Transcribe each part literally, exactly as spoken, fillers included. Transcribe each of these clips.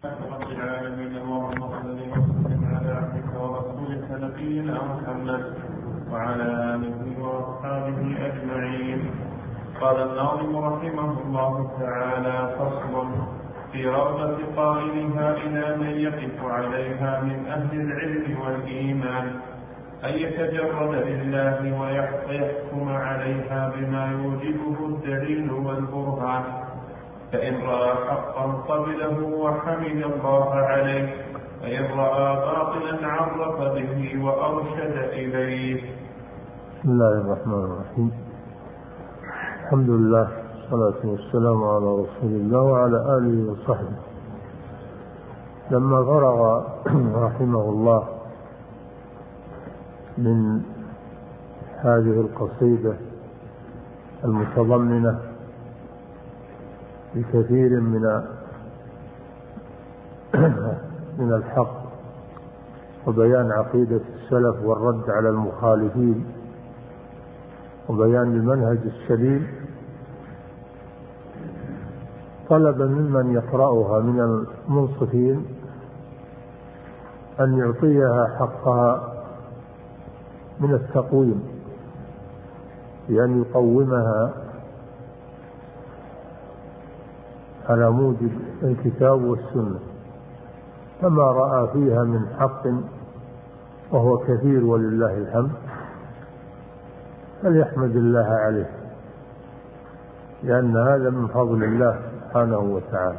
رب العالمين. اللهم صل وسلم على عبدك ورسولك نبينا محمد وعلى آله وأصحابه أجمعين. قال الناظم رحمه الله تعالى: فصل في رغبة قائلها إلى من يقف عليها من أهل العلم والإيمان أن يتجرد لله ويحكم عليها بما يوجبه الدليل والبرهان، فإن رأى حقا قبله وحمد الله عليه، وإن رأى باطلا عرف به وأرشد إليه. بسم الله الرحمن الرحيم. الحمد لله والصلاة والسلام على رسول الله وعلى آله وصحبه. لما فرغ رحمه الله من هذه القصيدة المتضمنة بكثير من من الحق وبيان عقيدة السلف والرد على المخالفين وبيان المنهج السليم، طلب ممن يقرأها من المنصفين أن يعطيها حقها من التقويم، بأن يقومها على موجب الكتاب والسنة، فما رأى فيها من حق وهو كثير ولله الحمد فليحمد الله عليه، لأن هذا من فضل الله سبحانه وتعالى.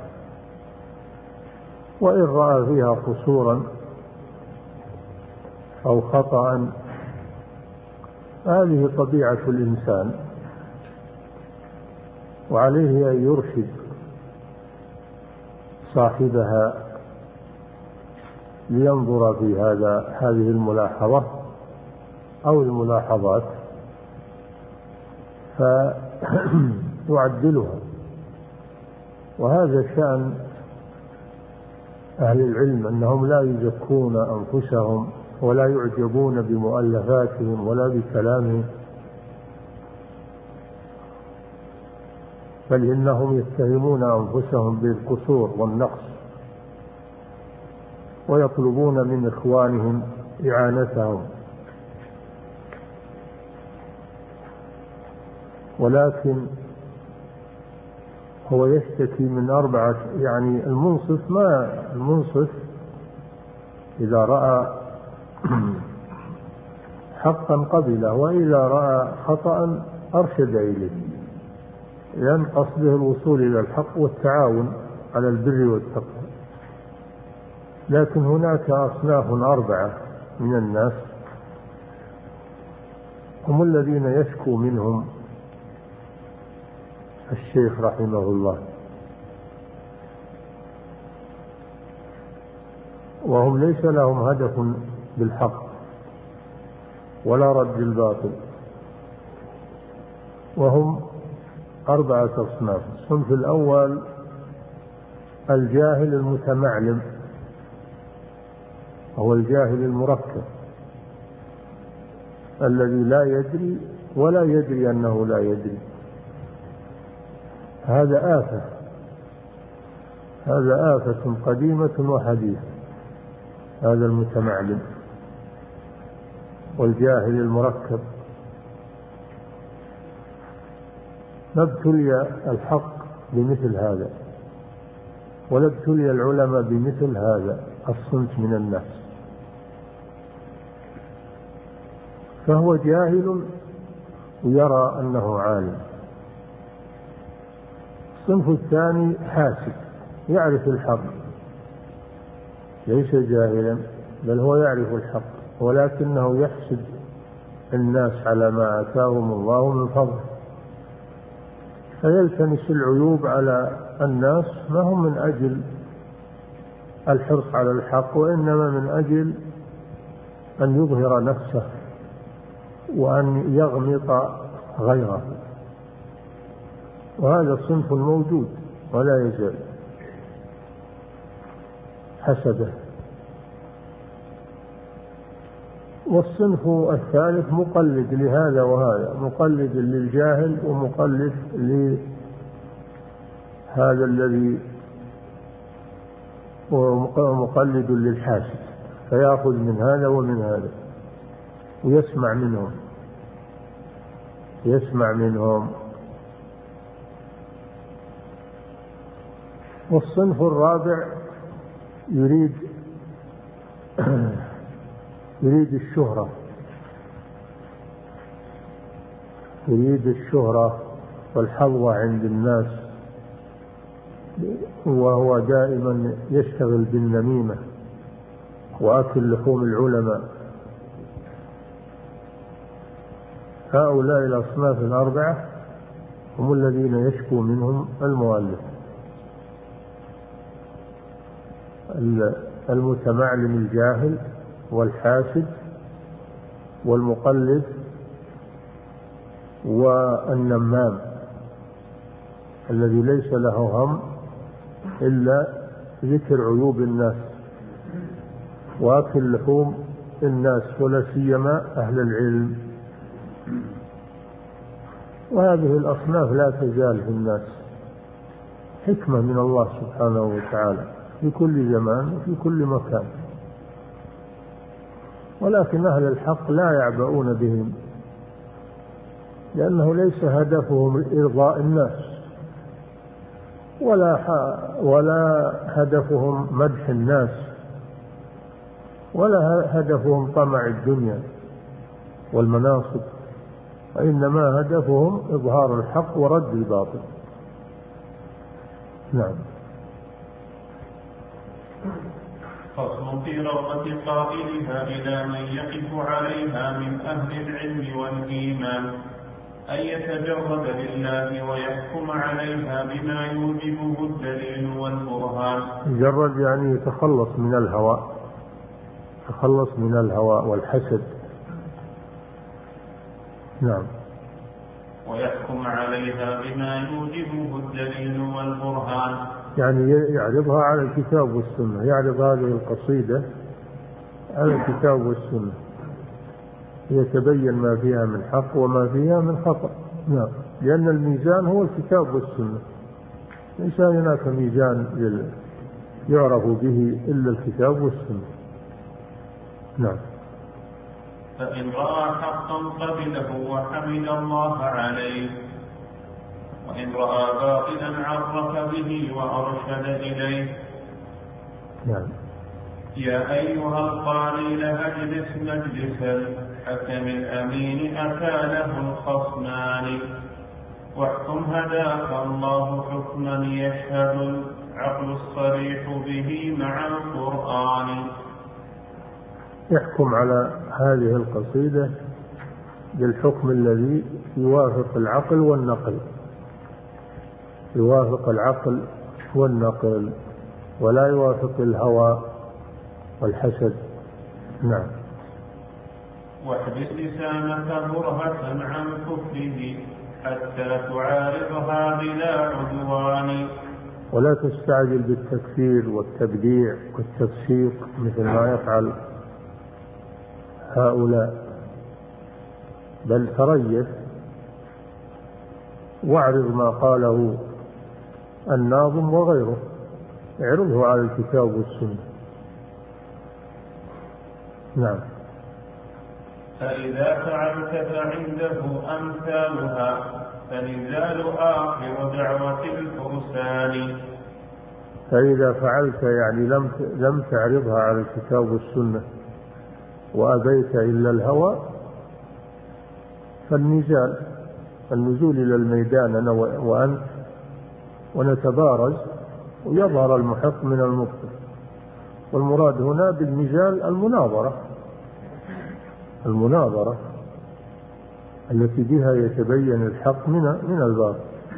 وإن رأى فيها قصورا أو خطأ هذه طبيعة الإنسان، وعليه أن يرشد صاحبها لينظر في هذا هذه الملاحظة أو الملاحظات فيعدلها. وهذا شأن أهل العلم، أنهم لا يزكون أنفسهم ولا يعجبون بمؤلفاتهم ولا بكلامهم، بل إنهم يتهمون أنفسهم بالقصور والنقص ويطلبون من إخوانهم إعانتهم. ولكن هو يشتكي من أربعة، يعني المنصف ما المنصف إذا رأى حقا قبله، وإذا رأى خطأ أرشد إليه، لأن قصده الوصول إلى الحق والتعاون على البر والتقوى. لكن هناك أصناف أربعة من الناس هم الذين يشكو منهم الشيخ رحمه الله، وهم ليس لهم هدف بالحق ولا رد الباطل، وهم أربعة أصناف. الصنف الأول الجاهل المتمعلم، هو الجاهل المركب الذي لا يدري ولا يدري أنه لا يدري. هذا آفة، هذا آفة قديمة وحديثة، هذا المتمعلم والجاهل المركب. ما ابتلي الحق بمثل هذا، ولا ابتلي العلماء بمثل هذا الصنف من الناس. فهو جاهل ويرى أنه عالم. الصنف الثاني حاسد، يعرف الحق، ليس جاهلا بل هو يعرف الحق، ولكنه يحسد الناس على ما آتاهم الله من فضله، فيلتمس العيوب على الناس، ما هم من أجل الحرص على الحق، وإنما من أجل أن يظهر نفسه وأن يغمط غيره. وهذا صنف موجود ولا يزال حسده. والصنف الثالث مقلد لهذا وهذا، مقلد للجاهل ومقلد لهذا الذي ومقلد للحاسد، فيأخذ من هذا ومن هذا ويسمع منهم يسمع منهم والصنف الرابع يريد يريد الشهرة يريد الشهرة والحظوة عند الناس، وهو دائما يشتغل بالنميمة وأكل لحوم العلماء. هؤلاء الأصناف الأربعة هم الذين يشكو منهم المؤلف. المتمعلم الجاهل والحاسد والمقلد والنمام الذي ليس له هم إلا ذكر عيوب الناس وأكل لحوم الناس ولا سيما أهل العلم. وهذه الأصناف لا تزال في الناس، حكمة من الله سبحانه وتعالى في كل زمان وفي كل مكان، ولكن أهل الحق لا يعبؤون بهم، لأنه ليس هدفهم إرضاء الناس ولا ولا هدفهم مدح الناس ولا هدفهم طمع الدنيا والمناصب، وإنما هدفهم إظهار الحق ورد الباطل. نعم. فصل في روضة قائلها إلى من يقف عليها من أهل العلم والإيمان أن يتجرد لله ويحكم عليها بما يوجبه الدليل والبرهان. يتجرد يعني يتخلص من الهوى، يتخلص من الهوى والحسد. نعم. ويحكم عليها بما يوجبه الدليل والبرهان، يعني يعرضها على الكتاب والسنة، يعرض هذه القصيدة على الكتاب والسنة يتبين ما فيها من حق وما فيها من خطأ. نعم. لأن الميزان هو الكتاب والسنة، ليس هناك ميزان يعرف به إلا الكتاب والسنة. نعم. فإن رأى حقا قبله وحمد الله عليه، وإن رأى باطلا عرف به وأرشد إليه. نعم. يا أيها القاري لأجلس مجلس الحكم الأمين أكاله الخصمان، واحكم هداك الله حكما يشهد العقل الصريح به مع القرآن. يحكم على هذه القصيدة بالحكم الذي يوافق العقل والنقل، يوافق العقل والنقل ولا يوافق الهوى والحسد. نعم. واحبس لسانك برهة عن كفره حتى تعارضها بلا عدوان. ولا تستعجل بالتكفير والتبديع والتفسيق مثل ما يفعل هؤلاء، بل تريث واعرض ما قاله الناظم وغيره، اعرضه على الكتاب والسنة. نعم. فإذا فعلت فعنده أمثالها فنزال آخر دعوة الفرسان. فإذا فعلت يعني لم لم تعرضها على الكتاب والسنة وأبيت إلا الهوى، فالنزال النزول إلى الميدان أنا وأنت ونتبارز ويظهر المحق من المبطل. والمراد هنا بالنزال المناظرة، المناظرة التي بها يتبين الحق من من الباطل.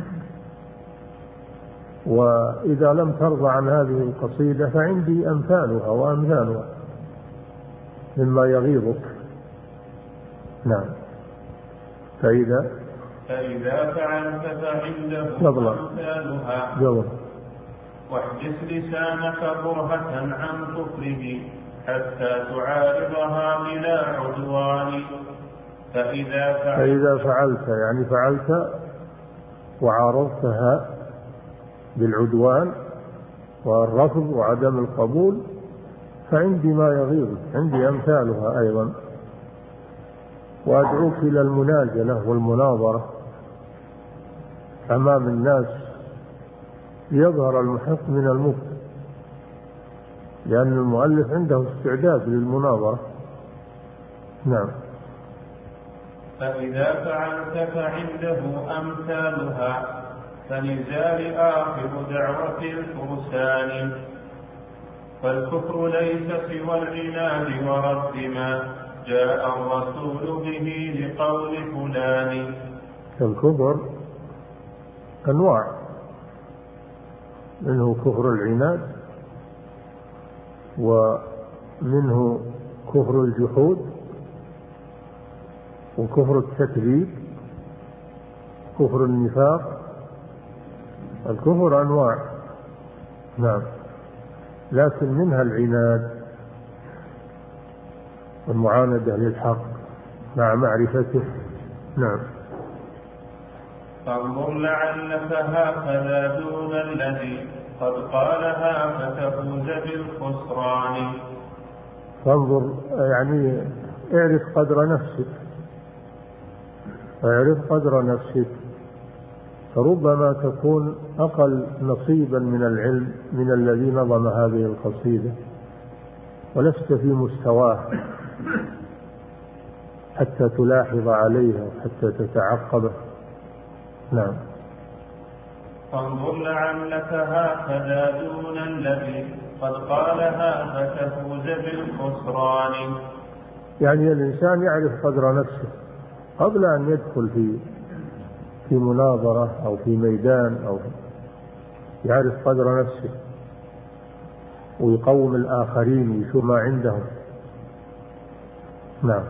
وإذا لم ترضى عن هذه القصيدة فعندي أمثالها وأمثالها مما يغيظك. نعم. فإذا فإذا فعلت فعنده أمثالها جواب. واحبس لسانك برهة عن كفره حتى تعارضها بلا عدوان. فإذا فعلت, فإذا فعلت يعني فعلت وعارضتها بالعدوان والرفض وعدم القبول، فعندي ما يغيظ، عندي أمثالها أيضا. وأدعوك إلى المنازلة والمناظرة أمام الناس ليظهر المحق من المبطل، لأن المؤلف عنده استعداد للمناظرة. نعم. فإذا فعلت فعنده أمثالها، فنزال آخر دعوة الفرسان. فالكفر ليس سوى العناد ورد ما جاء الرسول به لقول فلان. الكفر أنواع، منه كفر العناد، ومنه كفر الجحود، وكفر التكذيب، كفر النفاق. الكفر أنواع. نعم. لكن منها العناد والمعاندة للحق مع معرفته. نعم. فانظر لعلك هكذا دون الذي قد قالها فتفوز بالخسران. فانظر يعني اعرف قدر نفسك، اعرف قدر نفسك، فربما تكون أقل نصيبا من العلم من الذي نظم هذه القصيدة، ولست في مستواه حتى تلاحظ عليها حتى تتعقبه. نعم. فانظر لعلك هكذا دون الذي قد قالها فتفوز بالخسران. يعني الإنسان يعرف قدر نفسه قبل أن يدخل في في مناظرة أو في ميدان، أو يعرف قدر نفسه ويقوم الآخرين ويشوف ما عندهم. نعم.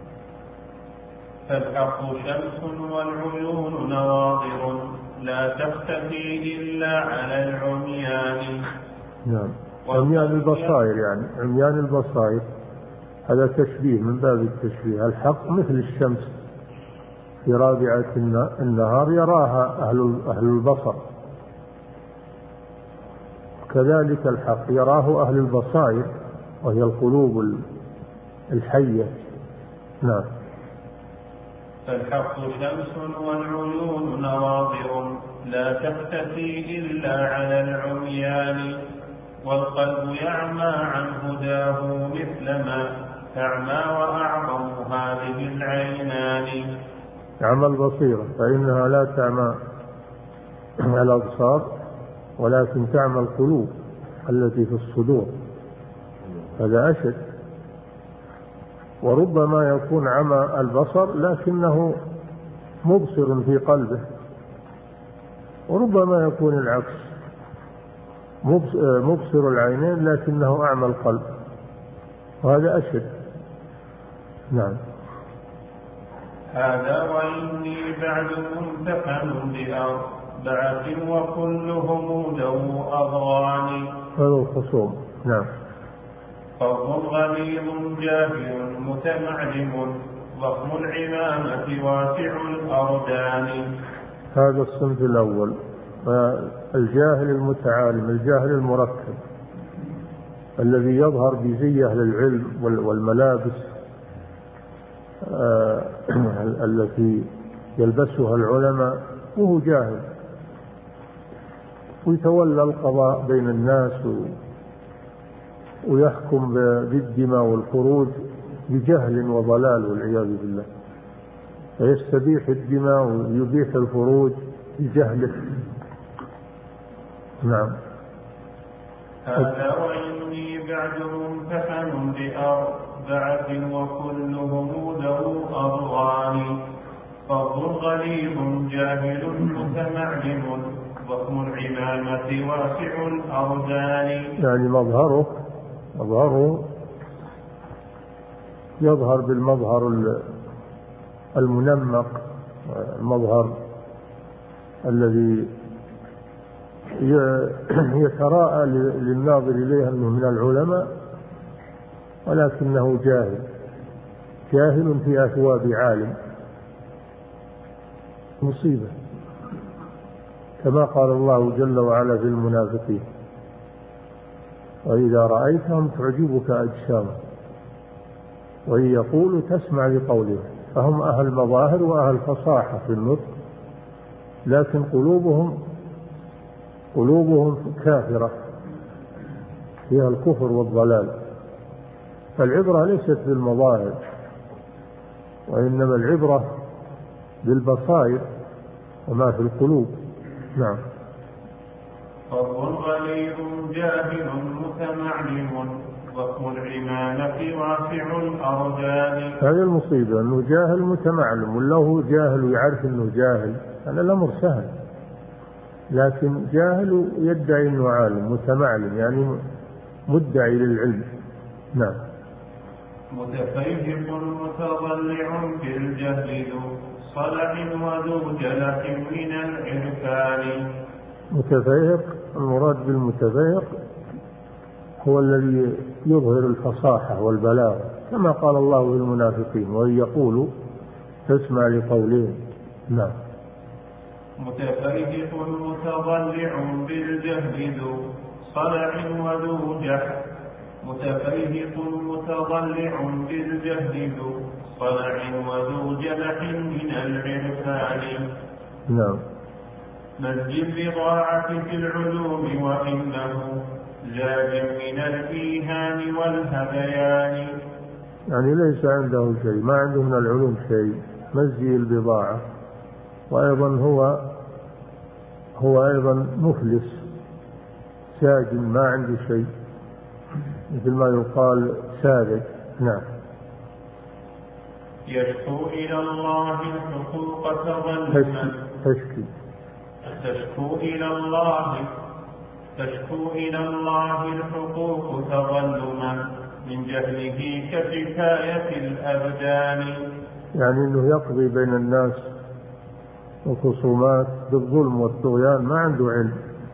فالحق شمس والعيون نواظر لا تختفي إلا على العميان. نعم. عميان البصائر، يعني عميان البصائر، هذا تشبيه من باب التشبيه. الحق مثل الشمس في رابعة النهار يراها أهل أهل البصر، كذلك الحق يراه أهل البصائر وهي القلوب الحية. نعم. فالحق شمس والعيون نواظر لا تختفي إلا على العميان. والقلب يعمى عن هداه مثلما تعمى وأعظم هذه العينان. تعمى البصيرة فإنها لا تعمى الأبصار ولكن تعمى القلوب التي في الصدور، هذا أشد. وربما يكون عمى البصر لكنه مبصر في قلبه، وربما يكون العكس، مبصر العينين لكنه أعمى القلب، وهذا أشد. نعم. هذا وإني بعد ممتحن بأربعة وكلهم ذو أضغان. هذا الخصوم. نعم. فضل غليظ جاهل متمعلم ضخم العمامة واسع الأردان. هذا الصنف الأول، الجاهل المتعالم، الجاهل المركب الذي يظهر بزي أهل العلم والملابس آه التي يلبسها العلماء، وهو جاهل، ويتولى القضاء بين الناس ويحكم بالدماء والفروج بجهل وضلال والعياذ بالله، فيستبيح الدماء ويبيح الفروج بجهله. نعم. هذا وإني بعد ممتحن بأربعة وكلهم ذو أضغان. فضل غليظ جاهل متمعلم ضخم العمامة واسع الأردان. يعني مظهره مظهره يظهر بالمظهر المنمق، المظهر الذي يتراءى للناظر إليه أنه من العلماء، ولكنه جاهل، جاهل في أثواب عالم، مصيبة، كما قال الله جل وعلا في المنافقين: وإذا رأيتهم تعجبك أجسامهم وإن يقولوا تسمع لقولهم، فهم أهل مظاهر وأهل فصاحة في النطق، لكن قلوبهم قلوبهم كافرة فيها الكفر والضلال. فالعبرة ليست بالمظاهر، وإنما العبرة بالبصائر وما في القلوب. نعم. فضل غليظ جاهل متمعلم ضخم العمامة واسع الأرجان. هذه المصيبة، أنه جاهل متمعلم، ولا هو جاهل ويعرف أنه جاهل، هذا الأمر سهل، لكن جاهل يدعي أنه عالم، متمعلم يعني مدعي للعلم. نعم. متفيهق متضلع بالجهل ذو صلح وذو جلح من العرفان. متفيهق، المراد بالمتفيهق هو الذي يظهر الفصاحة والبلاغة، كما قال الله للمنافقين وإن يقولوا تسمع لقولهم. نعم. متفيهق متضلع بالجهل ذو صلح وذو جلح متفيهق متضلع بالجهل ذو صلح وذو جلح من العرفان. نعم. نجي البضاعة في العلوم وإنه زاد من الإيهام والهذيان. يعني ليس عنده شيء، ما عنده من العلوم شيء، مزي البضاعة، وأيضا هو هو أيضا مفلس ساجن، ما عنده شيء، مثل ما يقال ساذج. نعم. يشكو إلى الله الحقوق تظلما تشكي تشكو إلى الله تشكو إلى الله الحقوق تظلما من جهله كحكاية الأبدان. يعني أنه يقضي بين الناس وخصومات بالظلم والطغيان، ما عنده علم،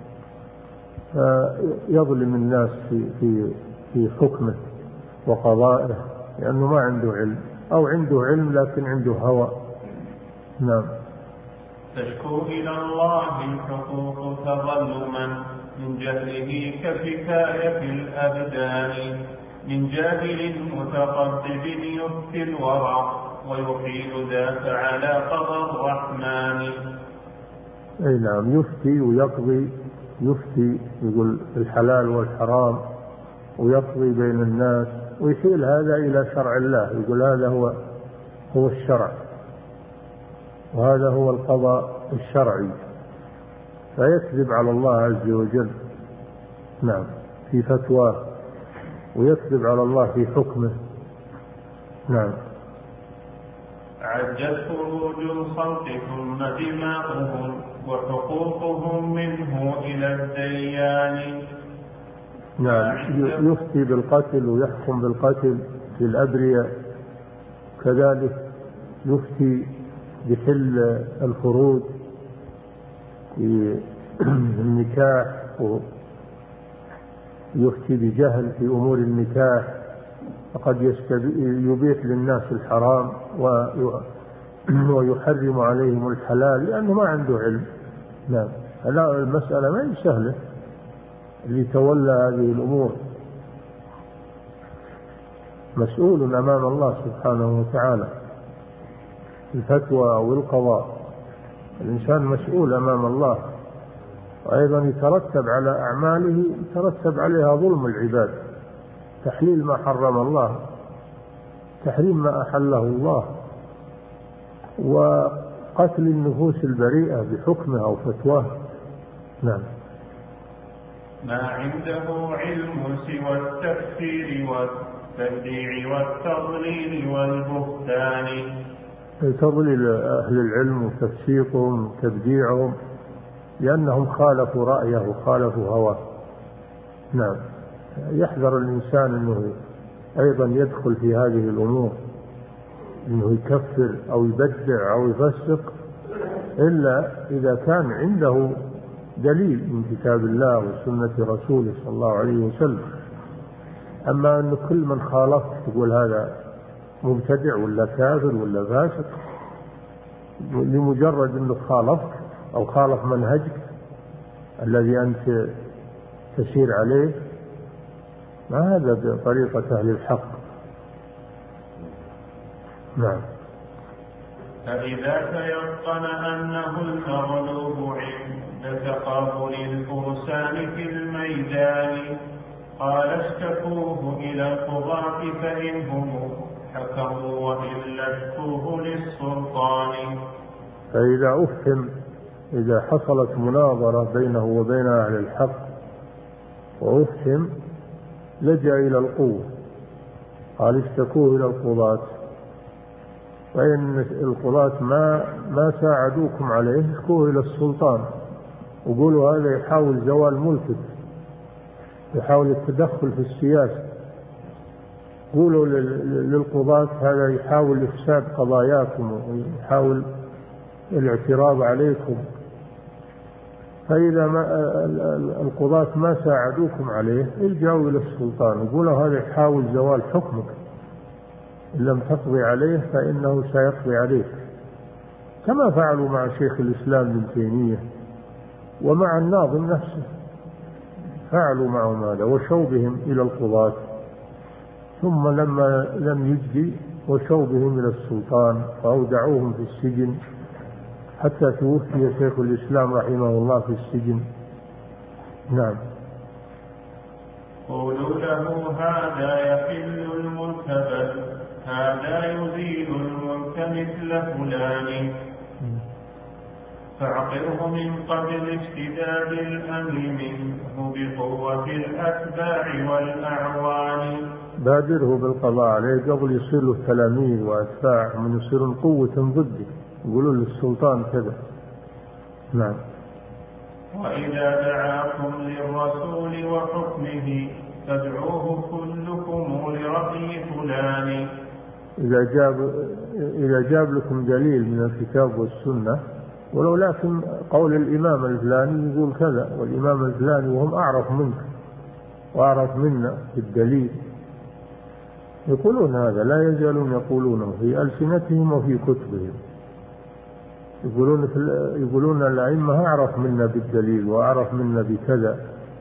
يظلم الناس في في في حكمه وقضائه لأنه ما عنده علم، أو عنده علم لكن عنده هوى. نعم. تشكو إلى الله الحقوق تظلما من جهله كفكاية الأبدان. من جاهل متقطب يفتي الورع ويحيل ذاك على قضى الرحمن. أي نعم، يفتي ويقضي، يفتي يقول الحلال والحرام ويقضي بين الناس ويحيل هذا إلى شرع الله، يقول هذا هو هو الشرع وهذا هو القضاء الشرعي، فيكذب على الله عز وجل. نعم. في فتواه، ويكذب على الله في حكمه. نعم. عجت خروج الخلق ثم دماؤهم وحقوقهم منه إلى الديان. نعم. يفتي بالقتل ويحكم بالقتل في الأبرياء، كذلك يفتي بحل الفروج في النكاح، ويفتي بجهل في أمور النكاح، فقد يبيح للناس الحرام ويحرم عليهم الحلال لأنه ما عنده علم. نعم. لا، المسألة ما هي سهلة، اللي تولى هذه الأمور مسؤول أمام الله سبحانه وتعالى، الفتوى أو القضاء، الإنسان مسؤول أمام الله، وأيضا يترتب على أعماله يترتب عليها ظلم العباد، تحليل ما حرم الله، تحريم ما أحله الله، وقتل النفوس البريئة بحكمها أو فتواه. نعم. ما عنده علم سوى التفسير والتبديع والتضليل والبهتان. تضليل أهل العلم وتفسيقهم وتبديعهم لأنهم خالفوا رأيه وخالفوا هواه. نعم. يحذر الإنسان أنه أيضا يدخل في هذه الأمور، أنه يكفر أو يبدع أو يفسق، إلا إذا كان عنده دليل من كتاب الله وسنة رسوله صلى الله عليه وسلم. أما أن كل من خالف تقول هذا مبتدع ولا كافر ولا فاسق لمجرد أنه خالف أو خالف منهجك الذي أنت تسير عليه، ما هذا بطريقة أهل الحق. نعم. فإذا تيقن أنه المغلوب عند تقابل الفرسان في الميدان قال اشتكوه إلى القضاة فإنهم حكموا وإلا اشكوه للسلطان. فإذا أفهم، إذا حصلت مناظرة بينه وبين أهل الحق وأفهم لجأ إلى القوة، قال اشتكوه إلى القضاة، فإن القضاة ما ما ساعدوكم عليه اشكوه إلى السلطان وقولوا هذا يحاول زوال ملكك، يحاول التدخل في السياسة. قولوا للقضاة هذا يحاول إفساد قضاياكم ويحاول الاعتراض عليكم. فإذا ما القضاة ما ساعدوكم عليه الجأوا إلى السلطان وقولوا هذا يحاول زوال حكمك، إن لم تقضي عليه فإنه سيقضي عليك، كما فعلوا مع شيخ الإسلام ابن تيمية ومع الناظم نفسه، فعلوا معهم هذا وشوا بهم إلى القضاة، ثم لما لم يجدي وشوا بهم إلى السلطان فأودعوهم في السجن حتى توفي شيخ الإسلام رحمه الله في السجن. نعم. قولوا له هذا يحل الملك بل هذا يزيل الملك مثل فلان فاعقره من قبل اشتداد الأمر منه بقوة الأتباع والأعوان. بادره بالقضاء عليه قبل يصير له تلاميذ وأتباع من يصيرون قوة ضده، يقولون للسلطان كذا. نعم. وإذا دعاكم للرسول وحكمه فادعوه كلكم لرأي فلان. إذا جاب إذا جاب لكم دليل من الكتاب والسنة ولو لكن قول الإمام الفلاني يقول كذا والإمام الفلاني وهم أعرف منك وأعرف منا بالدليل، يقولون هذا، لا يزالون يقولونه في ألسنتهم وفي كتبهم، يقولون يقولون الأئمة أعرف منا بالدليل وأعرف منا بكذا.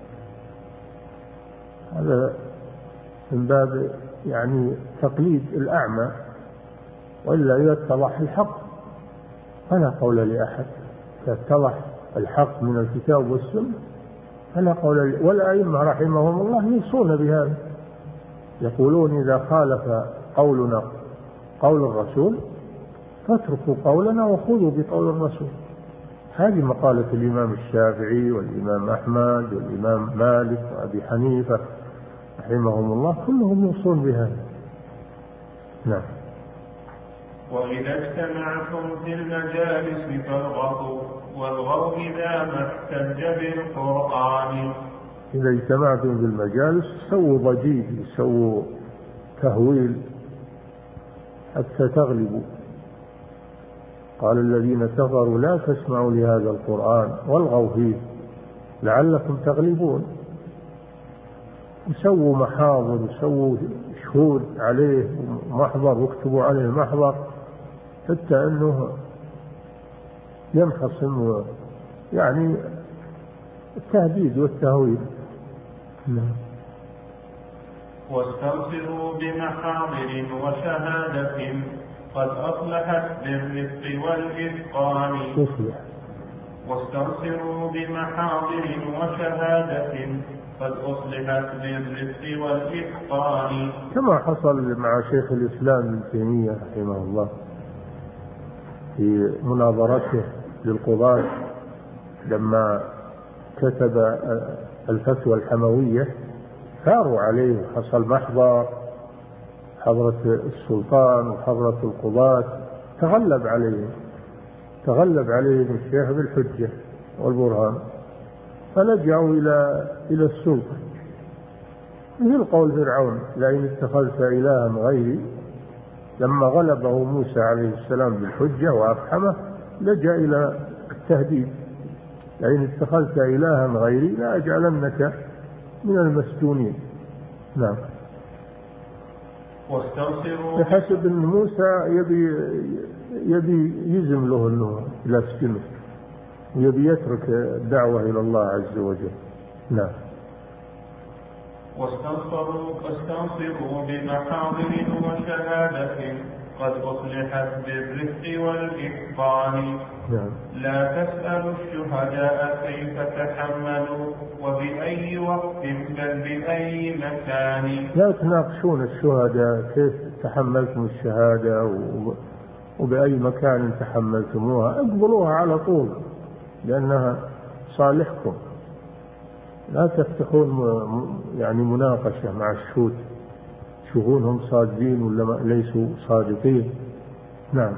هذا من باب يعني تقليد الأعمى، وإلا إذا اتضح الحق فلا قول لأحد، إذا اتضح الحق من الكتاب والسنة فلا قول. والأئمة رحمهم الله يوصون بهذا، يقولون إذا خالف قولنا قول الرسول فاتركوا قولنا وخذوا بقول الرسول. هذه مقالة الإمام الشافعي والإمام أحمد والإمام مالك وأبي حنيفة رحمهم الله، كلهم يوصون بهذا. نعم. وإذا اجتمعتم في المجالس فالغوا والغوا إذا ما احتج بالقرآن. إذا اجتمعتم في المجالس سووا ضجيج، سووا تهويل حتى تغلبوا. قال الذين كفروا لا تسمعوا لهذا القرآن والغوا فيه لعلكم تغلبون. وسووا محاضر وسووا شهود عليه محضر واكتبوا عليه محضر حتى أنه ينخصم، يعني التهديد والتهويل. واستنصروا بمحاضر وشهادة قد أصلحت بالرفق والإتقان. واستنصروا بمحاضر وشهادة قد أصلحت بالرفق والإتقان، كما حصل مع شيخ الإسلام ابن تيمية رحمه الله في مناظرته للقضاة لما كتب الفتوى الحموية، ثاروا عليه وحصل محضر حضرة السلطان وحضرة القضاة، تغلب عليه تغلب عليه الشيخ بالحجة والبرهان، فلجأوا إلى إلى السلطة، مثل قول فرعون لئن اتخذت إلها غيري، لما غلبه موسى عليه السلام بالحجة وأفحمه لجأ إلى التهديد لئن اتخذت إلها غيري لأجعلنك من المسجونين. نعم. بحسب أن موسى يبي يبي يزم له أنه لا سجنه ويبي يترك الدعوة إلى الله عز وجل. نعم. واستنصروا, واستنصروا بمحاضر وشهادة قد أصلحت بالرفق والإتقان. لا تسألوا الشهداء كيف تحملوا وبأي وقت بل بأي مكان. لا تناقشون الشهداء كيف تحملتم الشهادة وبأي مكان تحملتموها، اقبلوها على طول لأنها صالحكم. لا تفتحون يعني مناقشة مع الشهود، شهودهم صادقين ولا ليسوا صادقين. نعم.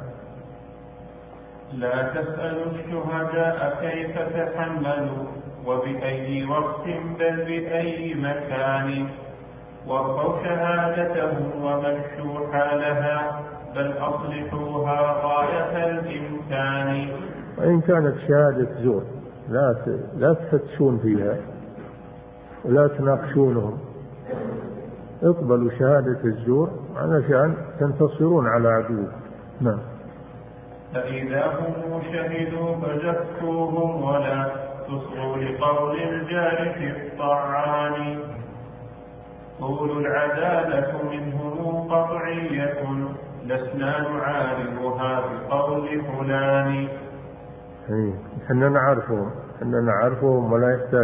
لا تسألوا الشهداء كيف تحملوا وبأي وقت بل بأي مكان. وارضوا شهادتهم ومشوا حالها بل أصلحوها غاية الإمكان. وإن كانت شهادة زور لا لا تفتشون فيها ولا تناقشونهم، اقبلوا شهادة الزور علشان تنتصرون على عدوكم. نعم. فإذا هم شهدوا فزكوهم ولا تصغوا لقول الجارح الطعان. طول العدالة منهم قطعية لسنا نعارضها بقول فلان. احنا نعرفهم احنا نعرفهم ولا يحتاج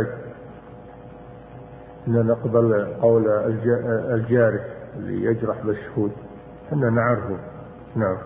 ان نقبل قول الجارح اللي يجرح بالشهود، احنا نعرفه. نعم.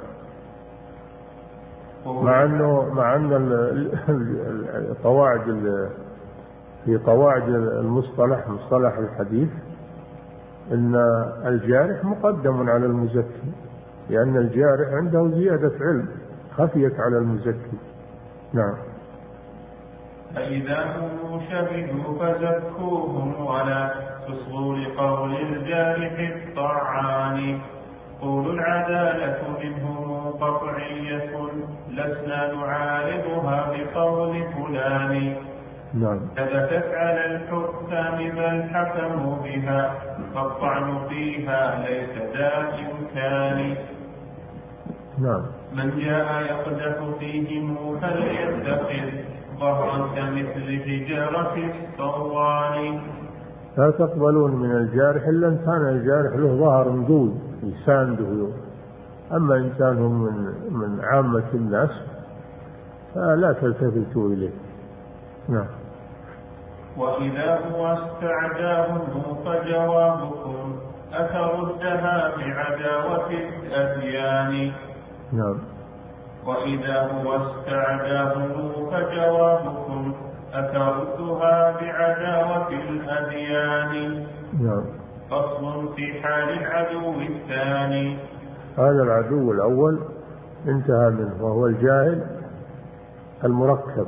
مع انه مع ان القواعد في قواعد المصطلح مصطلح الحديث ان الجارح مقدم على المزكي، لان الجارح عنده زيادة علم خفيت على المزكي. نعم. فإذا هم شهدوا فزكوهم ولا تصغوا لقول الجارح الطعان. طول العدالة منهم قطعية لسنا نعارضها بقول فلان. نعم. ثبتت على الحكام بل حكموا بها فالطعن فيها ليس ذا إمكان. نعم. من جاء يقدح فيهم فليتخذ ظهرا كمثل حجارة الصوان. لا تقبلون من الجارح إلا إن كان الجارح له ظهر قوي يسانده، أما إن كانهم من, من عامة الناس فلا تلتفتوا إليه. نعم. وإذا هو استعداهم فجوابكم أتردها بعداوة الأديان. نعم. وإذا هو استعداهم فجوابكم أتردها بعداوة الأديان. نعم. فصل في حال العدو الثاني. هذا العدو الأول انتهى منه وهو الجاهل المركب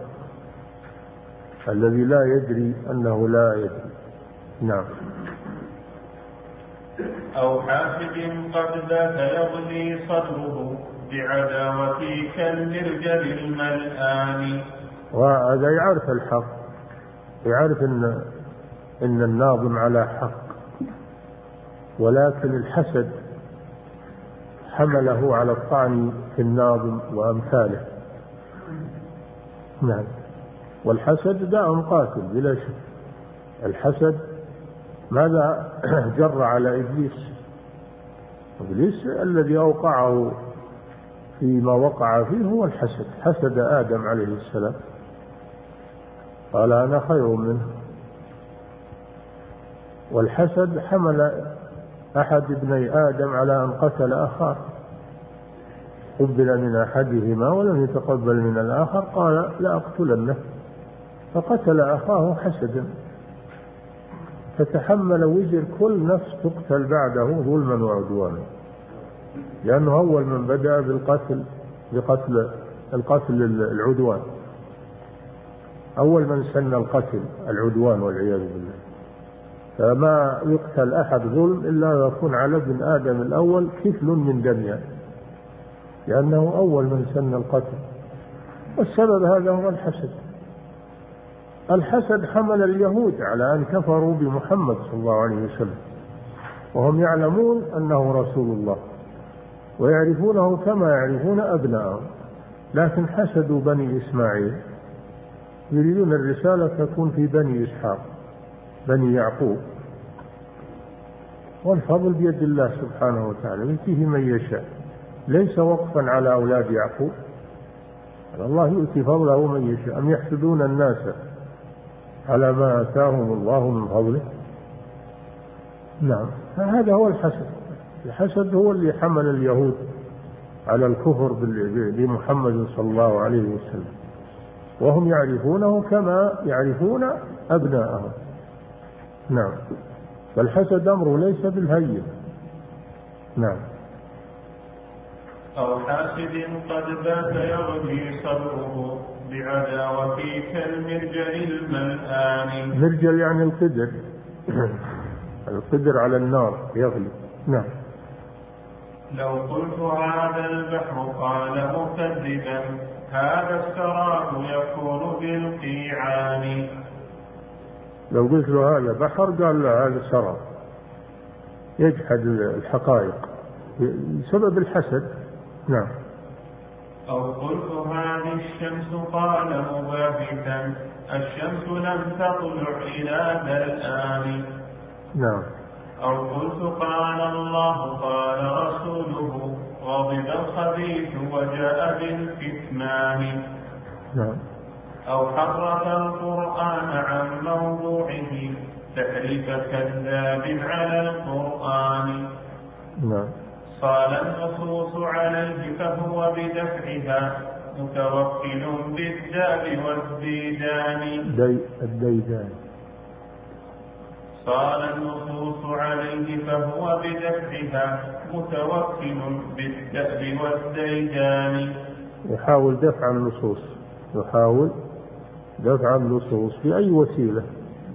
الذي لا يدري أنه لا يدري. نعم. أو حاسد قد ذاك يغلي صدره بعداوتي كالمرجل الملآن. وهذا يعرف الحق، يعرف إن, إن الناظم على حق، ولكن الحسد حمله على الطعن في الناظم وأمثاله. نعم. والحسد داء قاتل بلا شك. الحسد ماذا جر على إبليس؟ إبليس الذي أوقعه فيما وقع فيه هو الحسد. حسد آدم عليه السلام قال أنا خير منه. والحسد حمل أحد ابني آدم على أن قتل أخاه، قبل من أحدهما ولم يتقبل من الآخر قال لا أقتلنه فقتل أخاه حسدا، فتحمل وزر كل نفس تقتل بعده ظلما وعدوانا، لأنه أول من بدأ بالقتل بقتل القتل العدوان، أول من سن القتل العدوان والعياذ بالله. فما يقتل أحد ظلم إلا يكون على ابن آدم الأول كفل من دمه، لأنه أول من سن القتل. والسبب هذا هو الحسد. الحسد حمل اليهود على أن كفروا بمحمد صلى الله عليه وسلم وهم يعلمون أنه رسول الله ويعرفونه كما يعرفون أبنائهم، لكن حسدوا بني إسماعيل، يريدون الرسالة تكون في بني إسحاق بني يعقوب، والفضل بيد الله سبحانه وتعالى يؤتيه من يشاء، ليس وقفا على أولاد يعقوب، الله يؤتي فضله من يشاء. أم يحسدون الناس على ما آتاهم الله من فضله؟ نعم، هذا هو الحسد. الحسد هو اللي حمل اليهود على الكفر بمحمد صلى الله عليه وسلم، وهم يعرفونه كما يعرفون أبناءهم. نعم، فالحسد أمره ليس بالهين. نعم. أو حاسد قد بات يغلي صدره بعداوتي كالمرجل الملآن. مرجل يعني القدر القدر على النار يغلي. نعم. لو قلت هذا البحر قال مكذبا هذا السراب يكون بالقيعان. لو قلت له هذا بحر قال لا هذا سراب، يجحد الحقائق بسبب الحسد. نعم. أو قلت هذه الشمس قال مباهتا الشمس لم تطلع إلى ذا الآن. نعم. أو قلت قال الله قال رسوله غضب الخبيث وجاء بالكتمان. نعم. أو حرف القرآن عن موضوعه تحريف كذاب على القرآن. نعم. قال النصوص عليه فهو بدفعها متوكل بالداب والديدان. دي الديدان. قال النصوص عليه فهو بدفعها متوكل بالداب والديدان. يحاول دفع النصوص، يحاول دفع النصوص بأي وسيلة،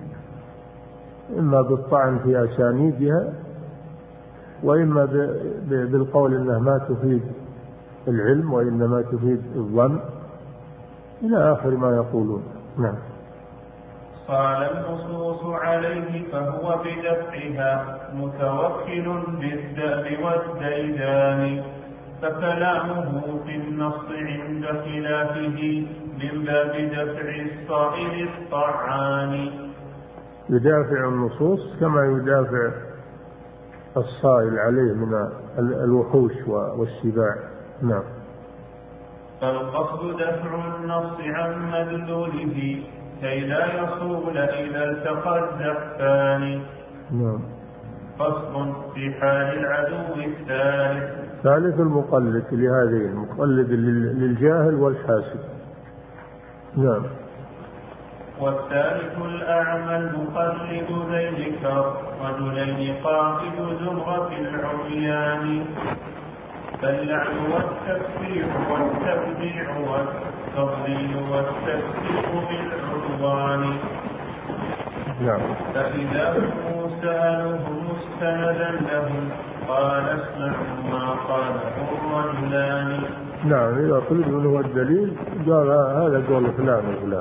إما بالطعن في أسانيدها، وإما بالقول أنها ما تفيد العلم وإنما تفيد الظن، إلى آخر ما يقولون. نعم. قال النصوص عليه فهو بدفعها متوكل بالدأب والديدان. فكلامه في النص عند خلافه من باب دفع الصائل الطعان. يدافع النصوص كما يدافع الصائل عليه من الوحوش والسباع. نعم. فالقصد دفع النص عن مدلوله كي لا يصول إلى التقى الزحفان. نعم. فصل في حال العدو الثالث. ثالث المقلد لهذه المقلد للجاهل والحاسد. نعم. والثالث الأعمى المقلد ذي كالرجلين قائد زمرة العميان. فاللعن والتكفير والتبديع والتضليل والتكفير بالعدوان. نعم. فإذا هم سألوه مستندا لهم قال اسمعوا ما قاله الرجلان. نعم، إذا قلت من هو الدليل قال هذا قول فلان وفلان،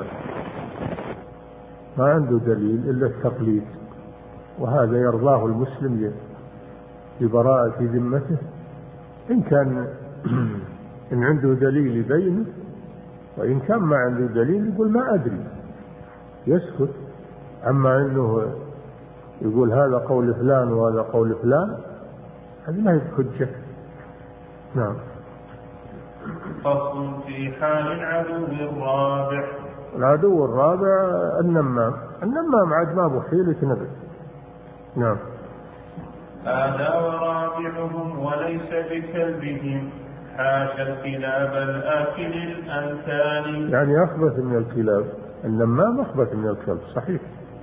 ما عنده دليل إلا التقليد، وهذا يرضاه المسلم لبراءة ذمته. إن كان إن عنده دليل يبينه، وإن كان ما عنده دليل يقول ما أدري، يسكت. أما أنه يقول هذا قول فلان وهذا قول فلان، هذه ما هي حجة. نعم. فصل في حال العدو الرابع. العدو الرابع النمام. النمام عاد ما بحيلة نبت. نعم. هذا ورابعهم وليس بكلبهم حاشا الكلاب الآكل الأنتان. يعني أخبث من الكلاب. النمام أخبث من الكلب، صحيح،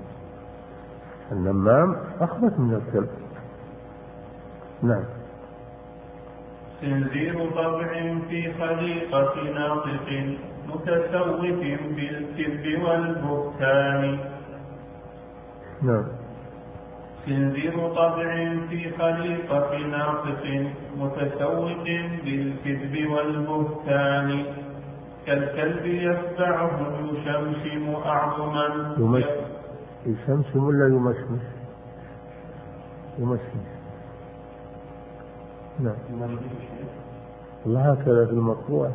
النمام أخبث من الكلب. نعم. خنزير طبع في خليقة ناطق متسوف بالكذب والبهتان. نعم. خنزير طبع في خليقة ناطق متسوق بالكذب والبهتان. كالكلب يتبعه يشمشم أعظما. يشمشم ولا يمشمش؟ يمشمش. نعم. الله هكذا في المقروءة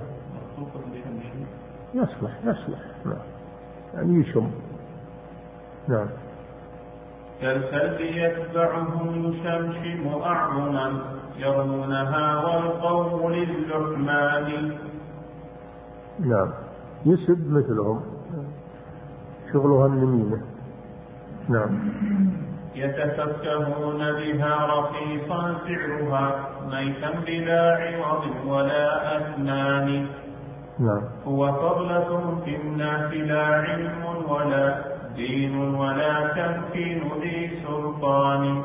يصلح يصلح. نعم، يعني يشم. نعم. كالكلب يتبعهم يشمشم أعظما يرمونها والقوم للرحمن. نعم، يسب مثلهم، شغلها النميمة. نعم. يتفكهون بها رخيصا سعرها ميتا بلا عوض ولا أثمان. نعم. هو فضلة في الناس لا علم ولا دين ولا تمكين ذي سلطان.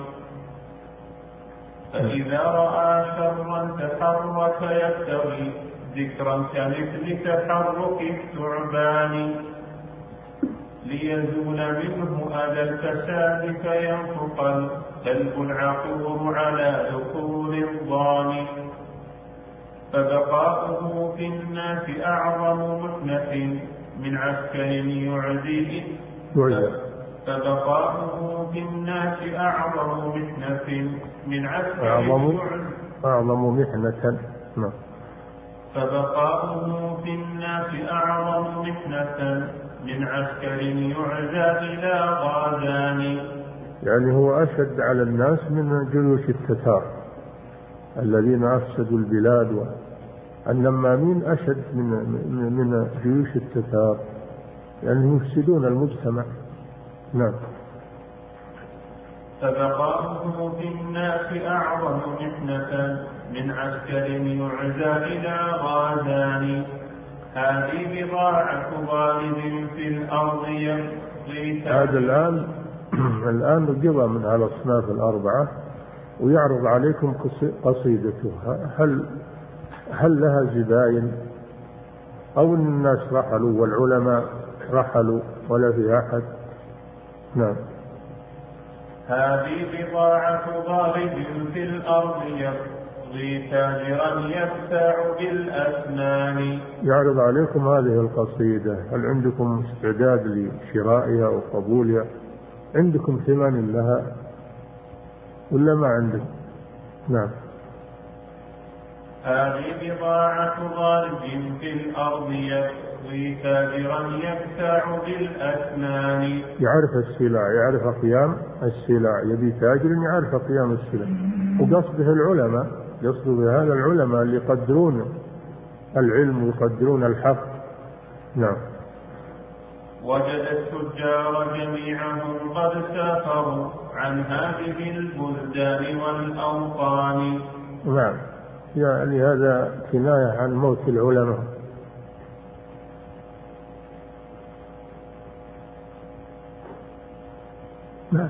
فإذا رأى شرا تحرك يبتغي ذكرا كمثل تحرك الثعبان. ليزول منه أذى الفساد فينفق الكلب العقور على ذكور الضان. فبقاؤه في الناس أعظم محنة من عسكر يعزيه. فبقاؤه في الناس أعظم محنة من عسكر أعظم أعظم محنة. فبقاؤه في الناس أعظم محنة من عسكر يعزى إلى غازان. يعني هو أشد على الناس من جيوش التتار الذين أفسدوا البلاد، والنمامين أشد من من جيوش التتار لأنهم يعني يفسدون المجتمع. نعم. فبقاؤه في الناس أعظم محنة من عسكر يعزى إلى غازان. هذه بضاعة غالب في الأرض يمضي. هذا الآن الآن قضى من على الأصناف الأربعة ويعرض عليكم قصيدته. هل هل لها زباين أو الناس رحلوا والعلماء رحلوا ولا في أحد؟ نعم. هذه بضاعة غالب في الأرض يبغي تاجرا يبتاع بالأثمان. يعرض عليكم هذه القصيدة، هل عندكم استعداد لشرائها وقبولها؟ عندكم ثمن لها ولا ما عندكم؟ نعم. هذه بضاعة غالب في الأرض يبغي تاجرا يبتاع بالأثمان. يعرف السلع، يعرف قيام السلع، يبي تاجر يعرف قيام السلع. وقصده العلماء، قصده بهذا العلماء اللي يقدرون العلم ويقدرون الحق. نعم. وجد التجار جميعهم قد سافروا عن هذه البلدان والأوطان. نعم، يعني هذا كناية عن موت العلماء. نعم.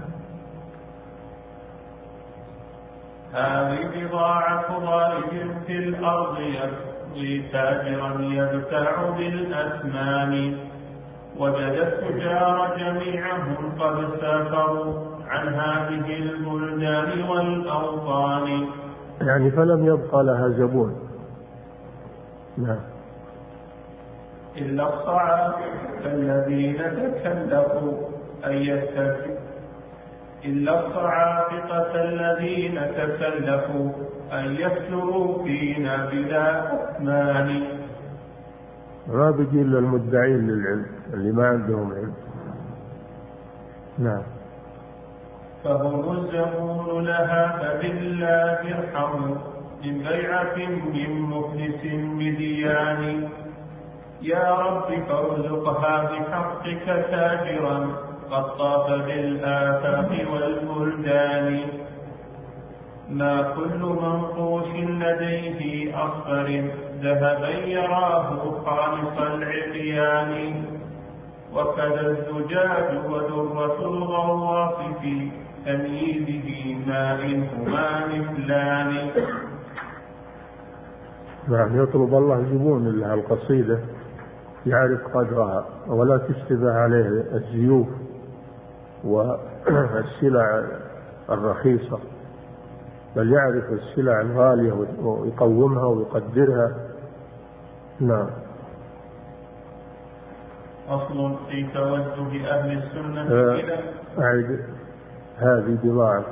هذه بضاعة غالب في الأرض يبغي تاجرا يبتاع بالأثمان. وجد التجار جميعهم قد سافروا عن هذه البلدان والأوطان. يعني فلم يبقى لها زبون. نعم. إلا الصعاب الذين تكلفوا أن يستفيدوا إلا الصعافقة الذين تكلفوا أن يسلروا فينا بلا أثمان. ما بقي إلا المدعين للعلم اللي ما عندهم علم. نعم. فهم الزبون لها فبالله ارحموا من بيعة من مفلس بديان. يا رب فارزقها بحقك تاجرا قد طاف بالآفاق والبلدان. ما كل منقوش لديه أصفر ذهبا يراه خالص العقيان. وكذا الزجاج ودرة الغواص في تمييزه ما إنهما مثلان. نعم. يطلب الله زبون لها القصيدة يعرف قدرها ولا تشتبه عليه الزيوف والسلع الرخيصة، بل يعرف السلع الغالية ويقومها ويقدرها. نعم. أصل في توجه أهل السنة إلى أعد هذه بضاعة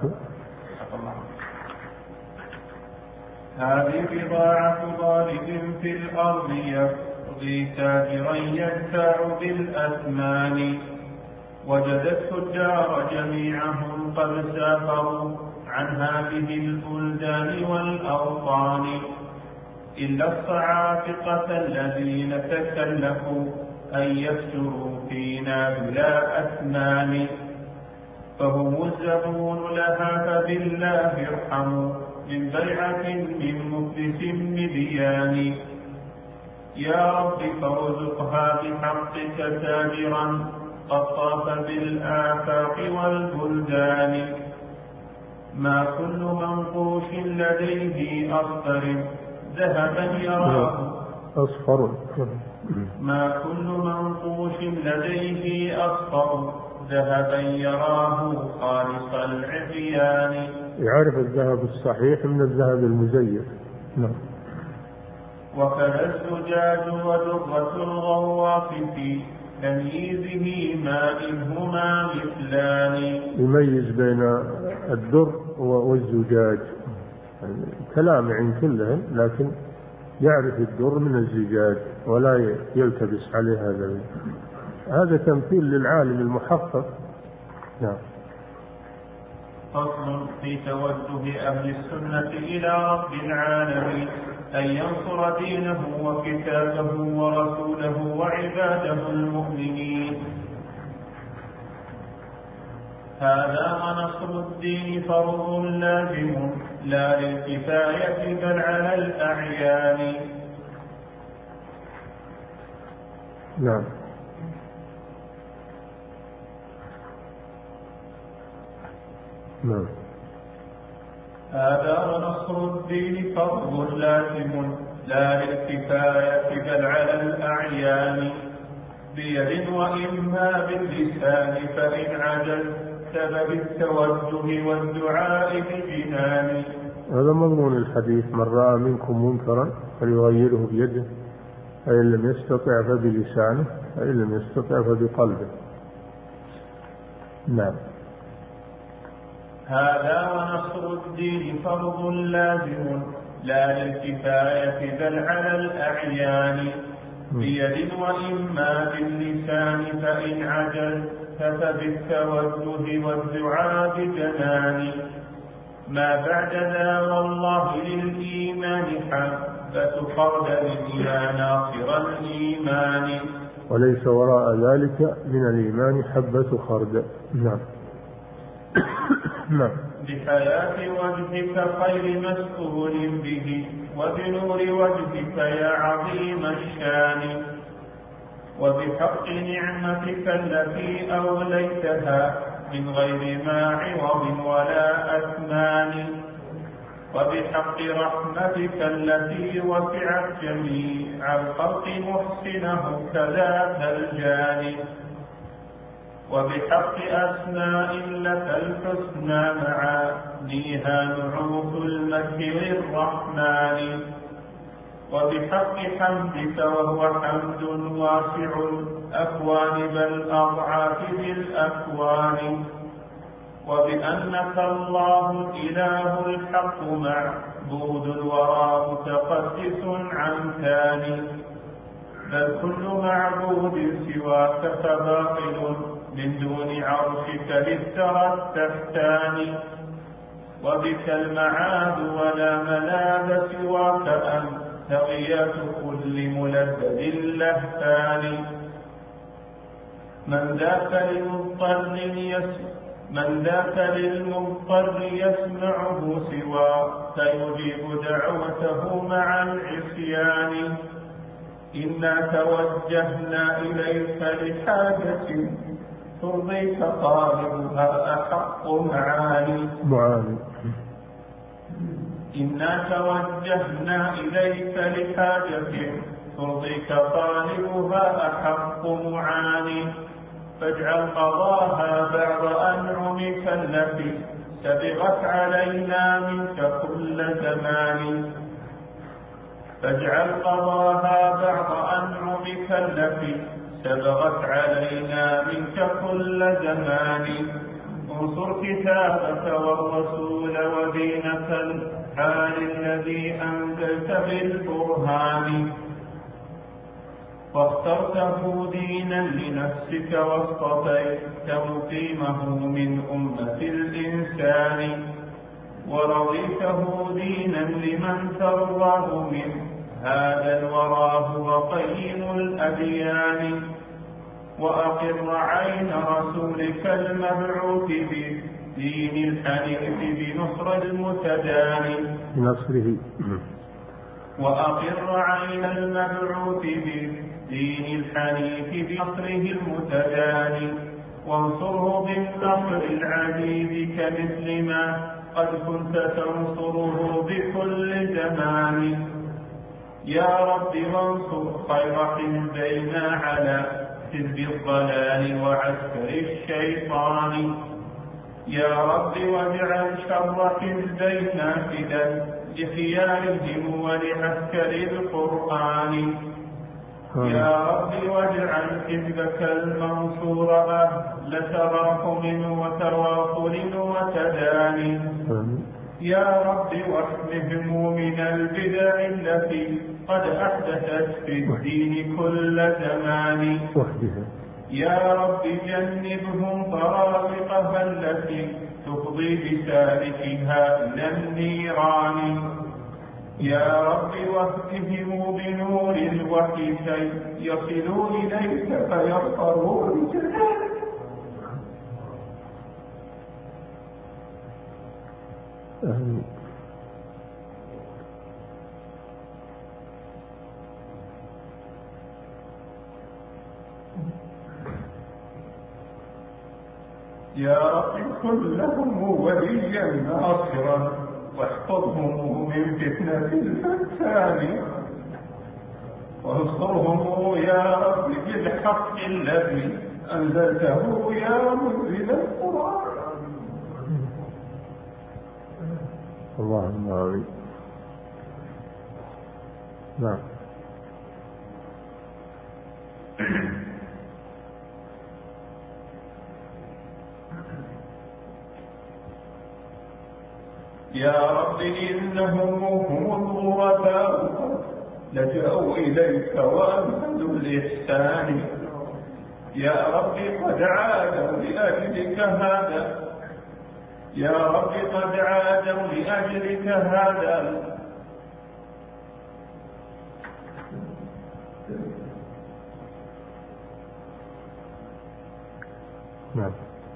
هذه بضاعة غالب في الأرض يبغي تاجرا يدفع بالأثمان. وجد التجار جميعهم قد سافروا عن هذه البلدان والأوطان إلا الصعافقة الذين تكلفوا أن يسروا فينا بلا أثمان، فهم الزبون لها فبالله ارحموا من بيعة من مفلس مديان. يا رب فارزقها بحقك تاجرا قد طاف بالآفاق والبلدان، ما كل منقوش لديه أصفر ذهبا يراه أصفر ما كل منقوش لديه أصفر ذهبا يراه خالص العصيان. يعرف الذهب الصحيح من الذهب المزيف. نعم. وكذا الزجاج ودرة الغواص في تمييزه ما إنهما مثلان. يميز بين الدر والزجاج، كلام عن كلهم، لكن يعرف الدر من الزجاج ولا يلتبس عليه هذا. هذا تمثيل للعالم المحقق. نعم. فصل في توجه أهل السنة إلى رب العالمين أن ينصر دينه وكتابه ورسوله وعباده المؤمنين. هذا ونصر الدين فرض لازم لا للكفاية بل على الأعيان. نعم. نعم. هذا ونصر الدين فرض لازم لا للكفاية بل على الأعيان، بيد وإما باللسان فإن عجز سبب التوجه والدعاء بجنان. هذا مضمون الحديث: من رأى منكم منكرا فليغيره بيده، فإن لم يستطع فبلسانه، فإن لم يستطع فبقلبه. نعم. هذا ونصر الدين فرض لازم لا للكفاية بل على الأعيان، بيد وإما باللسان فإن عجز فبالتوجه والدعاء بجنان. ما بعد ذا والله للإيمان حبة خردل يا ناصر الإيمان. وليس وراء ذلك من الإيمان حبة خردل. نعم. نعم. بحياة وجهك خير مسؤول به وبنور وجهك يا عظيم الشان، وبحق نعمتك التي أوليتها من غير ما عوض ولا أثمان، وبحق رحمتك التي وسعت جميع الخلق محسنه كذاك الجان، وبحق أسماء لك الحسنى معانيها نعوت المجد للرحمن، وبحق حمدك وهو حمد واسع الأكوان بل أضعاف بالأكوان، وبأنك الله الإله الحق معبود الورى متقدس عن ثاني، بل كل معبود سواك فباطل من دون عرشك للثرى التحتان، وبك المعاد ولا ملاذ سواك أنت غياث كل ملذذ اللهفان. من ذاك للمضطر يسمع من ذاك للمضطر يسمعه سواك يجيب دعوته مع العصيان. إنا توجهنا إليك لحاجة ترضيك طالبها أحق معاني معاني إنا توجهنا إليك لحاجة ترضيك طالبها أحق معاني، فاجعل قضاها بعض أنعمك التي سبغت علينا منك كل زمان، فاجعل قضاها بعض أنعمك التي سبغت علينا منك كل زمان. انصر كتابك والرسول ودينك الحال الذي أنزلت بالبرهان، واخترته دينا لنفسك واصطفيته وجدت مقيمه من أمة الإنسان ورضيته دينا لمن ترضاه منه هذا الورى هو قيم الأديان وأقر عين رسولك المبعوث بالدين الحنيف بنصر المتدان نصره وأقر عين المبعوث بالدين الحنيف بنصره المتدان وانصره بالنصر العزيز كمثل ما قد كنت تنصره بكل زمان يا رب وانصر خير حزبينا على حزب الضلال وعسكر الشيطان يا رب واجعل شر حزبينا فدا لخيارهم ولعسكر القرآن يا رب واجعل حزبك المنصور أهل تراحم وتواصل وتدان يا رب واحمهم من البدع التي قد أحدثت في الدين كل زمان يا رب جنبهم طرائقها التي تفضي بسالكها إلى النيران يا رب واهدهم بنور الوحي كي يصلوا إليك فيظفروا بجلالك يا رب كن لهم وليا ناصرا واحفظهم من فتنة الفتان وانصرهم يا رب بالحق الذي أنزلته يا منزل القرآن اللهم آمين. نعم. يا رب إنهم هم الغرباء لجأوا إليك وأبهدوا الإحسان يا رب قد عادوا لأجلك هذا يا رب قد عادوا لأجلك هذا نعم.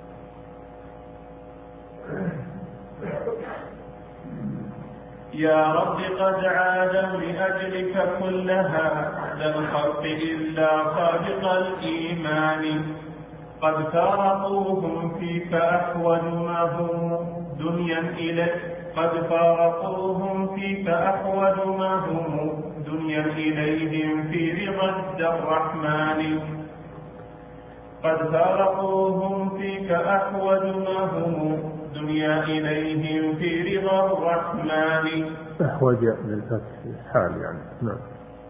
يا رب قد عادوا لأجلك كل هذا الخلق إلا صادق الإيمان قد فارقوهم فيك أحوج ما هم دنيا إليك قد فارقوهم فيك أحوج ما هم دنيا إليهم في رضا الرحمن قد فارقوهم فيك أحوج ما هم دنيا إليهم في رضا الرحمن أحوج للفتح حال يعني. نعم.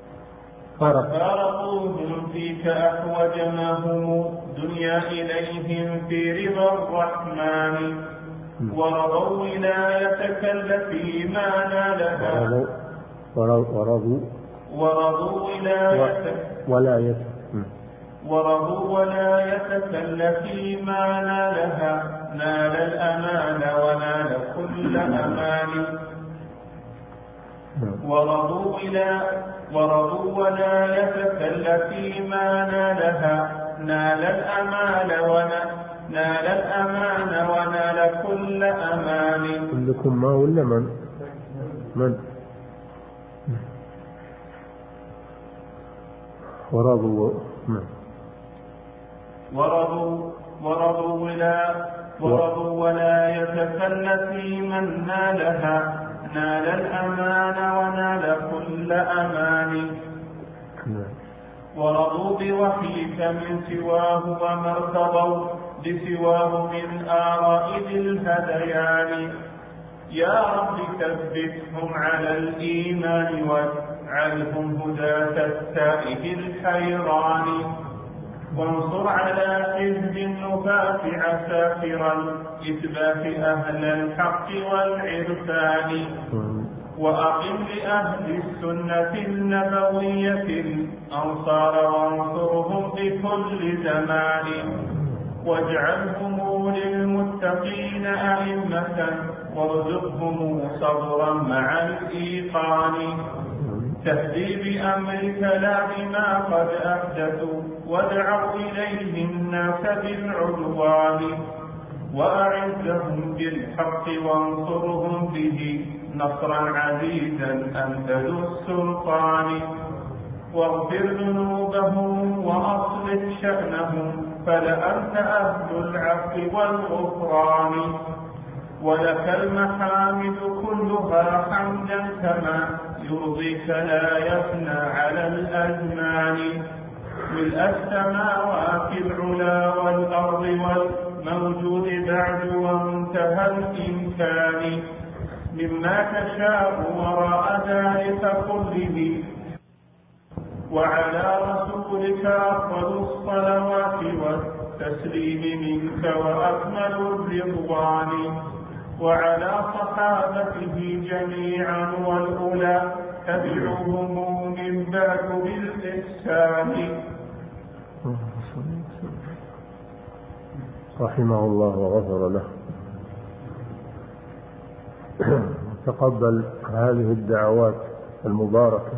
فارقوهم فيك أحوج ما هم دنيا إليهم في رضا الرحمن ورضوا ولايتك التي ما نالها ورضوا ورضوا ولايتك ولايتك ورضوا ولايتك التي ما نالها نال الأمان ونال كل أمان ورضوا ولا ورضوا ولايتك التي ما نالها نال الأمان ونال نال الأمان ونال كل أمان. عندكم ما ولا من؟ من؟ ورضوا من؟ ورضوا ورضوا ولا ورضوا ولايتك التي من نالها نال الأمان ونال كل أمان. ورضوا بوحيك من سواه وما ارتضوا بسواه من آراء ذي الهذيان يا رب ثبتهم على الإيمان واجعلهم هداة التائه الحيران وانصر على حزب النفاة عساكر الإثبات أهل الحق والعرفان وأقم لأهل السنة النبوية الأنصار وانصرهم بكل زمان واجعلهم للمتقين أئمة وارزقهم صبرا مع الإيقان تهدي بأمرك لا بما قد أحدثوا وادعوا إليه الناس بالعدوان وأعزهم بالحق وانصرهم به نصرا عزيزا أنت ذو السلطان واغفر ذنوبهم وأصلح شأنهم فلأنت أهل العفو والغفران ولك المحامد كلها حمدا كما يرضيك لا يفنى على الأزمان ملء السماوات العلا والأرض والموجود بعد ومنتهى الإمكان مما تشاء وراء ذلك كله وعلى رسولك أفضل الصلوات والتسليم منك وأكمل الرضوان وعلى صحابته جميعا والأولى تبعهم من بعد بالإحسان رحمه الله وغفر له. تقبل هذه الدعوات المباركة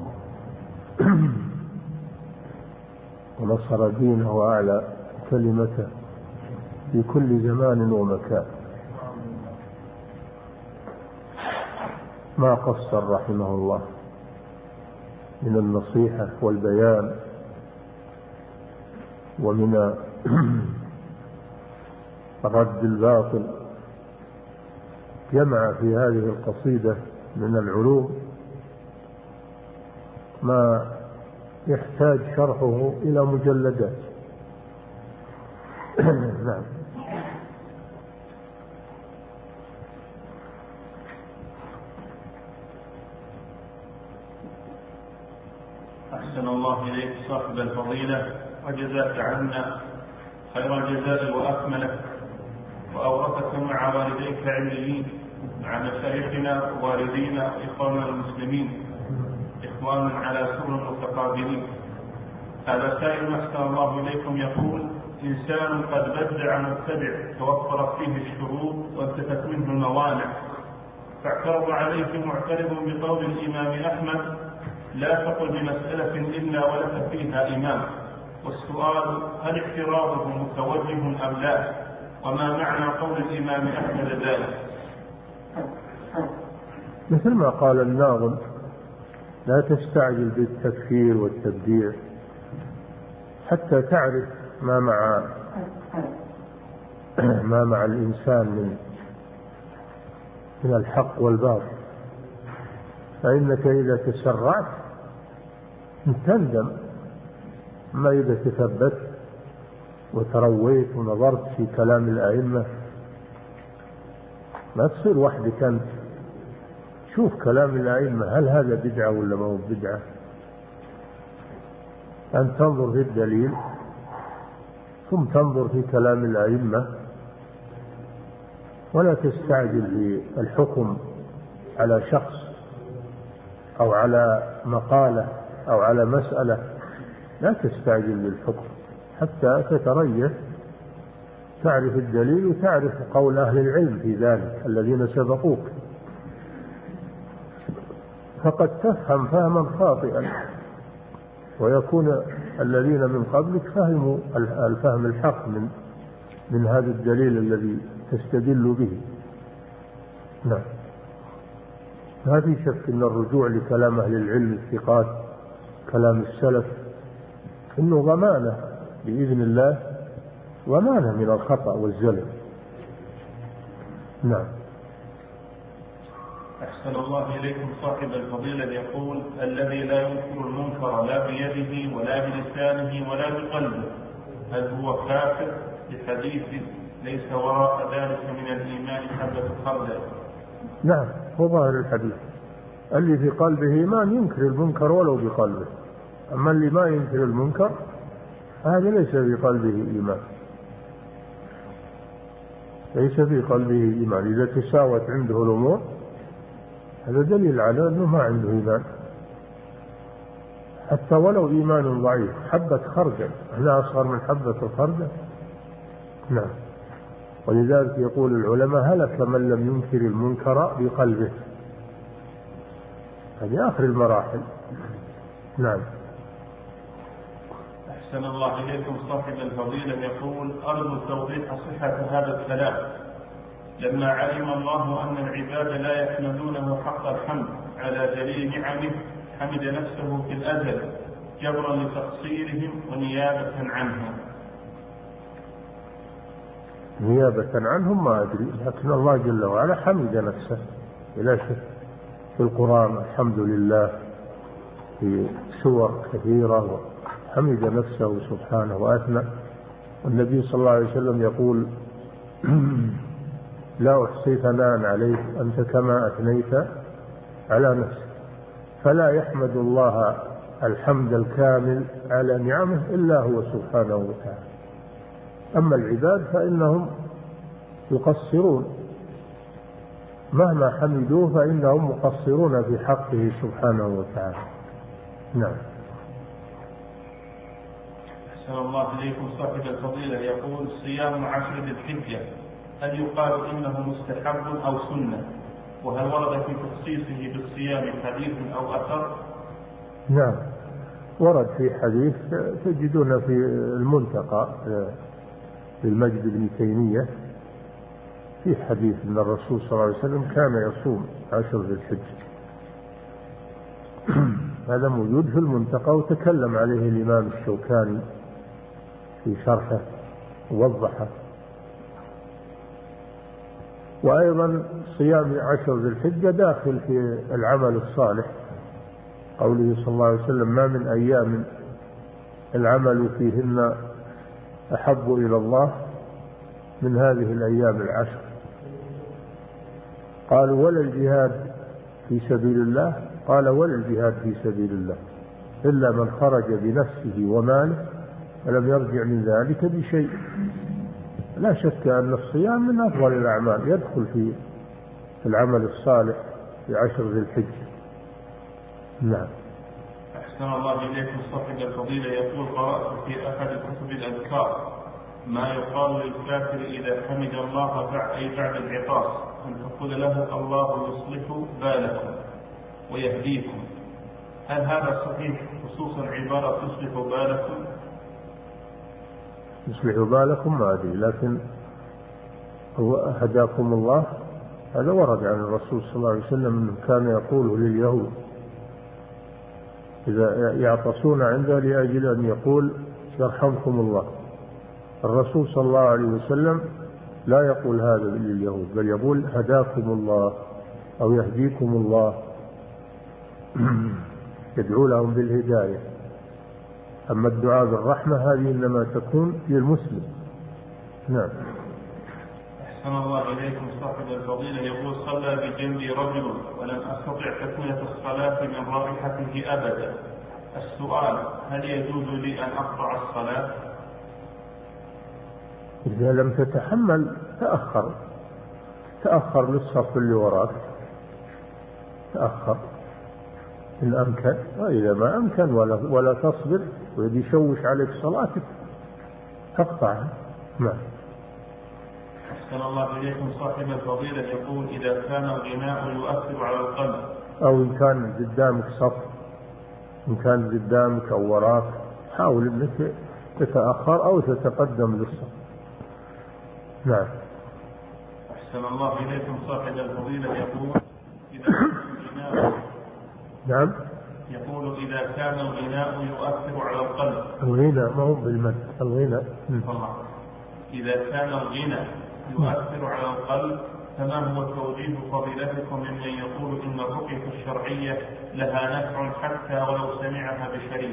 ونصر دينه وأعلى كلمته في كل زمان ومكان. ما قصر رحمه الله من النصيحة والبيان ومن رد الباطل. جمع في هذه القصيدة من العلوم ما يحتاج شرحه إلى مجلدات. نعم. أحسن الله إليك صاحب الفضيلة وجزاك عنا خير الجزاء وأكمله وأورثك مع والديك علمين مع مشايخنا ووالدينا وإخواننا المسلمين إخوان على سر متقابلين. هذا سائل أحسن الله إليكم يقول: إنسان قد بدع مبتدع توفرت فيه الشروط وانتفت منه الموانع فاعترض عليه معترض بقول الإمام أحمد: لا تقل بمسألة إلا ولك فيها إمام. والسؤال: هل اعتراضه متوجه أم لا؟ وما معنى قول الإمام أحمد ذلك؟ مثل ما قال الناظم: لا تستعجل بالتكفير والتبديع حتى تعرف ما مع ما مع الإنسان من من الحق والباطل، فإنك إذا تسرعت تندم. ما إذا تثبت وترويت ونظرت في كلام الأئمة ما تصير وحدك أنت. شوف كلام الأئمة هل هذا بدعة ولا ما هو بدعة، أن تنظر في الدليل ثم تنظر في كلام الأئمة ولا تستعجل بالحكم على شخص أو على مقالة أو على مسألة. لا تستعجل بالحكم حتى تتريث، تعرف الدليل وتعرف قول أهل العلم في ذلك الذين سبقوك، فقد تفهم فهما خاطئا ويكون الذين من قبلك فهموا الفهم الحق من من هذا الدليل الذي تستدل به. نعم. ما في شك أن الرجوع لكلام أهل العلم الثقات كلام السلف إنه ضمانة بإذن الله، ضمانة من الخطأ والزلل. نعم. أحسن الله إليكم صاحب الفضيلة يقول: الذي لا ينكر المنكر لا بيده ولا بلسانه ولا بقلبه، هل هو كافر بحديث ليس وراء ذلك من الإيمان حبة خردل؟ نعم، هو ظاهر الحديث. اللي في قلبه إيمان ينكر المنكر ولو بقلبه، أما اللي ما ينكر المنكر هذا ليس في قلبه إيمان، ليس في قلبه إيمان. إذا تساوت عنده الأمور هذا دليل على أنه ما عنده إيمان، حتى ولو إيمان ضعيف. حبة خردل، هل أصغر من حبة الخردل؟ نعم. ولذلك يقول العلماء هلك من لم ينكر المنكر بقلبه. هذه آخر المراحل. نعم. أحسن الله إليكم. صاحب الفضيلة يقول أرجو توضيح صحة هذا الكلام. لما علم الله أن العباد لا يحمدونه حق الحمد على دليل نعمه حمد نفسه في الأزل جبرا لتقصيرهم ونيابة عنهم. نيابة عنهم ما أدري، لكن الله جل وعلا حمد نفسه بلا شك في القرآن. الحمد لله في سور كثيرة حمد نفسه سبحانه وأثنى. والنبي صلى الله عليه وسلم يقول لا أحصي ثناء عليك أنت كما أثنيت على نفسك. فلا يحمد الله الحمد الكامل على نعمه إلا هو سبحانه وتعالى. أما العباد فإنهم يقصرون، مهما حمدوه فإنهم مقصرون في حقه سبحانه وتعالى. نعم. أحسن الله إليكم. صاحب الفضيلة يقول صيام عشر ذي الحجة هل يقال إنه مستحب أو سنة؟ وهل ورد في تخصيصه بالصيام حديث أو أثر؟ نعم، ورد في حديث تجدون في المنتقى للمجد بن تيمية في حديث أن الرسول صلى الله عليه وسلم كان يصوم عشر ذي الحجة. هذا موجود في المنتقى وتكلم عليه الإمام الشوكاني في شرحه ووضحه. وأيضا صيام عشر ذي الحجة داخل في العمل الصالح، قوله صلى الله عليه وسلم ما من أيام العمل فيهن أحب إلى الله من هذه الأيام العشر. قالوا ولا الجهاد في سبيل الله؟ قال ولا الجهاد في سبيل الله إلا من خرج بنفسه وماله ولم يرجع من ذلك بشيء. لا شك أن الصيام من أفضل الأعمال، يدخل في العمل الصالح في عشر ذي الحجة. نعم. أحسن الله إليكم. صاحب الفضيلة يقول قرأت في أحد كتب الأذكار ما يقال للكافر إذا حمد الله أي بعد العطاس أن تقول له الله يصلح بالكم ويهديكم. هل هذا صحيح خصوصا عبارة تصلح بالكم؟ يصلح بالكم ما أدري، لكن هداكم الله هذا ورد عن الرسول صلى الله عليه وسلم أنه كان يقوله لليهود إذا يعطسون عنده لأجل أن يقول يرحمكم الله. الرسول صلى الله عليه وسلم لا يقول هذا لليهود بل يقول هداكم الله أو يهديكم الله، يدعو لهم بالهداية. أما الدعاء بالرحمة هذه إنما تكون للمسلم. نعم. أحسن الله إليكم. صاحب الفضيلة يقول صلى بجنبي رجل ولم أستطع تكملة الصلاة من رائحته أبدا. السؤال هل يجوز لي أن أقطع الصلاة؟ إذا لم تتحمل تأخر تأخر للصف اللي وراك، تأخر إن أمكن، وإذا ما أمكن ولا, ولا تصبر ويدي يشوش عليك صلاتك تقطعها. نعم. أحسن الله إليكم. صاحب الفضيلة يقول إذا كان الغناء يؤثر على القلب أو إن كان قدامك صف، إن كان قدامك أو وراك حاول أنك تتأخر أو تتقدم للصف. نعم. أحسن الله إليكم. صاحب الفضيلة يقول إذا كان الغناء نعم يقول إذا كان الغناء يؤثر على القلب. الغناء ما هو بالمد، الغناء إذا كان الغنى يؤثر على القلب فما هو توجيه فضيلتكم ممن يقول إن الرقية الشرعية لها نفع حتى ولو سمعها بشريك؟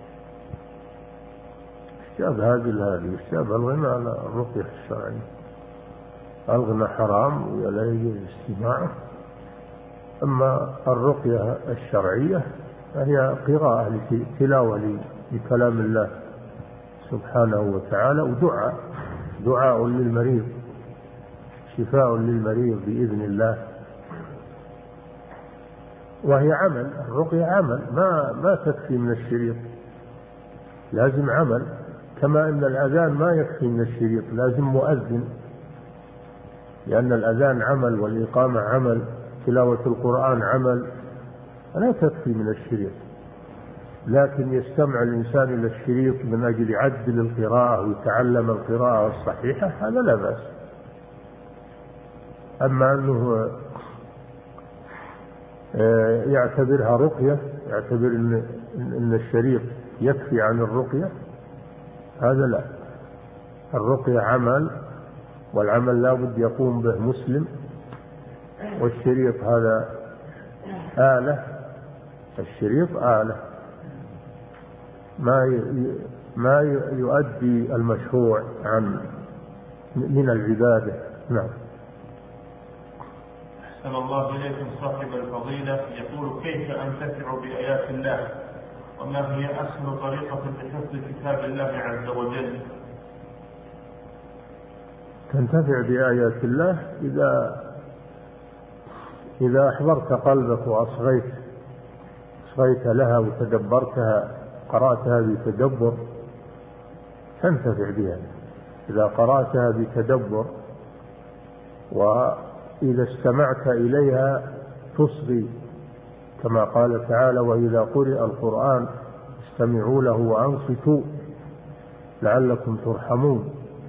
اشتبه هذه هذه اشتبه الغنى على الرقية الشرعية. الغنى حرام ولا يجوز استماعه. أما الرقية الشرعية فهي قراءة تلاوة لكلام الله سبحانه وتعالى ودعاء دعاء للمريض، شفاء للمريض بإذن الله. وهي عمل، الرقية عمل، ما ما تكفي من الشريط، لازم عمل كما أن الأذان ما يكفي من الشريط، لازم مؤذن، لأن الأذان عمل والإقامة عمل، تلاوة القرآن عمل، لا تكفي من الشريط. لكن يستمع الإنسان إلى الشريط من أجل يعدل القراءة ويتعلم القراءة الصحيحة، هذا لا بأس. أما أنه يعتبرها رقية، يعتبر أن الشريط يكفي عن الرقية، هذا لا. الرقية عمل، والعمل لا بد يقوم به مسلم، والشريط هذا آلة، الشريط آلة ما ما يؤدي المشروع عن من العبادة. نعم. أحسن الله إليكم صاحب الفضيلة، يقول: كيف أنتفع بآيات الله، وما هي أسهل طريقة لحفظ كتاب الله عز وجل؟ تنتفع بآيات الله إذا إذا أحضرت قلبك وأصغيت أصغيت لها وتدبرتها، قرأتها بتدبر، تنتفع بها. إذا قرأتها بتدبر وإذا استمعت إليها تصغي، كما قال تعالى: وإذا قرئ القرآن استمعوا له وأنصتوا لعلكم ترحمون.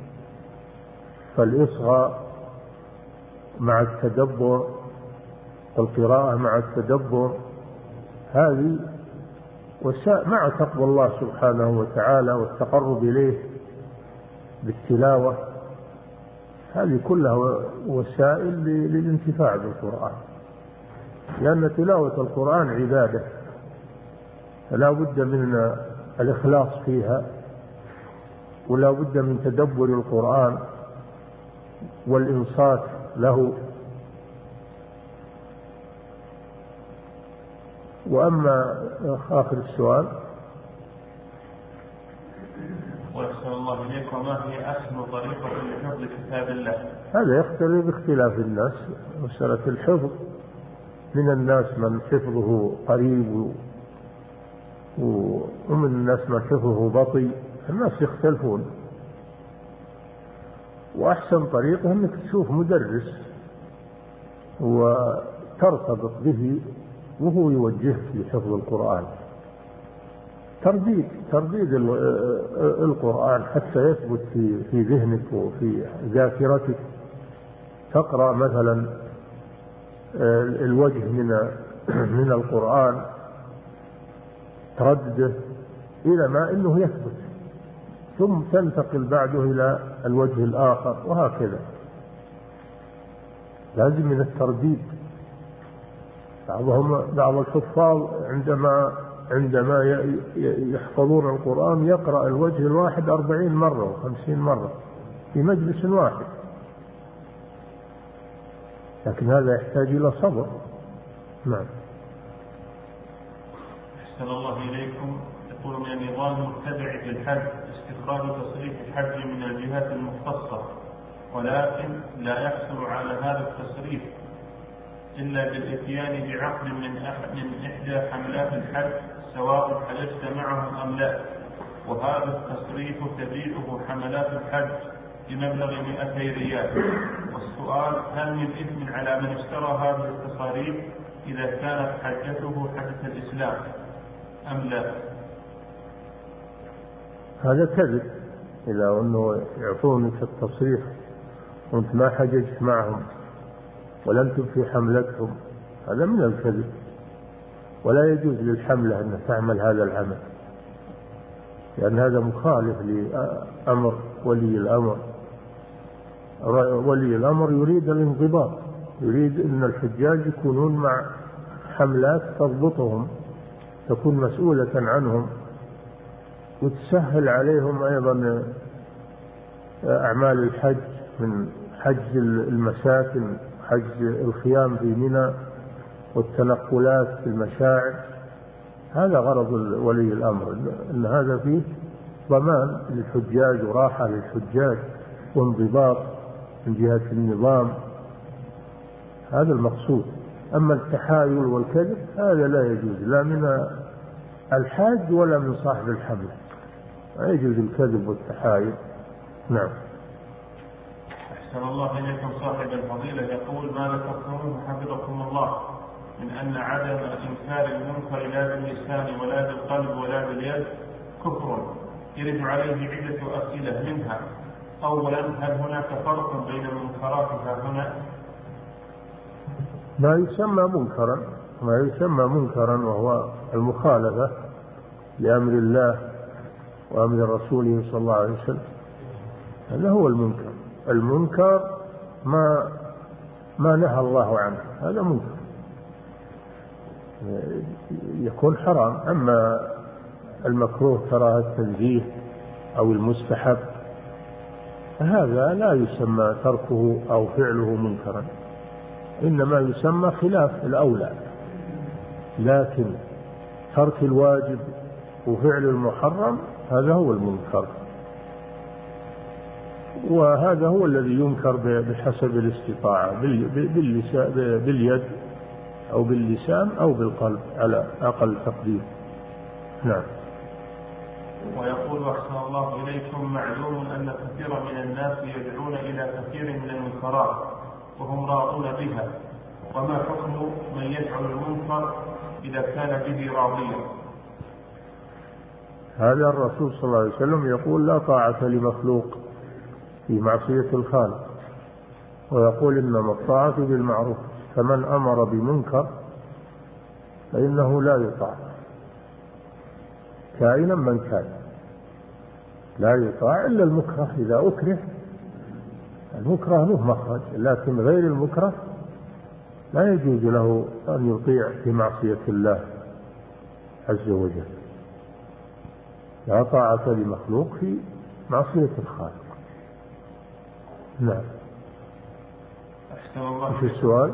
فالإصغاء مع التدبر، القراءة مع التدبر، هذه مع تقوى الله سبحانه وتعالى والتقرب إليه بالتلاوة، هذه كلها وسائل للانتفاع بالقرآن، لأن تلاوة القرآن عبادة، فلا بد من الإخلاص فيها، ولا بد من تدبر القرآن والإنصات له. وأما آخر السؤال: وأحسن الله إليكم، ما هي أسهل طريقة لحفظ كتاب الله؟ هذا يختلف باختلاف الناس. مسألة الحفظ، من الناس من حفظه قريب ومن الناس من حفظه بطيء، الناس يختلفون. وأحسن طريقة أنك تشوف مدرس وترتبط به وهو يوجهك لحفظ القرآن، ترديد ترديد القرآن حتى يثبت في في ذهنك وفي ذاكرتك. تقرأ مثلا الوجه من من القرآن، تردده إلى ما إنه يثبت، ثم تنتقل بعده إلى الوجه الآخر، وهكذا. لازم من الترديد. بعضهم بعض الحفاظ عندما عندما يحفظون القرآن يقرأ الوجه الواحد أربعين مرة وخمسين مرة في مجلس واحد، لكن هذا يحتاج إلى صبر. نعم. أحسن الله إليكم، يقول: من النظام المتبع في الحج استخراج تصريف الحج من الجهات المختصة، ولكن لا يحصل على هذا التصريف إلا بالإتيان بعقد من من إحدى حملات الحج، سواء حججت معهم أم لا، وهذا التصريف تبيعه حملات الحج بمبلغ مئتي ريال. والسؤال: هل من إثم على من اشترى هذه التصاريف إذا كانت حجته حجة الإسلام أم لا؟ هذا كذب. إذا أنه يعطونك التصريح وأنت ما حججت معهم ولم تبقي حملتهم، هذا من الكذب، ولا يجوز للحملة أن تعمل هذا العمل، لأن هذا مخالف لأمر ولي الأمر. ولي الأمر يريد الانضباط، يريد أن الحجاج يكونون مع حملات تضبطهم، تكون مسؤولة عنهم، وتسهل عليهم أيضا أعمال الحج، من حج المساكن، حج الخيام في منى، والتنقلات في المشاعر. هذا غرض ولي الأمر، أن هذا فيه ضمان للحجاج وراحة للحجاج وانضباط من جهة النظام، هذا المقصود. أما التحايل والكذب هذا لا يجوز، لا من الحاج ولا من صاحب الحمل. لا يجوز الكذب والتحايل. نعم. أحسن الله إليكم صاحب الفضيلة يقول: ما ذكرتموه حفظكم الله من أن عدم إنكار المنكر لا باللسان ولا بالقلب ولا باليد كفر، يرد عليه عدة أسئلة، منها: أولا، هل هناك فرق بين المنكرات هنا؟ ما يسمى منكرا ما يسمى منكرا وهو المخالفة لأمر الله وأمر رسوله صلى الله عليه وسلم، هذا هو المنكر. المنكر ما ما نهى الله عنه، هذا منكر يكون حرام. أما المكروه كراهة التنزيه أو المستحب هذا لا يسمى تركه أو فعله منكرا، إنما يسمى خلاف الأولى. لكن ترك الواجب وفعل المحرم هذا هو المنكر، وهذا هو الذي ينكر بحسب الاستطاعة، باليد أو باللسان أو بالقلب على أقل تقدير. نعم. ويقول: أحسن الله إليكم، معلوم أن كثيرا من الناس يدعون إلى كثير من المنكرات وهم راضون بها، وما حكم من يفعل المنكر إذا كان به راضيا؟ هذا الرسول صلى الله عليه وسلم يقول: لا طاعة لمخلوق في معصية الخالق، ويقول: إنما الطاعة بالمعروف، فمن أمر بمنكر فإنه لا يطاع كائنا من كان، لا يطاع إلا المكره. إذا أكره، المكره له مخرج، لكن غير المكره لا يجوز له أن يطيع في معصية الله عز وجل. لا طاعة لمخلوق في معصية الخالق. نعم. أحسن الله. في السؤال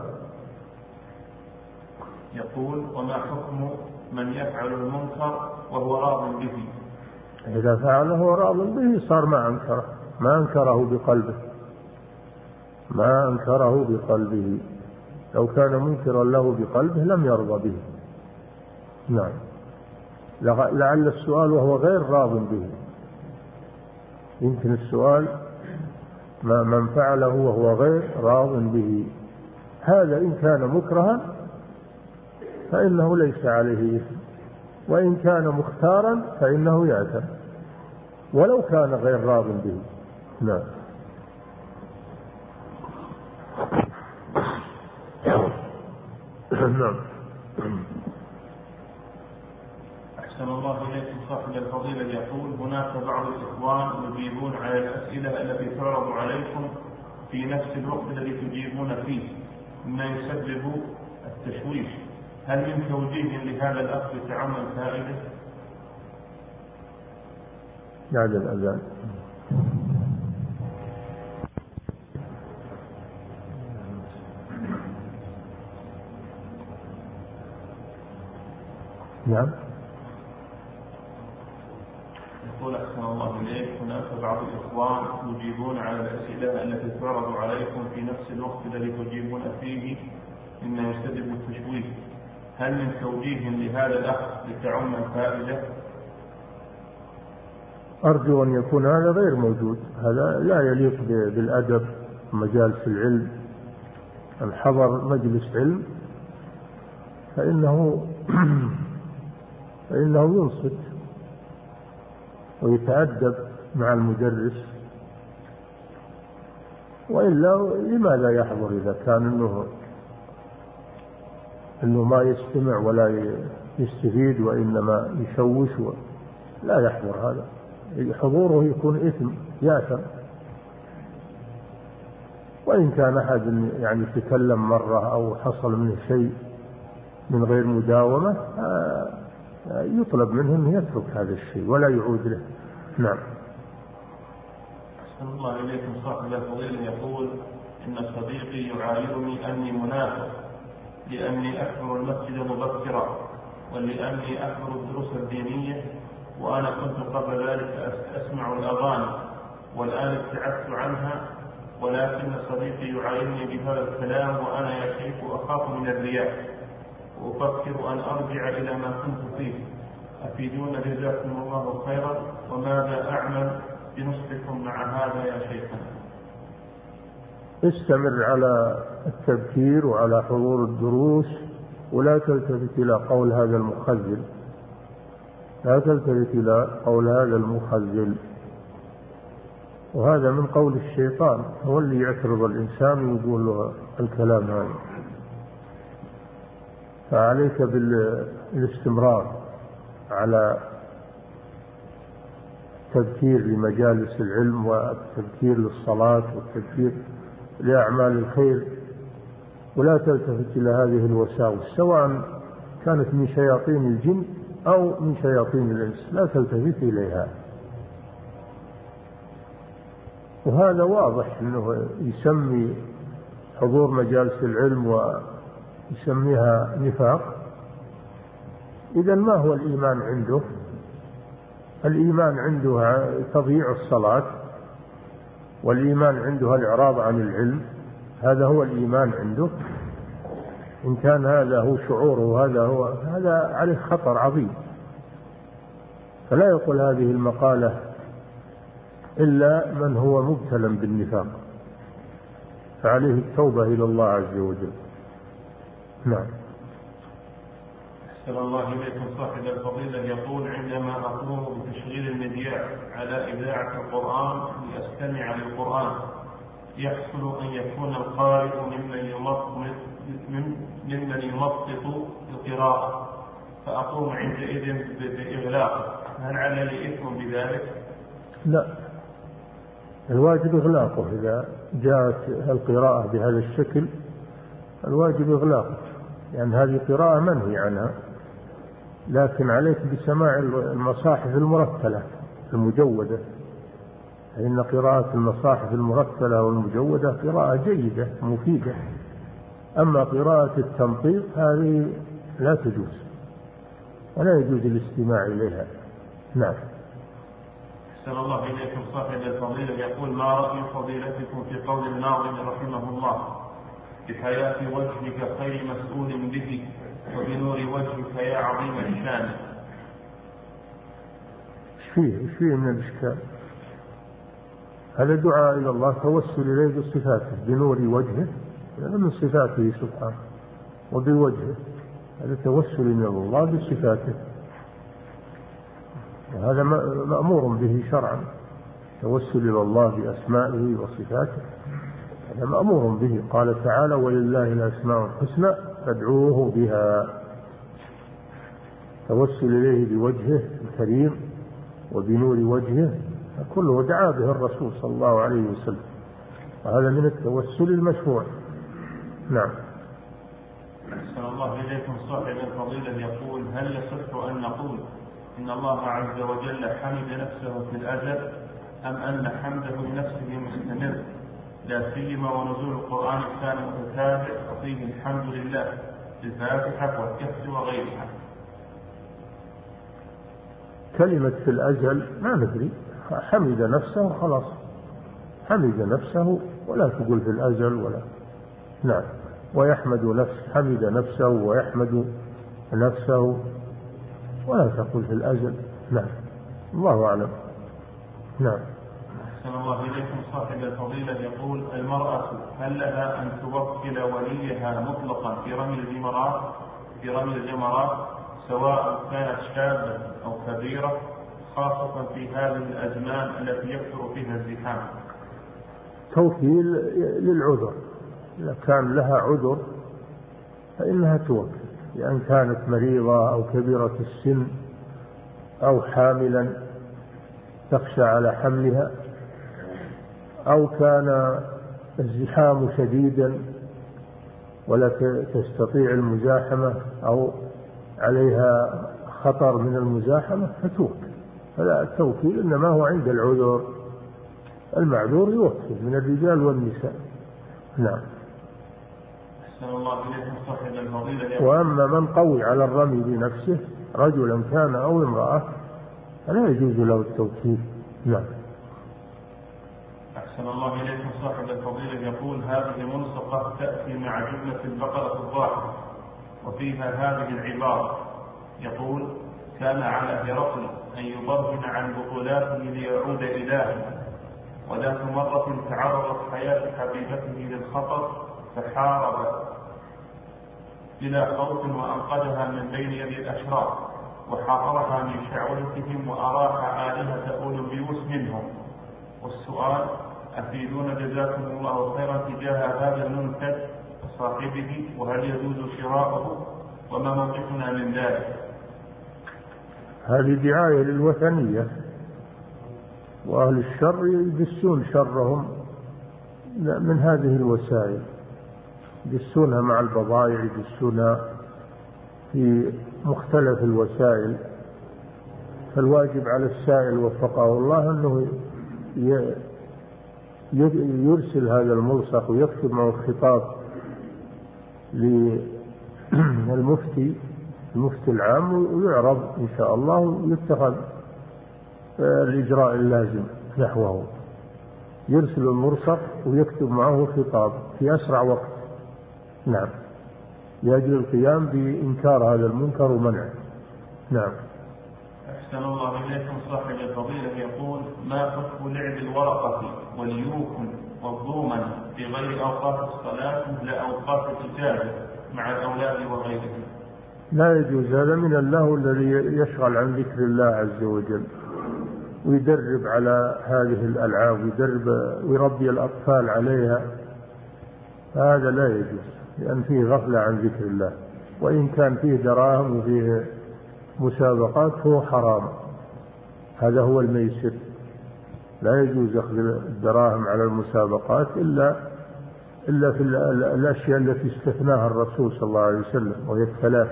يقول: وما حكم من يفعل المنكر وهو راض به؟ إذا فعله وراض به صار ما أنكره، ما أنكره بقلبه ما أنكره بقلبه لو كان منكرا له بقلبه لم يرضى به. نعم. لعل السؤال وهو غير راض به، يمكن السؤال ما من فعله وهو غير راض به، هذا إن كان مكرها فإنه ليس عليه إثم، وإن كان مختارا فإنه يأثم ولو كان غير راض به. نعم. نعم. أحسن الله إليكم صاحب الفضيلة يقول: هناك بعض الإخوان يجيبون على الأسئلة التي تعرض عليكم في نفس الوقت الذي تجيبون فيه مما يسبب التشويش، هل من توجيه لهذا الأخ يتعمل فائدة؟ بعد الأذان. نعم. يقول: أحسن الله إليك، هناك بعض الإخوان يجيبون على الأسئلة التي تعرض عليكم في نفس الوقت الذي تجيبون فيه مما يسبب التشويش، هل من توجيه لهذا الأخ لتعم الفائدة؟ أرجو أن يكون هذا غير موجود، هذا لا يليق بالأدب مجالس العلم. الحضر مجلس علم فإنه فإنه ينصت ويتأدب مع المدرس، وإلا لماذا يحضر إذا كان إنه إنه ما يستمع ولا يستفيد وإنما يشوش؟ لا يحضر، هذا حضوره يكون إثم، يأثم. وإن كان أحد يعني تكلم مرة أو حصل منه شيء من غير مداومة يطلب منه أن يترك هذا الشيء ولا يعود له. نعم. أحسن الله إليكم صاحب الفضيلة يقول: إن صديقي يعايرني أني منافق لأني أحضر المسجد مبكرا ولأني أحضر الدروس الدينية، وأنا كنت قبل ذلك أسمع الأغاني والآن ابتعدت عنها، ولكن صديقي يعايرني بهذا الكلام وأنا يا شيخ أخاف من الرياء وأفكر أن أرجع إلى ما كنت فيه، أفيدون جزاكم الله خيرا، وماذا أعمل بنصحكم مع هذا يا شيخنا؟ استمر على التذكير وعلى حضور الدروس، ولا تلتفت إلى قول هذا المخزل، لا تلتفت إلى قول هذا المخزل، وهذا من قول الشيطان، هو اللي يعترض الإنسان ويقول له الكلام هذا. فعليك بالاستمرار على التذكير لمجالس العلم والتذكير للصلاة والتذكير لأعمال الخير، ولا تلتفت إلى هذه الوساوس سواء كانت من شياطين الجن أو من شياطين الإنس، لا تلتفت إليها. وهذا واضح أنه يسمي حضور مجالس العلم ويسميها نفاق. إذن ما هو الإيمان عنده؟ الإيمان عنده تضييع الصلاة، والإيمان عنده الإعراض عن العلم، هذا هو الإيمان عنده. إن كان هذا هو شعوره هذا هو هذا عليه خطر عظيم. فلا يقول هذه المقالة إلا من هو مبتلى بالنفاق، فعليه التوبة إلى الله عز وجل. نعم. أحسن الله إليكم. صاحب الفضيلة يقول: عندما أقوم بتشغيل المذياع على إذاعة القرآن لأستمع للقرآن، يحصل أن يكون القارئ ممن يمطط ممن يمطط القراءة، فأقوم عندئذ بإغلاقه، هل علي إثم بذلك؟ لا، الواجب إغلاقه. إذا جاءت القراءة بهذا الشكل الواجب إغلاقه، لأن يعني هذه قراءة منهي عنها. لكن عليك بسماع المصاحف المرتلة المجودة، فإن قراءة المصاحف المرتلة والمجودة قراءة جيدة مفيدة. أما قراءة التمطيط هذه لا تجوز، ولا يجوز الاستماع إليها. نعم. أحسن الله إليكم. صاحب الفضيلة يقول: ما رأي فضيلتكم في قول الناظم رحمه الله: بحياة وجهك خير مسؤول به، وبنور وجهك يا عظيم الشان؟ ايش فيه ايش فيه من الإشكال؟ هذا دعاء إلى الله، توسل إليه بصفاته، بنور وجهه هذا من صفاته سبحانه، وبوجهه هذا توسل إلى الله بصفاته، وهذا مأمور به شرعا. توسل إلى الله بأسمائه وصفاته هذا مأمور به. قال تعالى: ولله الأسماء الحسنى فادعوه بها. توسل إليه بوجهه الكريم وبنور وجهه كله دعا به الرسول صلى الله عليه وسلم، وهذا من التوسل المشروع. نعم. أحسن الله إليكم. صاحب الفضيلة يقول: هل يصح أن نقول إن الله عز وجل حمد نفسه في الأزل، أم أن حمده لنفسه مستمر، لا سيما ونزول القرآن كان متتابع وفيه الحمد لله الفاتحة والكهف وغيرها؟ كلمة في الأزل ما ندري، حمد نفسه خلاص، حمد نفسه، ولا تقول في الأزل ولا. نعم. ويحمد نفس حمد نفسه ويحمد نفسه، ولا تقول في الأزل. نعم. الله أعلم. نعم. أحسن الله إليكم. صاحب الفضيلة يقول: المرأة هل لها أن توكل وليها مطلقا في رمي الجمرات في رمي الجمرات سواء كانت شابة أو كبيرة، خاصة في هذه الأزمان التي يكثر فيها الزحام؟ توكيل للعذر، إذا كان لها عذر فإنها توكل، لأن كانت مريضة أو كبيرة السن أو حاملا تخشى على حملها، أو كان الزحام شديدا ولا تستطيع المزاحمة أو عليها خطر من المزاحمة فتوكل. فلا التوكيل إنما هو عند العذر، المعذور يوكل من الرجال والنساء. نعم. أحسن الله إليكم. صاحب الفضيلة. وأما من قوي على الرمي بنفسه رجلا كان أو امرأة فلا يجوز له التوكيل. نعم. أحسن الله إليكم. صاحب الفضيلة يقول: هذه ملصقة تأتي مع جملة البقرة الظاهرة وفيها هذه العبارة، يقول: كان على هرقل أن يبرهن عن بطولاته ليعود إلهه. وذات مرة تعرضت حياة حبيبته للخطر فحارب بلا خوف وأنقذها من بين يدي الأشرار وحررها من شعوذتهم وأراح آلهة أولمبيوس منهم. والسؤال: أفيدون جزاكم الله خيرا تجاه هذا المنتج وصاحبه، وهل يجوز شراؤه، وما موقفنا من ذلك؟ هذه دعاية للوثنية، وأهل الشر يدسون شرهم من هذه الوسائل، يدسونها مع البضائع، يدسونها في مختلف الوسائل. فالواجب على السائل وفقه الله أنه يرسل هذا الملصق ويكتب معه الخطاب للمفتي المفتي العام ويعرض إن شاء الله ويتخذ الإجراء اللازم نحوه. يرسل الملصق ويكتب معه خطاب في أسرع وقت، نعم، يجري القيام بإنكار هذا المنكر ومنعه. نعم. أحسن الله إليكم. صاحب الفضيلة يقول: ما حكم لعب الورقة واليوكن والضومن في غير أوقات الصلاة مثل أوقات الإجازة مع الأولاد وغيرهم؟ لا يجوز، هذا من اللهو الذي يشغل عن ذكر الله عز وجل، ويدرب على هذه الألعاب ويدرب ويربي الأطفال عليها، هذا لا يجوز، لأن فيه غفلة عن ذكر الله. وإن كان فيه دراهم وفيه مسابقات هو حرام، هذا هو الميسر. لا يجوز أخذ الدراهم على المسابقات إلا إلا في الأشياء التي استثناها الرسول صلى الله عليه وسلم، وهي الثلاث: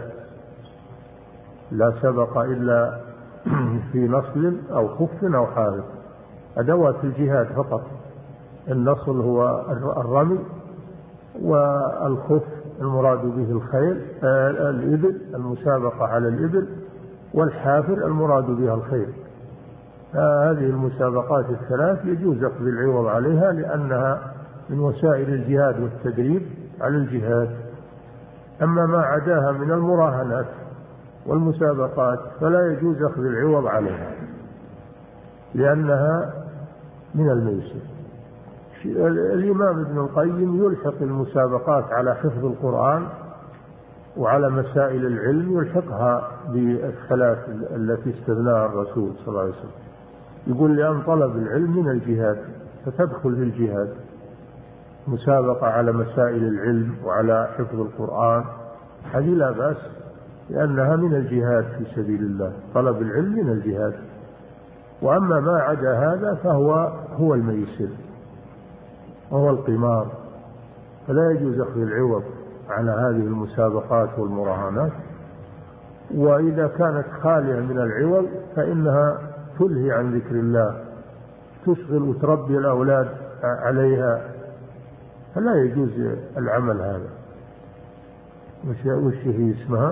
لا سبق إلا في نصل أو خف أو حارب، أدوات الجهاد فقط. النصل هو الرمي، والخف المراد به الخيل الإبل، المسابقة على الإبل، والحافر المراد بها الخيل. هذه المسابقات الثلاث يجوز أخذ العوض عليها لأنها من وسائل الجهاد والتدريب على الجهاد. أما ما عداها من المراهنات والمسابقات فلا يجوز أخذ العوض عليها لأنها من الميسر. الإمام ابن القيم يلحق المسابقات على حفظ القرآن وعلى مسائل العلم، يلحقها بالثلاث التي استثناها الرسول صلى الله عليه وسلم. يقول: لأن طلب العلم من الجهاد فتدخل في الجهاد. مسابقة على مسائل العلم وعلى حفظ القرآن هذه لا بأس، لأنها من الجهاد في سبيل الله، طلب العلم من الجهاد. وأما ما عدا هذا فهو هو الميسر وهو القمار، فلا يجوز أخذ العوض على هذه المسابقات والمراهنات. وإذا كانت خالية من العوض فإنها تلهي عن ذكر الله، تشغل وتربي الأولاد عليها، فلا يجوز العمل هذا. وش هي اسمها؟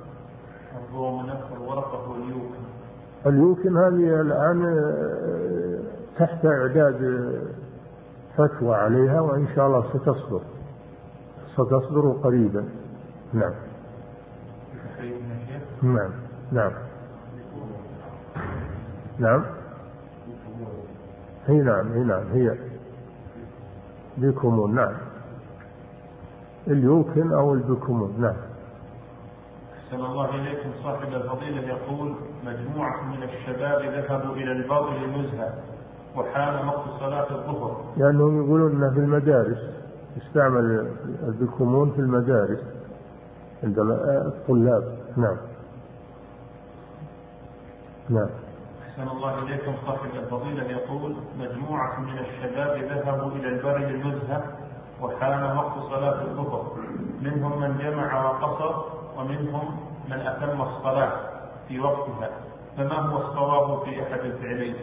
الورقة واليوكن. اليوكن هذه الآن تحت إعداد فتوى عليها، وإن شاء الله ستصدر ستصدر قريبا. نعم. نعم نعم نعم هي نعم هي نعم هي بكمون. نعم، اليوكن أو البكمون. نعم. أحسن الله إليكم. صاحب الفضيلة يقول: مجموعة من الشباب ذهبوا إلى البر للنزهة وحان وقت صلاة الظهر. لأنهم يعني يقولون أنه في المدارس يستعمل البكمون في المدارس عند الطلاب. نعم نعم. أحسن الله إليكم. صاحب الفضيلة يقول: مجموعة من الشباب ذهبوا إلى البر للنزهة وحان وقت صلاة الظهر، منهم من جمع وقصر ومنهم من أتم الصلاة في وقتها، فما هو الصواب في أحد الفعلين؟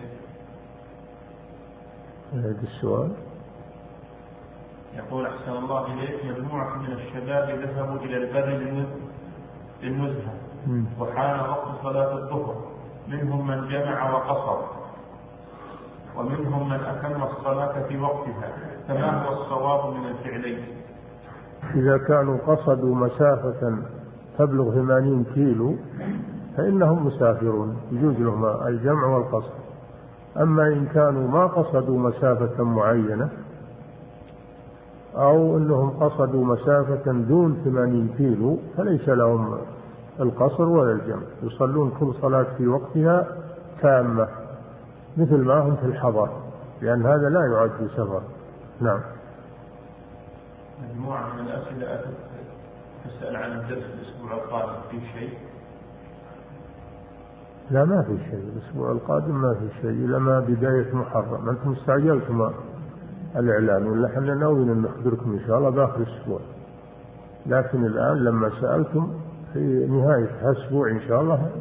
هذا السؤال. يقول: أحسن الله إليك: مجموعة من الشباب ذهبوا إلى البر للنزهة وحان وقت صلاة الظهر، منهم من جمع وقصر ومنهم من أتم الصلاة في وقتها، فما هو الصواب من الفعلين؟ إذا كانوا قصدوا مسافة تبلغ ثمانين كيلو فإنهم مسافرون يجوز لهم الجمع والقصر. أما إن كانوا ما قصدوا مسافة معينة أو أنهم قصدوا مسافة دون ثمانين كيلو فليس لهم القصر ولا الجمع، يصلون كل صلاة في وقتها تامة مثل ما هم في الحضر، لأن هذا لا يعد سفر. نعم. مجموعة من الأسئلة تسأل عن الدرس الأسبوع القادم في شيء؟ لا ما في شيء الأسبوع القادم، ما في شيء إلا ما بداية محرم. أنتم استعجلتم الإعلان ولا حنا ناويين أن نخبركم إن شاء الله بآخر الأسبوع، لكن الآن لما سألتم في نهاية أسبوع إن شاء الله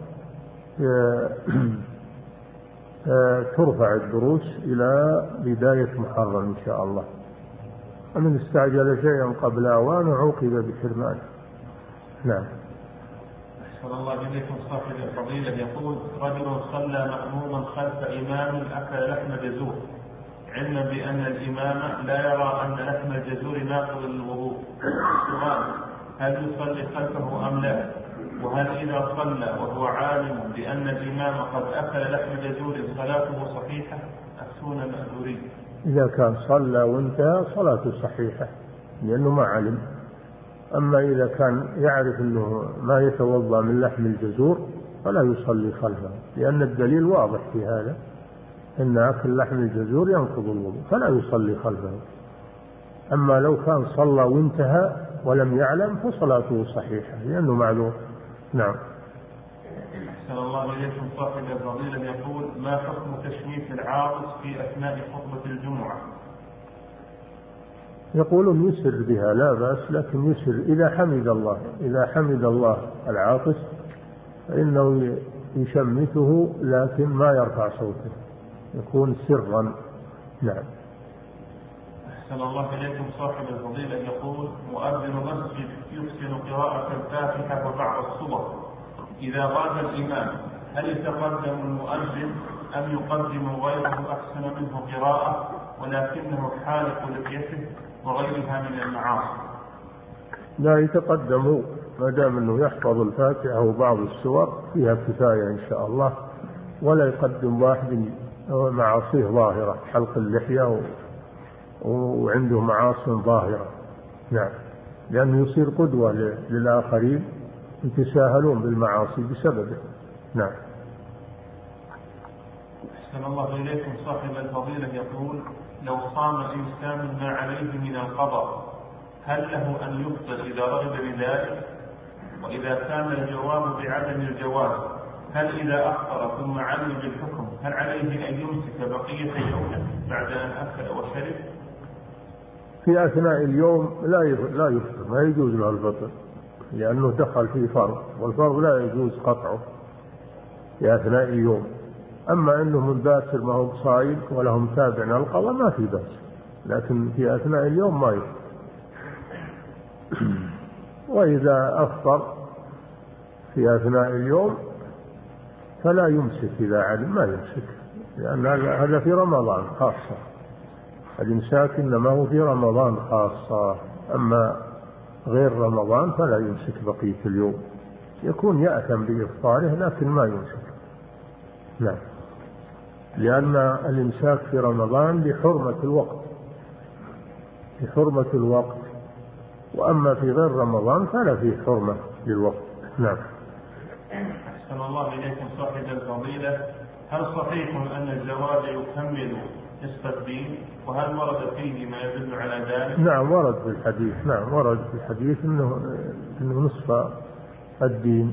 ترفع الدروس إلى بداية محرم إن شاء الله. ومن استعجل شيئا قبل أوانه عوقب بحرمانه. نعم. أحسن الله إليكم. صاحب الفضيلة يقول: رجل صلى مأموما خلف إمام أكل لحم جزور، علما بأن الإمام لا يرى أن لحم الجزور ناقض للوضوء. السؤال: هل يصلي خلفه أم لا؟ وهل إذا صلى وهو عالم بأن الإمام قد أكل لحم جزور صلاته صحيحة؟ أفتونا مأذورين. إذا كان صلى وانتهى صلاته صحيحة لأنه ما علم. أما إذا كان يعرف أنه ما يتوضأ من لحم الجزور فلا يصلي خلفه، لأن الدليل واضح في هذا، إن أكل لحم الجزور ينقض الوضوء، فلا يصلي خلفه. أما لو كان صلى وانتهى ولم يعلم فصلاته صحيحة لأنه معذور. نعم. أحسن الله إليكم. صاحب الفضيلة يقول: ما حكم تشميت العاطس في أثناء خطبة الجمعة؟ يقولون يسر بها لا بأس، لكن يسر إذا حمد الله، إذا حمد الله العاطس فإنه يشمته لكن ما يرفع صوته، يكون سرا. نعم. أحسن الله إليكم. صاحب الفضيلة يقول: مؤذن مسجد يحسن قراءة الفاتحة وبعض السور، إذا غاب الإمام هل يتقدم المؤذن أم يقدم غيره أحسن منه قراءة ولكنه حالق لحيته وغيرها من المعاصي؟ لا يتقدم، ما دام أنه يحفظ الفاتحة وبعض السور فيها كفاية إن شاء الله، ولا يقدم واحد معاصيه ظاهرة، حلق اللحية وعنده معاصي ظاهرة. نعم. لأنه يصير قدوة للآخرين يتساهلون بالمعاصي بسببه. نعم. أحسن الله إليكم. صاحب الفضيلة يقول: لو صام إنسان ما عليه من القضاء هل له أن يفطر إذا رغب بذلك؟ وإذا كان الجواب بعدم الجواز هل إذا أفطر ثم علم بالحكم هل عليه أن يمسك بقية يومه بعد أن أكل وشرب؟ في أثناء اليوم لا لا يفطر، ما يجوز له الفطر لأنه دخل في فرض، والفرض لا يجوز قطعه في أثناء اليوم. أما أنه من باكر ما هو صائم وله متابع القضاء ما في بأس، لكن في أثناء اليوم ما يفطر. وإذا أفطر في أثناء اليوم فلا يمسك، إذا علم ما يمسك، لأن هذا في رمضان خاصة، الإمساك إنما هو في رمضان خاصة، أما غير رمضان فلا يمسك بقية اليوم، يكون يأثم بإفطاره لكن ما يمسك. نعم. لأن الإمساك في رمضان لحرمة الوقت، لحرمة الوقت، وأما في غير رمضان فلا فيه حرمة للوقت. نعم. أحسن الله إليكم. صاحب الفضيلة، هل صحيح أن الزواج يكمل نصف الدين؟ وهل ورد فيه ما يدل على ذلك؟ نعم ورد في الحديث، نعم ورد في الحديث إنه, إنه نصف الدين،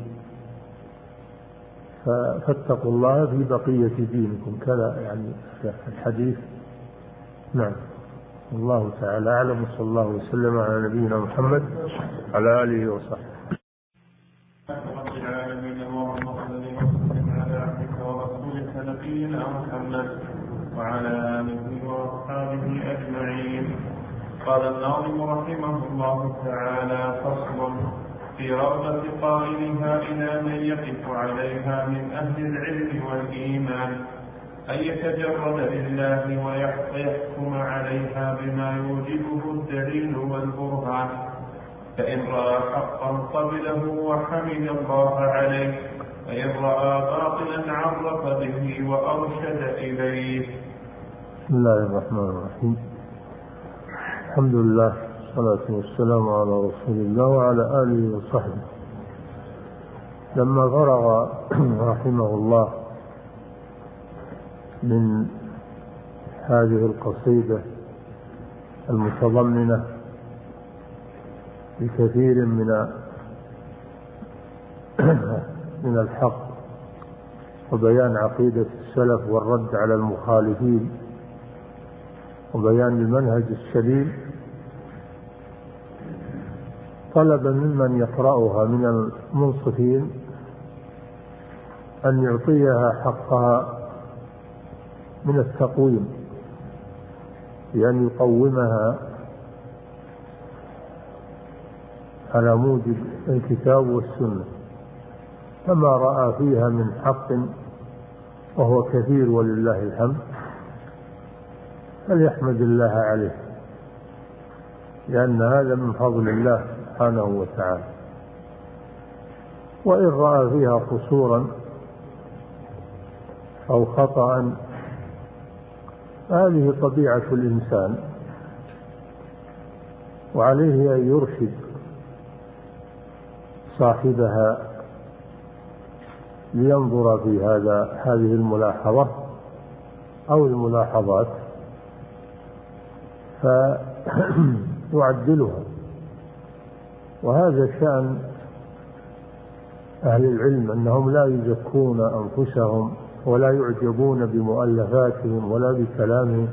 فاتقوا الله في بقية دينكم كذا يعني في الحديث. نعم. الله تعالى أعلم، وصلى الله وسلم على نبينا محمد على آله وصحبه. رب العالمين، اللهم صل وسلم على عبدك ورسولك نبينا محمد وعلى آله وأصحابه أجمعين. قال الناظم رحمه الله تعالى: فصل في رغبة قائلها إلى من يقف عليها من أهل العلم والإيمان أن يتجرد لله ويحكم عليها بما يوجبه الدليل والبرهان، فإن رأى حقا قبله وحمد الله عليه، فإن رأى باطلا عرف به وأرشد إليه. بسم الله الرحمن الرحيم. الحمد لله والصلاة والسلام على رسول الله وعلى آله وصحبه. لما فرغ رحمه الله من هذه القصيدة المتضمنة بكثير من من الحق وبيان عقيدة السلف والرد على المخالفين وبيان المنهج السليم، طلب ممن يقرأها من المنصفين أن يعطيها حقها من التقويم، بأن يقومها على موجب الكتاب والسنة، فما رأى فيها من حق وهو كثير ولله الحمد فليحمد الله عليه، لأن هذا من فضل الله سبحانه وتعالى. وإن رأى فيها قصورا أو خطأ هذه طبيعة الإنسان، وعليه أن يرشد صاحبها لينظر في هذا هذه الملاحظة أو الملاحظات فيعدلها. وهذا شأن أهل العلم، أنهم لا يزكون أنفسهم ولا يعجبون بمؤلفاتهم ولا بكلامهم،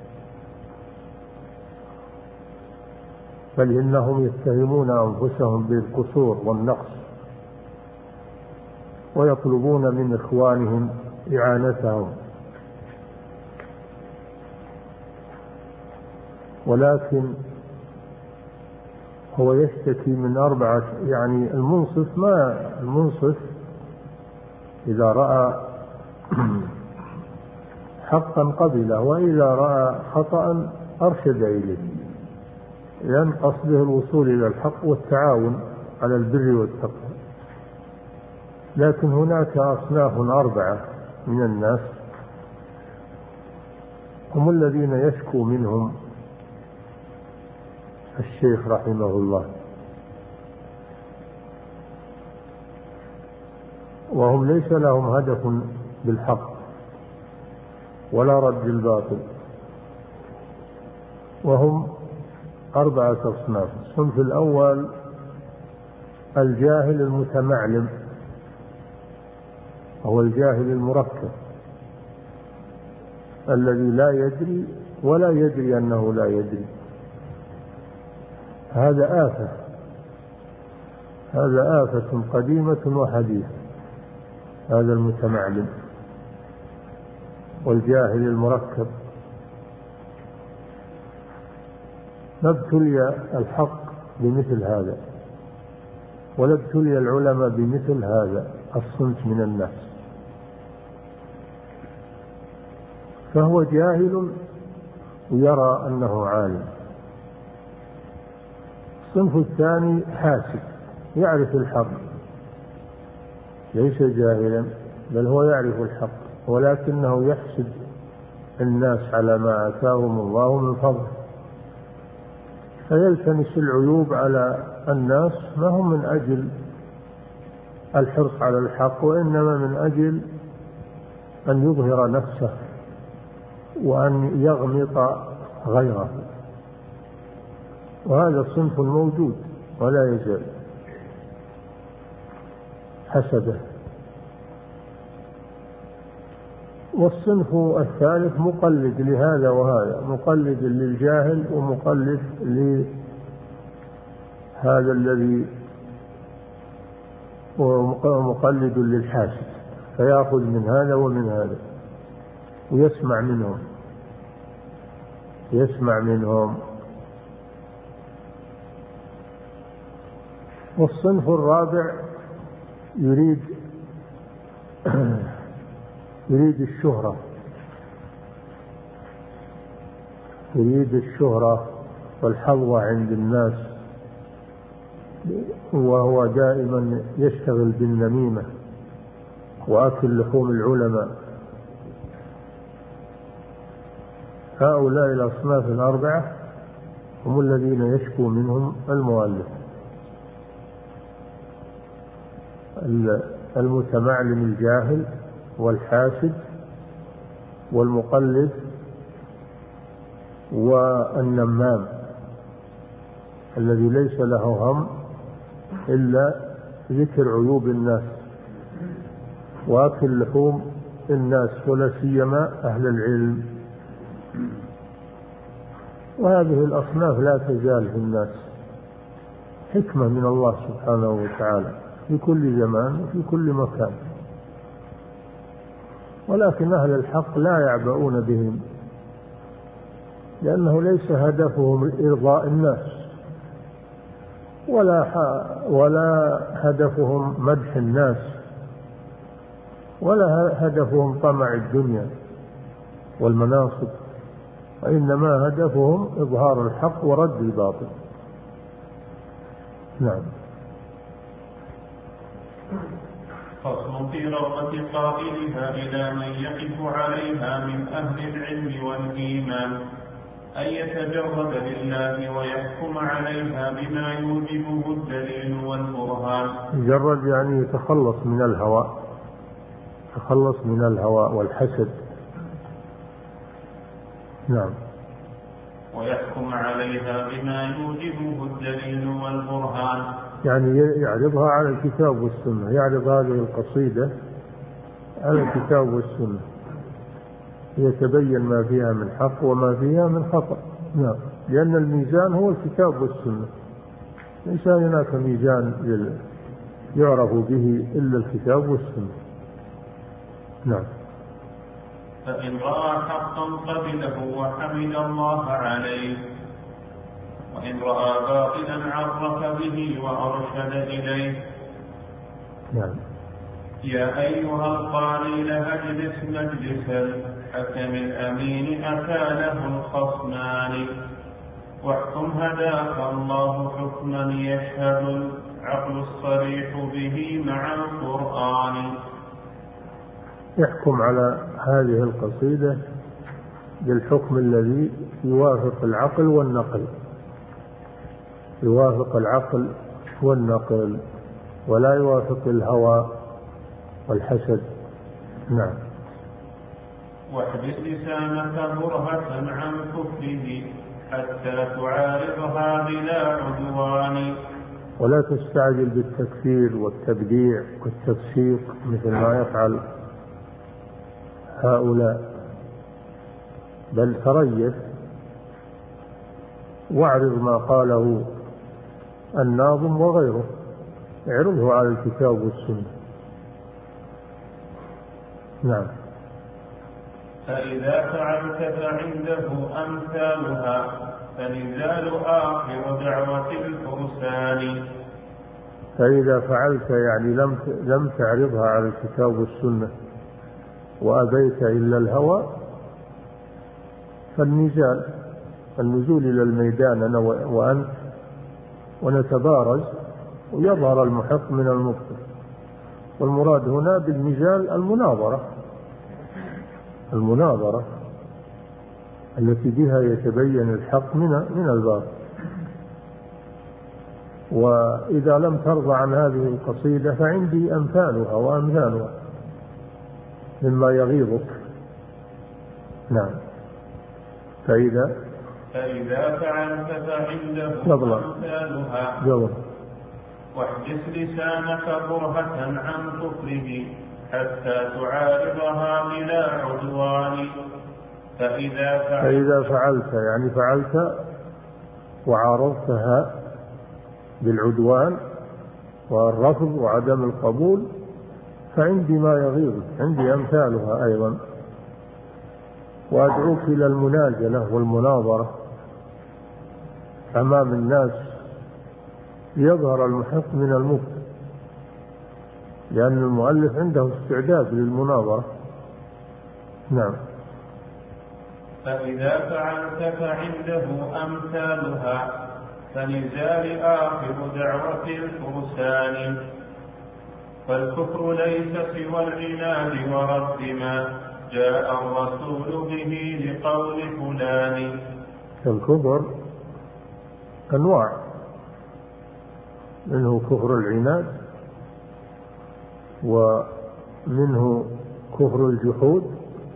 بل إنهم يتهمون أنفسهم بالقصور والنقص ويطلبون من إخوانهم إعانتهم. ولكن هو يشتكي من أربعة، يعني المنصف ما المنصف إذا رأى حقا قبله، وإذا رأى خطأ أرشد إليه، لأن قصده الوصول إلى الحق والتعاون على البر والتقوى. لكن هناك أصناف أربعة من الناس هم الذين يشكو منهم الشيخ رحمه الله، وهم ليس لهم هدف بالحق ولا رد الباطل، وهم أربعة أصناف. الصنف الأول الجاهل المتمعلم، هو الجاهل المركب الذي لا يدري ولا يدري أنه لا يدري. هذا آفة، هذا آفة قديمة وحديثة، هذا المتمعلم والجاهل المركب. ما ابتلي الحق بمثل هذا، ولا ابتلي العلماء بمثل هذا الصنف من الناس. فهو جاهل ويرى أنه عالم. الصنف الثاني حاسد، يعرف الحق، ليس جاهلا بل هو يعرف الحق، ولكنه يحسد الناس على ما آتاهم الله من فضل، فيلتمس العيوب على الناس، ما هم من أجل الحرص على الحق، وإنما من أجل أن يظهر نفسه وأن يغمط غيره. وهذا صنف موجود ولا يزال حسده. والصنف الثالث مقلد لهذا وهذا، مقلد للجاهل ومقلد لهذا الذي ومقلد للحاسد، فيأخذ من هذا ومن هذا ويسمع منهم يسمع منهم والصنف الرابع يريد يريد الشهرة يريد الشهرة والحظوة عند الناس، وهو دائما يشتغل بالنميمة وأكل لحوم العلماء. هؤلاء الأصناف الأربعة هم الذين يشكو منهم المؤلف. المتمعلم الجاهل والحاسد والمقلد والنمام الذي ليس له هم إلا ذكر عيوب الناس وأكل لحوم الناس ولا سيما أهل العلم. وهذه الأصناف لا تزال في الناس، حكمة من الله سبحانه وتعالى في كل زمان وفي كل مكان، ولكن أهل الحق لا يعبؤون بهم، لأنه ليس هدفهم إرضاء الناس ولا ولا هدفهم مدح الناس ولا هدفهم طمع الدنيا والمناصب، وإنما هدفهم إظهار الحق ورد الباطل. نعم. فصل في روضة قائلها إلى من يقف عليها من أهل العلم والإيمان أن يتجرد لله ويحكم عليها بما يوجبه الدليل والبرهان. يتجرد يعني يتخلص من الهوى، يتخلص من الهوى والحسد. نعم. ويحكم عليها بما يوجبه الدليل والبرهان، يعني يعرضها على الكتاب والسنة، يعرض هذه القصيدة على الكتاب والسنة يتبين ما فيها من حق وما فيها من خطأ. نعم. لأن الميزان هو الكتاب والسنة، ليس هناك ميزان يعرف به إلا الكتاب والسنة. نعم. فإن رأى حقا قبله وحمد الله عليه، وإن رأى باطلا عرف به وأرشد إليه. نعم. يا أيها القارئ لأجلس مجلس الحكم الأمين أكاله الخصمان، واحكم هداك الله حكما يشهد العقل الصريح به مع القرآن. يحكم على هذه القصيدة بالحكم الذي يوافق العقل والنقل، يوافق العقل والنقل ولا يوافق الهوى والحسد. نعم. واحبس لسانك برهة عن كفره حتى تعارضها بلا عدوان. ولا تستعجل بالتكفير والتبديع والتفسيق مثل ما يفعل هؤلاء، بل تريث واعرض ما قاله الناظم وغيره، اعرضه على الكتاب والسنة. نعم. فإذا فعلت فعنده أمثالها فنزال آخر دعوة الفرسان. فإذا فعلت يعني لم لم تعرضها على الكتاب والسنة وأبيت إلا الهوى، فالنزال النزول إلى الميدان أنا وأنت ونتبارز ويظهر المحق من المبطل. والمراد هنا بالنزال المناظرة، المناظرة التي بها يتبين الحق من من الباطل. وإذا لم ترضى عن هذه القصيدة فعندي أمثالها وأمثالها مما يغيظك. نعم. فإذا فإذا فعلت فعنده أمثالها جبر. واحبس لسانك برهة عن كفره حتى تعارضها بلا عدوان. فإذا فعلت, فإذا فعلت يعني فعلت وعارضتها بالعدوان والرفض وعدم القبول، فعندي ما يغيظك، عندي أمثالها أيضا. وأدعوك إلى المنازلة والمناظرة أمام الناس ليظهر المحق من المبطل، لأن المؤلف عنده استعداد للمناظرة. نعم. فإذا فعلت فعنده أمثالها فنزال آخر دعوة الفرسان. فالكفر ليس سوى العناد ورد ما جاء الرسول به لقول فلان. الكفر أنواع، منه كفر العناد، ومنه كفر الجحود،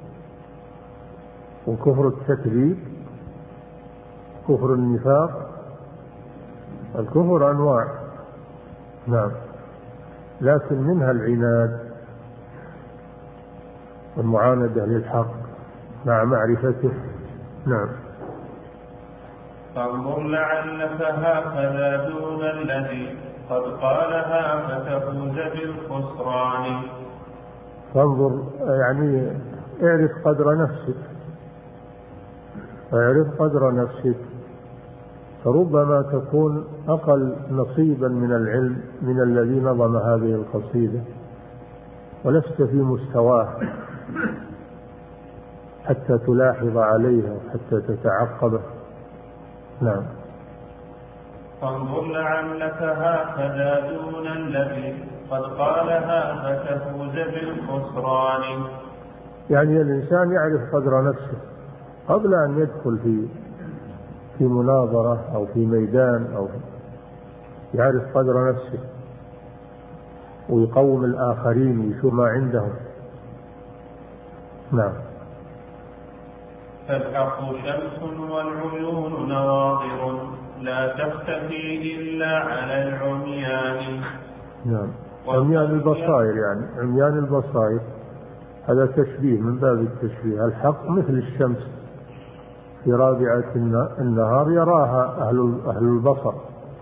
وكفر التكذيب، كفر النفاق. الكفر أنواع، نعم، لكن منها العناد والمعاندة للحق مع معرفته. نعم. فانظر لعلك هكذا دون الذي قد قالها فتفوز بالخسران. فانظر يعني اعرف قدر نفسك، اعرف قدر نفسك، فربما تكون أقل نصيبا من العلم من الذي نظم هذه القصيدة، ولست في مستواه حتى تلاحظ عليها وحتى تتعقبه. نعم. فانظر لعلك هكذا دون الذي قد قالها فتفوز بالخسران. يعني الإنسان يعرف قدر نفسه قبل أن يدخل في في مناظرة أو في ميدان، أو يعرف قدر نفسه ويقوم الآخرين يشوف ما عندهم. نعم. فالحق شمس والعيون نواظر لا تختفي إلا على العميان. نعم. عميان البصائر، يعني عميان البصائر، هذا تشبيه من باب التشبيه. الحق مثل الشمس في رابعة النهار يراها أهل أهل البصر،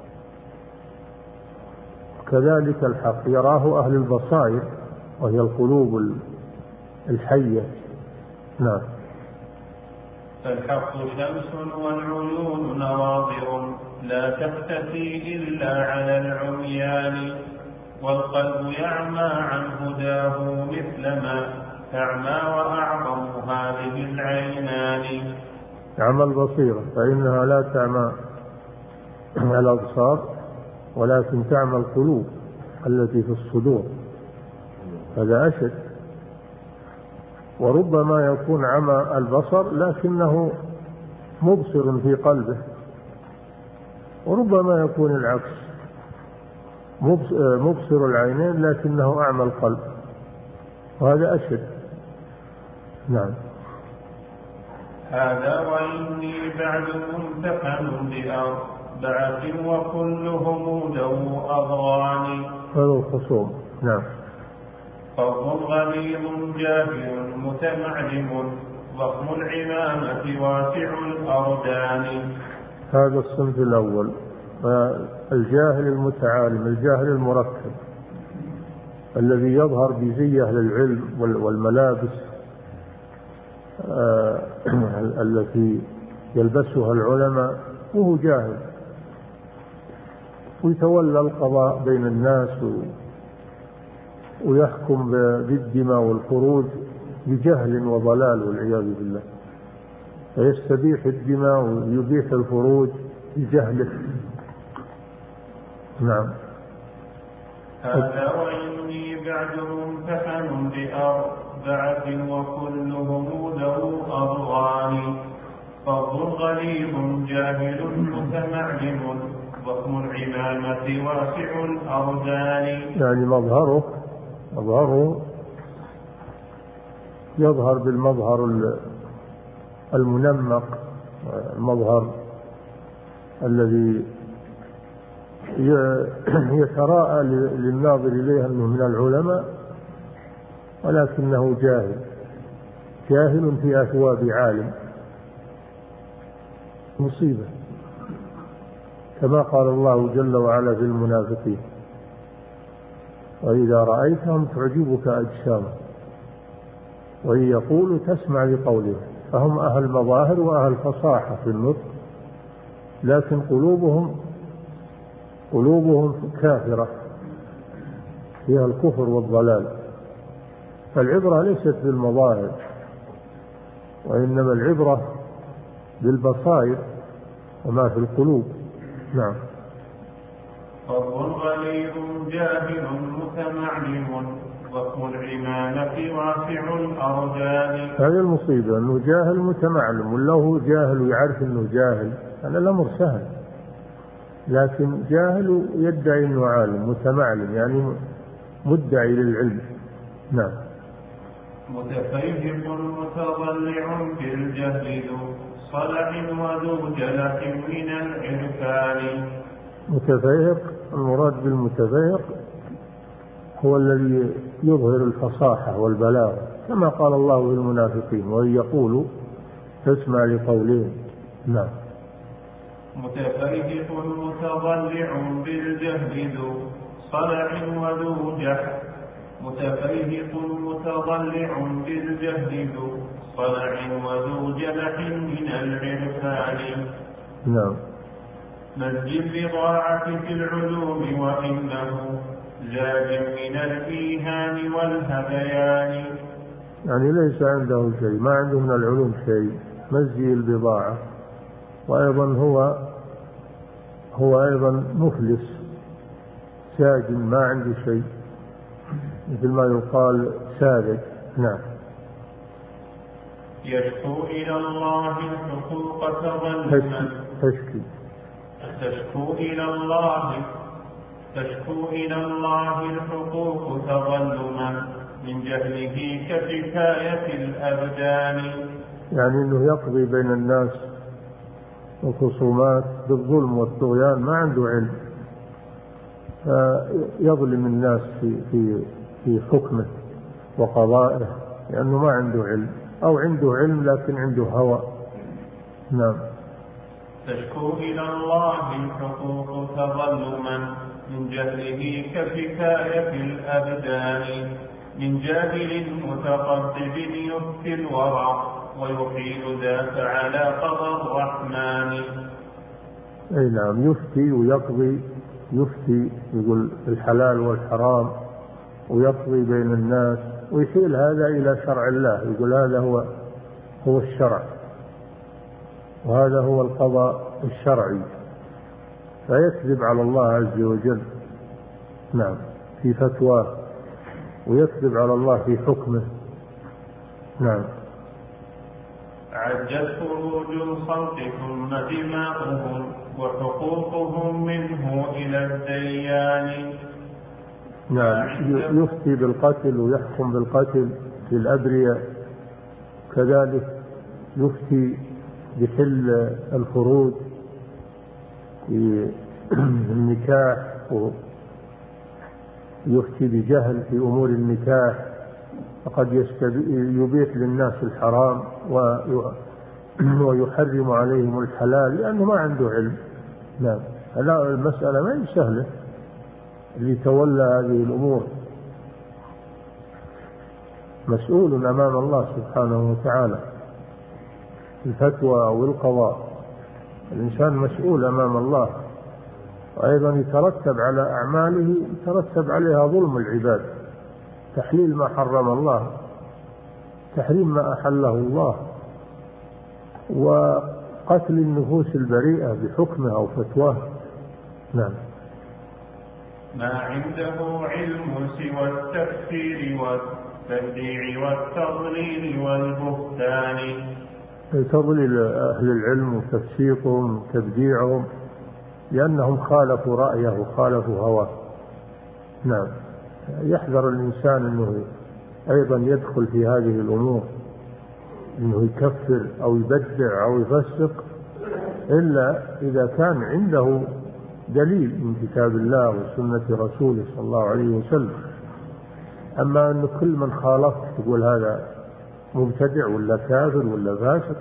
كذلك الحق يراه أهل البصائر وهي القلوب الحية. نعم. فالحق شمس والعيون نواظر لا تختفي إلا على العميان. والقلب يعمى عن هداه مثلما تعمى وأعظم هذه العينان. تعمى البصيرة فإنها لا تعمى الأبصار ولكن تعمى القلوب التي في الصدور، هذا أشد. وربما يكون عمى البصر لكنه مبصر في قلبه، وربما يكون العكس، مبصر العينين لكنه أعمى القلب، وهذا أشد. نعم. هذا وإني بعد ممتحن بأربعة وكلهم ذو أضغان. هذا الخصوم. نعم. فضل غليظ جاهل متمعلم ضخم العمامة واسع الأردان. هذا الصنف الأول، الجاهل المتعالم، الجاهل المركب الذي يظهر بزي أهل العلم والملابس آه التي يلبسها العلماء، وهو جاهل ويتولى القضاء بين الناس ويحكم بالدماء والخروج بجهل وضلال والعياذ بالله، فيستبيح الدماء ويبيح الخروج بجهله. نعم. هذا وإني بعد ممتحن بأربعة وكلهم ذو أضغان. فضل غليظ جاهل متمعلم ضخم العمامة واسع الأردان. يعني مظهره مظهره يظهر بالمظهر المنمق، المظهر الذي يتراءى للناظر إليه أنه من العلماء، ولكنه جاهل، جاهل في أثواب عالم، مصيبة، كما قال الله جل وعلا في المنافقين: وإذا رأيتهم تعجبك أجسامهم وإن يقولوا تسمع لقولهم، فهم أهل مظاهر وأهل فصاحة في النطق، لكن قلوبهم قلوبهم كافرة فيها الكفر والضلال. فالعبرة ليست بالمظاهر، وإنما العبرة بالبصائر وما في القلوب. نعم. فضل غليظ جاهل متمعلم واسم العمامة واسع الأرجال. هذه المصيبة أنه جاهل متمعلم، ولا هو جاهل ويعرف أنه جاهل، هذا الأمر سهل، لكن جاهل يدعي أنه عالم، متمعلم يعني مدعي للعلم. نعم. متفيهق متضلع بالجهل ذو صلع وذو جلح من العرفان. متفيهق، المراد بالمتفيهق هو الذي يظهر الفصاحة والبلاغة، كما قال الله للمنافقين وإن يقولوا تسمع لقولهم. نعم. متفيهق متضلع بالجهل ذو صلع وذو جلح متفيهق متضلع بالجهل ذو صلع وذو جلح من العرفان. نعم. نجي البضاعة في العلوم وإنه زاد من الإيهام والهذيان. يعني ليس عنده شيء، ما عنده من العلوم شيء، مزي البضاعة، وأيضا هو هو أيضا مفلس ساجن، ما عنده شيء، مثل ما يقال ساذج. نعم. يشكو إلى الله الحقوق تظلما تشكي تشكو إلى الله تشكو إلى الله الحقوق تظلما من جهله كحكاية الأبدان. يعني أنه يقضي بين الناس وخصومات بالظلم والطغيان، ما عنده علم، يظلم الناس في في في حكمه وقضائه لأنه ما عنده علم، أو عنده علم لكن عنده هوى. نعم. تشكو إلى الله الحقوق تظلما من جهله كفكاية الأبدان. من جاهل متقطب يفتي الورع ويحيل ذاك على قضى الرحمن. أي نعم، يفتي ويقضي، يفتي يقول الحلال والحرام ويقضي بين الناس ويحيل هذا إلى شرع الله، يقول هذا هو هو الشرع وهذا هو القضاء الشرعي، فيكذب على الله عز وجل. نعم. في فتواه، ويكذب على الله في حكمه. نعم. عجت خروج الخلق ثم دماؤهم وحقوقهم منه إلى الديان. نعم. يفتي بالقتل ويحكم بالقتل في الأبرياء، كذلك يفتي بحل الفروج في النكاح، ويفتي بجهل في أمور النكاح، فقد يبيح للناس الحرام ويحرم عليهم الحلال لأنه ما عنده علم. نعم. لا، المسألة ما هي سهلة، اللي تولى هذه الأمور مسؤول أمام الله سبحانه وتعالى، الفتوى أو القضاء، الإنسان مسؤول أمام الله، وأيضا يترتب على أعماله يترتب عليها ظلم العباد، تحليل ما حرم الله، تحريم ما أحله الله، وقتل النفوس البريئة بحكمها أو فتواه. نعم. ما عنده علم سوى التفسير والتبديع والتضليل والبهتان. تضليل أهل العلم وتفسيقهم وتبديعهم لأنهم خالفوا رأيه وخالفوا هواه. نعم. يحذر الإنسان أنه أيضا يدخل في هذه الأمور، أنه يكفر أو يبدع أو يفسق، إلا إذا كان عنده دليل من كتاب الله وسنة رسوله صلى الله عليه وسلم. أما أن كل من خالف تقول هذا مبتدع ولا كافر ولا فاسق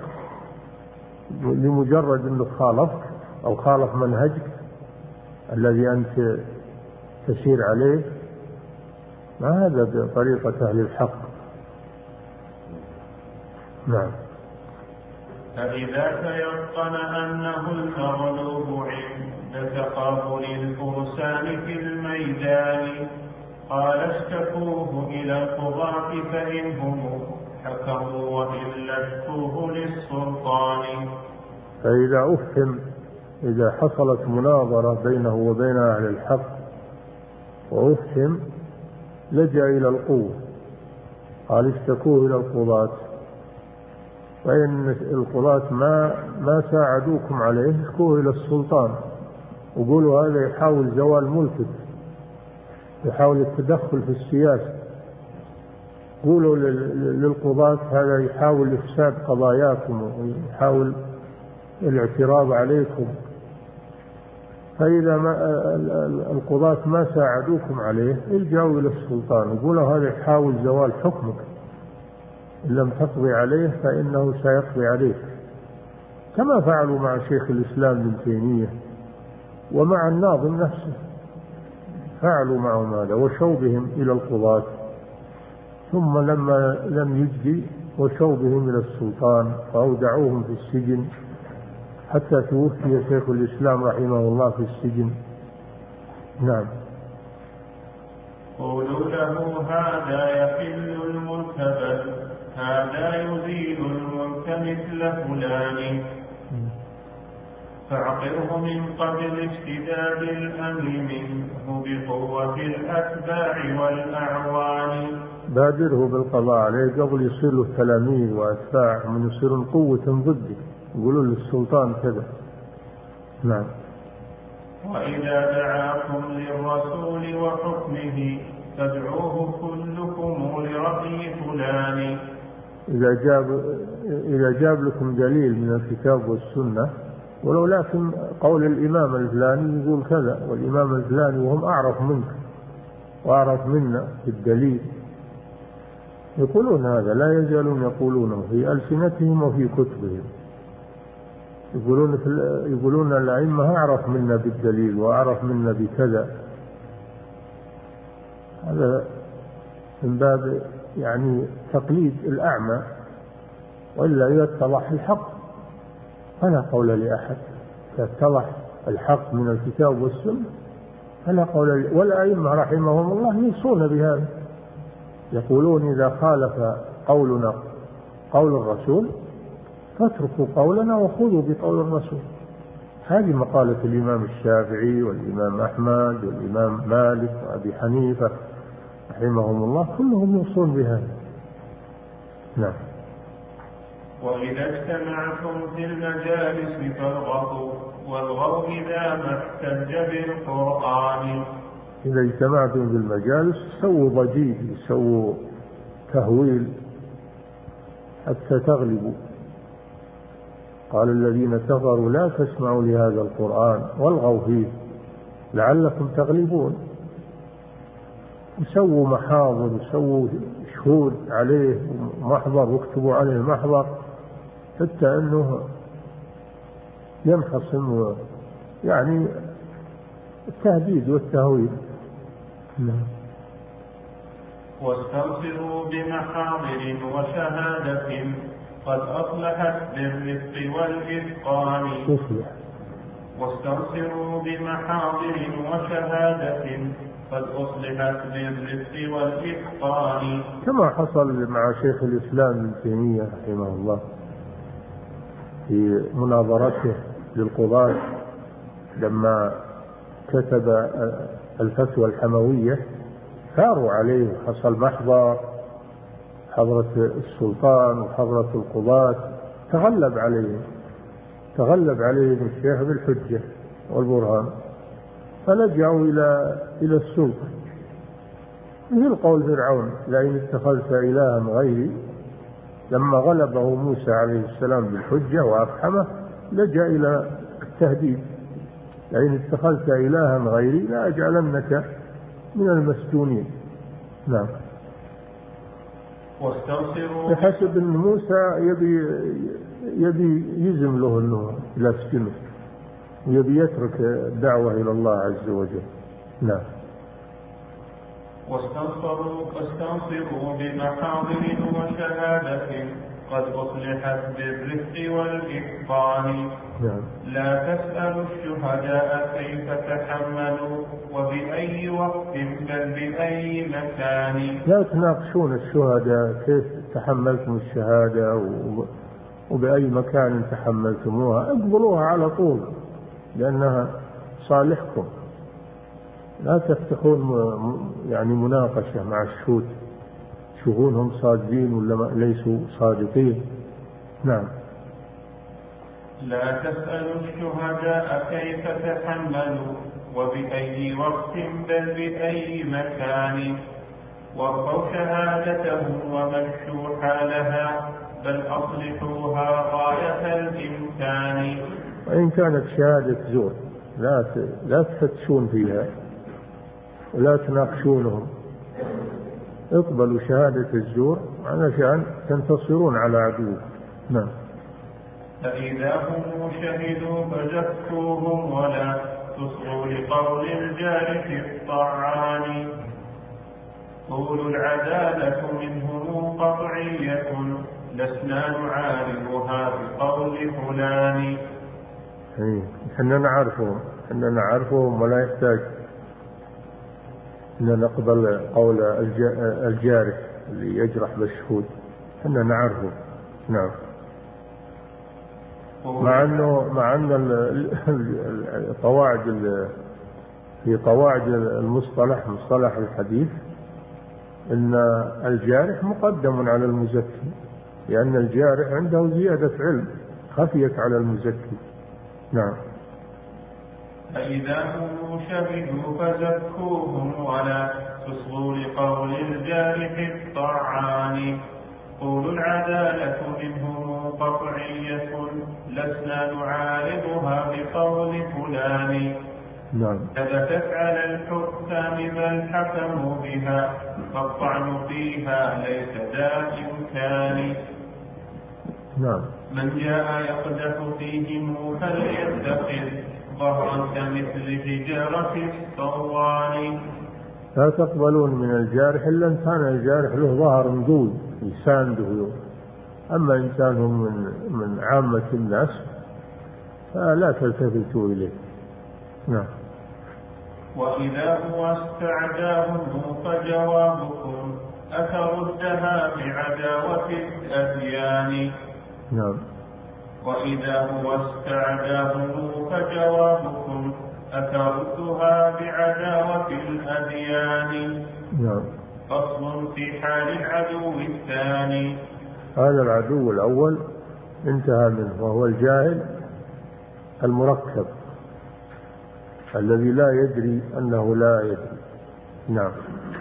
لمجرد أنه خالف أو خالف منهجك الذي أنت تسير عليه، ما هذا بطريقة أهل الحق. نعم. فإذا تيقن أنه المغلوب عند تقابل الفرسان في الميدان قال اشتكوه إلى القضاة فإنهم حكموا وإلا اشكوه للسلطان. فإذا أفهم إذا حصلت مناظرة بينه وبين أهل الحق وأفهم لجأ إلى القوة، قال اشتكوه إلى القضاة، فإن القضاة ما ما ساعدوكم عليه اشتكوه إلى السلطان وقولوا هذا يحاول زوال ملكك، يحاول التدخل في السياسة، قولوا للقضاة هذا يحاول إفساد قضاياكم ويحاول الاعتراض عليكم. فإذا ما القضاة ما ساعدوكم عليه الجأوا إلى السلطان وقولوا هذا يحاول زوال حكمك، إن لم تقضي عليه فإنه سيقضي عليك، كما فعلوا مع شيخ الإسلام ابن تيمية ومع الناظم نفسه، فعلوا معهم هذا وشوا بهم إلى القضاة، ثم لما لم يجدي وشوا بهم إلى السلطان وأودعوهم في السجن حتى توفي شيخ الإسلام رحمه الله في السجن. نعم. قولوا له هذا يحل الملك بل هذا يزيل الملك مثل فلان، فاعقره من قبل اشتداد الأمر منه بقوة الأتباع والأعوان. بادره بالقضاء عليه قبل يصير له تلاميذ وأتباع من يصيرون قوة ضده، يقولوا للسلطان كذا. نعم. وإذا دعاكم للرسول وحكمه فادعوه كلكم لرأي فلان. إذا جاب إذا جاب لكم دليل من الكتاب والسنة ولو لكن قول الإمام الفلاني يقول كذا والإمام الفلاني وهم أعرف منك وأعرف منا بالدليل، يقولون هذا، لا يزالون يقولونه في ألسنتهم وفي كتبهم، يقولون يقولون الأئمة أعرف منا بالدليل وأعرف منا بكذا. هذا من باب يعني تقليد الأعمى، وإلا إذا اتضح الحق فلا قول لأحد، إذا اتضح الحق من الكتاب والسنة فلا قول. والأئمة رحمهم الله يوصون بهذا، يقولون إذا خالف قولنا قول الرسول فاتركوا قولنا وخذوا بقول الرسول. هذه مقالة الإمام الشافعي والإمام أحمد والإمام مالك وأبي حنيفة رحمهم الله، كلهم يوصون بهذا. نعم. وإذا اجتمعتم في المجالس فالغوا والغوا إذا ما احتج بالقرآن. إذا اجتمعتم في المجالس سووا ضجيج، سووا تهويل حتى تغلبوا. قال الذين كفروا لا تسمعوا لهذا القرآن والغوا فيه لعلكم تغلبون. وسووا محاضر وسووا شهود عليه محضر واكتبوا عليه محضر حتى أنه ينخصم، يعني التهديد والتهويل. واستنصروا بمحاضر وشهادة قد أصلحت بالرفق والإتقان. تصلح. واستنصروا بمحاضر وشهادة قد أصلحت بالرفق والإتقان. كما حصل مع شيخ الإسلام ابن تيمية رحمه الله في مناظرته للقضاة لما كتب الفتوى الحموية، ثاروا عليه، حصل محضر حضرة السلطان وحضرة القضاة، تغلب عليه تغلب عليه الشيخ بالحجة والبرهان، فلجأوا إلى إلى السلطة، مثل قول فرعون لئن اتخذت إلها غيري، لما غلبه موسى عليه السلام بالحجة وأفحمه لجأ إلى التهديد، لئن اتخذت إلها غيري لا أجعلنك من المسجونين. نعم. بحسب أن موسى يبي يبي يزم له أنه لا سجنه ويبي يترك الدعوة إلى الله عز وجل. نعم. واستنصروا فاستنصروا بمحاضر وشهادة قد أصلحت بالرفق والإتقان. نعم. لا تسألوا الشهداء كيف تحملوا وبأي وقت بل بأي مكان. لا تناقشون الشهداء كيف تحملتم الشهادة وبأي مكان تحملتموها، اقبلوها على طول لأنها صالحكم، لا تفتحون يعني مناقشة مع الشهود، شوفونهم صادقين ولا ليسوا صادقين. نعم. لا تسألوا الشهداء كيف تحملوا وبأي وقت بل بأي مكان، وارضوا شهادتهم ومشوا حالها بل أصلحوها غاية الإمكان. وإن كانت شهادة زور لا لا تفتشون فيها ولا تناقشونهم، اقبلوا شهادة الزور علشان تنتصرون على عدوكم. نعم. فإذا هم شهدوا فزكوهم ولا تصغوا لقول الجارح الطعان، قولوا العدالة منهم قطعية لسنا نعارضها بقول فلان. احنا نعرفهم احنا نعرفهم ولا يحتاج ان نقبل قول الجارح اللي يجرح بالشهود، احنا نعرفه. نعم. مع انه مع ان القواعد في قواعد المصطلح مصطلح الحديث ان الجارح مقدم على المزكي، لان الجارح عنده زيادة علم خفيت على المزكي. نعم. فإذا هم شهدوا فزكوهم ولا تصغوا لقول الجارح الطعان، قولوا العدالة منهم قطعية لسنا نعارضها بقول فلان. نعم. ثبتت على الحكام بل حكموا بها فالطعن فيها ليس ذا إمكان. نعم. من جاء يقدح فيهم فليتخذ ظهرا كمثل حجارة الصوان. لا تقبلون من الجارح إلا إن كان الجارح له ظهر قوي يسانده، أما إن كانوا من من عامة الناس فلا تلتفتوا إليه. نعم. وإذا هو استعداهم فجوابكم أتردها بعداوة الأديان. نعم. وإذا هو استعداهم فجوابكم أتردها بعداوة الأديان. نعم. فصل في حال العدو الثاني. هذا العدو الأول انتهى منه، وهو الجاهل المركب الذي لا يدري أنه لا يدري. نعم.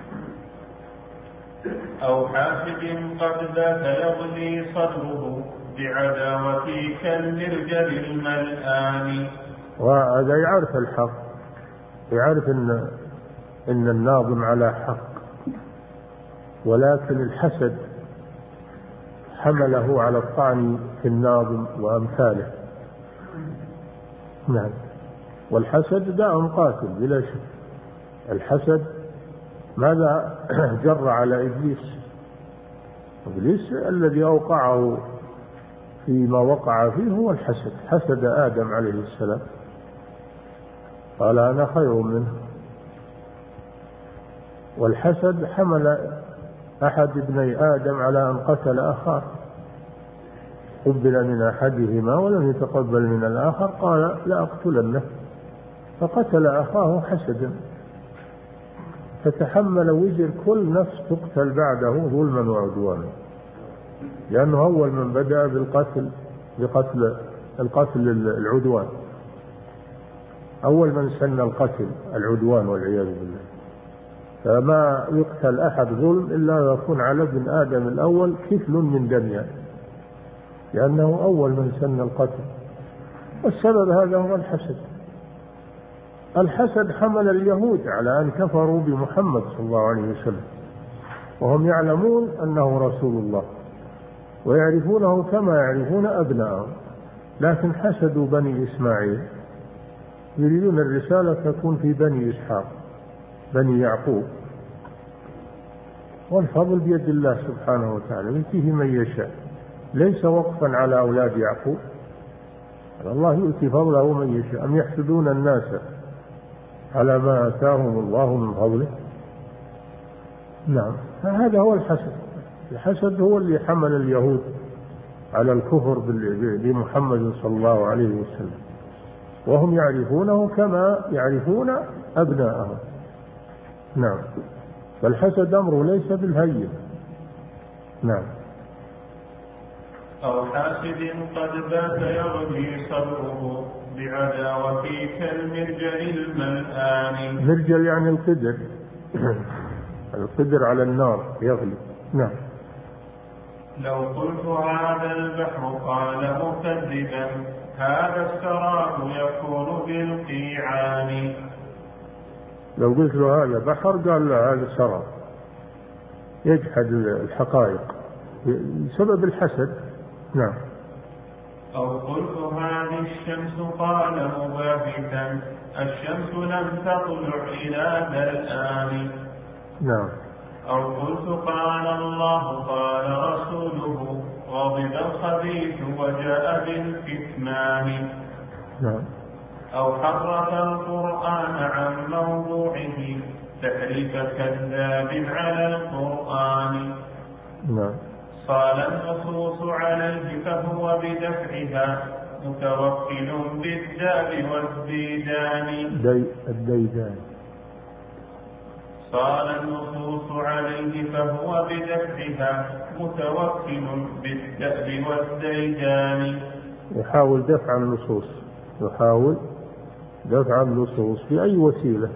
أو حاسد قد ذاك يغلي صدره بعداوتي كالمرجل الملآن. وهذا يعرف الحق، يعرف إن إن الناظم على حق، ولكن الحسد حمله على الطعن في الناظم وأمثاله. نعم. والحسد داء قاتل بلا شك. الحسد ماذا جر على إبليس؟ إبليس الذي أوقعه فيما وقع فيه هو الحسد. حسد آدم عليه السلام قال أنا خير منه. والحسد حمل أحد ابني آدم على أن قتل أخاه، قبل من أحدهما ولم يتقبل من الآخر قال لا أقتلنه، فقتل أخاه حسدا، فتحمل وزر كل نفس تقتل بعده ظلما وعدوانا، لأنه أول من بدأ بالقتل بقتل القتل العدوان، أول من سن القتل العدوان والعياذ بالله. فما يقتل أحد ظلم إلا يكون على ابن آدم الأول كفل من دمه، لأنه أول من سن القتل. والسبب هذا هو الحسد. الحسد حمل اليهود على أن كفروا بمحمد صلى الله عليه وسلم، وهم يعلمون أنه رسول الله ويعرفونه كما يعرفون أبنائهم، لكن حسدوا بني إسماعيل، يريدون الرسالة تكون في بني إسحاق بني يعقوب، والفضل بيد الله سبحانه وتعالى يؤتيه من يشاء، ليس وقفا على أولاد يعقوب، الله يؤتي فضله من يشاء. أم يحسدون الناس على ما آتاهم الله من فضله؟ نعم. هذا هو الحسد. الحسد هو اللي حمل اليهود على الكفر بمحمد صلى الله عليه وسلم، وهم يعرفونه كما يعرفون أبناءهم. نعم. فالحسد أمره ليس بالهين. نعم. أو حاسد قد بات يرجي صدره بعداوتي كالمرجل الملآن. مرجل يعني القدر القدر على النار يغلي. نعم. لو قلت هذا البحر قال مكذبا هذا السراب يكون بالقيعان. لو قلت له هذا بحر قال له هذا سراب، يجحد الحقائق بسبب الحسد. نعم. أو قلت هذه الشمس قال مباهتا الشمس لم تطلع إلى ذا الآن. نعم. أو قلت قال الله قال رسوله غضب الخبيث وجاء بالكتمان. نعم. أو حرف القرآن عن موضوعه تحريف كذاب على القرآن. نعم. صال النصوص عليه فهو بدفعها متوكل بالداب والديدان. دي الديدان. صال النصوص عليه فهو بدفعها متوكل بالداب والديدان. يحاول دفع النصوص، يحاول دفع النصوص بأي وسيلة،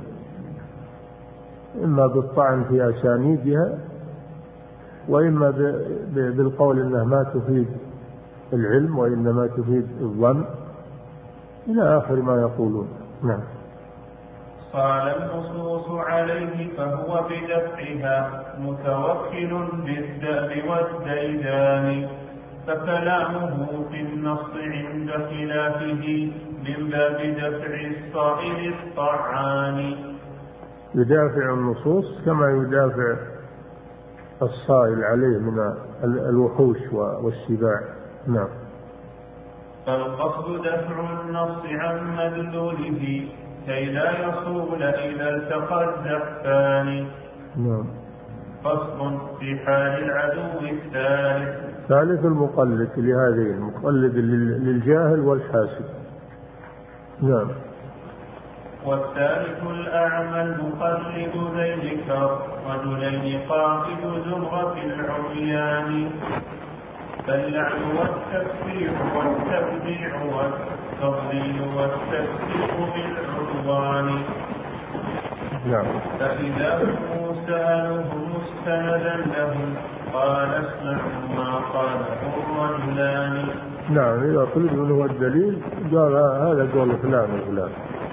إما بالطعن في أسانيدها وإما بالقول إنها ما تفيد العلم وإنما تفيد الظن إلى آخر ما يقولون. نعم. صال النصوص عليه فهو بدفعها متوكل بالدأب والديدان. فكلامه في النص عند خلافه من باب دفع الصائل الطعان. يدافع النصوص كما يدافع الصائل عليه من الوحوش والسباع. نعم. فالقصد دفع النص عن مدلوله كي لا يصول إذا التقى الزحفان. نعم. فصل في حال العدو الثالث. ثالث المقلد لهذه المقلد للجاهل والحاسد. نعم. والثالث الأعمى المقلد ذي الكر رجلين قائد زمرة العميان. فاللعن والتكفير والتبديع والتضليل والتكفير بالعدوان. نعم. فإذا هم سألوه مستندا له قال اسمعوا ما قاله الرجلان. نعم. إذا قلت من هو الدليل قال هذا قول فلان وفلان،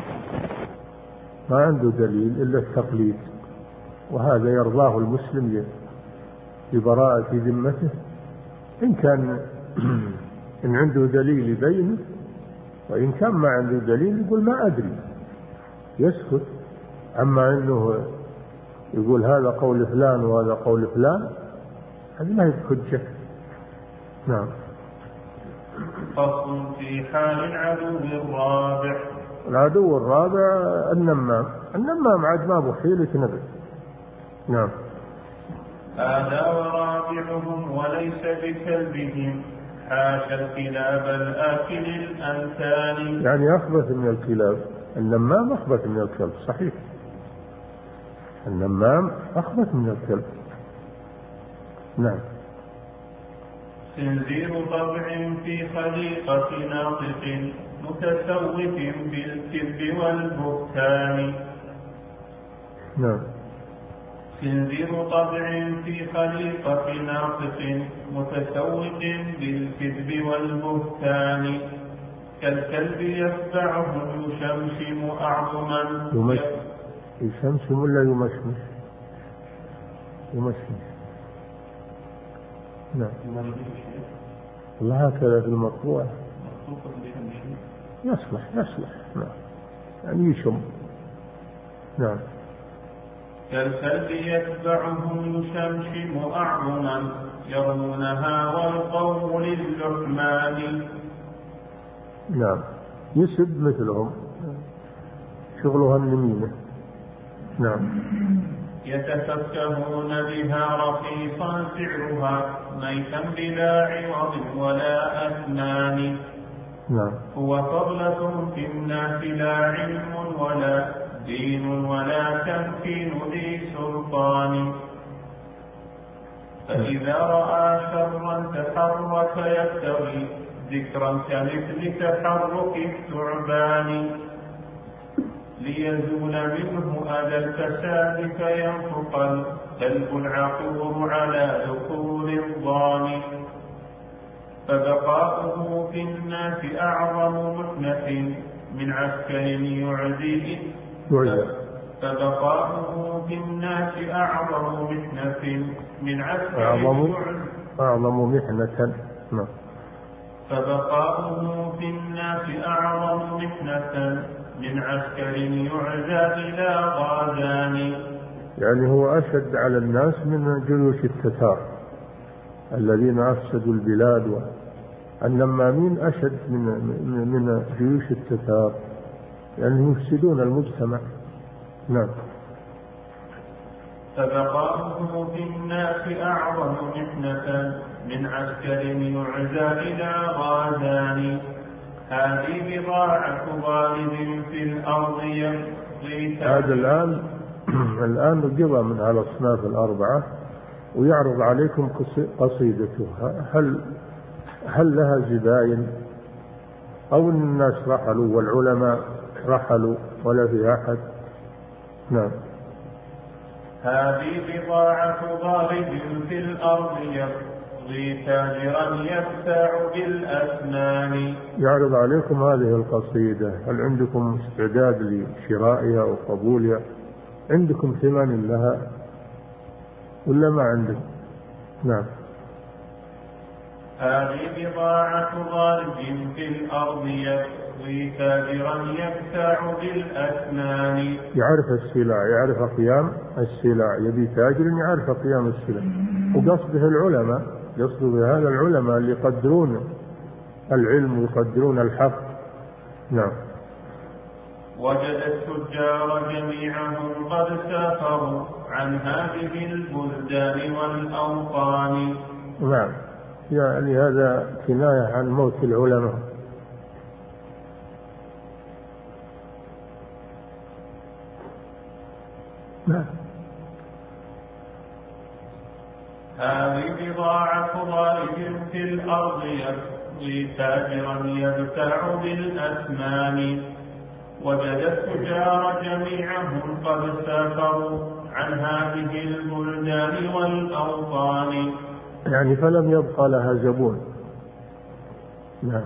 ما عنده دليل إلا التقليد، وهذا يرضاه المسلم لبراءة ذمته. إن كان إن عنده دليل يبينه، وإن كان ما عنده دليل يقول ما أدري يسكت. أما أنه يقول هذا قول فلان وهذا قول فلان هذا ما هي حجة. نعم. فصل في حال العدو الرابع. العدو الرابع النمام. النمام عاد ما بحيلة نبي. نعم. هذا ورابعهم وليس بكلبهم حاشا الكلاب الآكل الأنتان. يعني أخبث من الكلاب. النمام أخبث من الكلب. صحيح، النمام أخبث من الكلب. نعم. خنزير طبع في خليقة ناطق متسوف بالكذب والبهتان. نعم. خنزير طبع في خليقة ناطق متسوف بالكذب والبهتان. كالكلب يتبعه يشمشم أعظما. يشمشم ولا يمشمش؟ يمشمش. نعم. الله هكذا في المقروءة يصلح يصلح. نعم. يعني يشم. نعم. كالكلب يتبعه يشمشم أعظما يرمونها والقوم للرحمن. نعم. يسب مثلهم، شغلها النميمة. نعم. يتفكهون بها رخيصا سعرها ميتا بلا عوض ولا أثمان. نعم. هو فضلة في الناس لا علم ولا دين ولا تمكين ذي سلطان، فإذا رأى شرا تحرك يبتغي ذكرا كمثل تحرك الثعبان، ليزول منه أذى الفساد فينفق الكلب العقور على ذكور الضان، فبقاؤه في الناس أعظم محنة من عسكر يعزيه فبقاؤه في الناس أعظم محنة من عسكر أعظم أعظم محنة فبقاؤه في الناس أعظم محنة من عسكر يعزى إلى غازان، يعني هو أشد على الناس من جيوش التتار الذين أفسدوا البلاد، والنمامين أشد من من جيوش التتار يعني يفسدون المجتمع. نعم. فبقاؤه في الناس أعظم محنة من عسكر يعزى إلى غازان، هذه بضاعة غالب في الأرض يقضي. هذا الآن الآن قضى من على الأصناف الأربعة ويعرض عليكم قصيدته، هل هل لها زباين أو الناس رحلوا والعلماء رحلوا ولا في أحد؟ نعم. هذه بضاعة ضارب في الأرض يقضي تاجرا يبتاع بالأثمان. يعرض عليكم هذه القصيدة، هل عندكم استعداد لشرائها وقبولها؟ عندكم ثمن لها ولا ما عندكم؟ نعم. هذه بضاعة ضارب في الأرض يقضي تاجرا يبتاع بالأثمان. يعرف السلع، يعرف قيام السلع، يبي تاجر يعرف قيام السلع، وقصده العلماء، يقصد بهذا العلماء اللي يقدرون العلم ويقدرون الحق. نعم. وجد التجار جميعهم قد سافروا عن هذه البلدان والأوطان. نعم، يعني هذا كناية عن موت العلماء. نعم. هذه بضاعة ضارب في الأرض يقضي تاجرا يبتاع بالأثمان. وجد التجار جميعهم قد سافروا عن هذه البلدان والأوطان. يعني فلم يبقى لها زبون. نعم.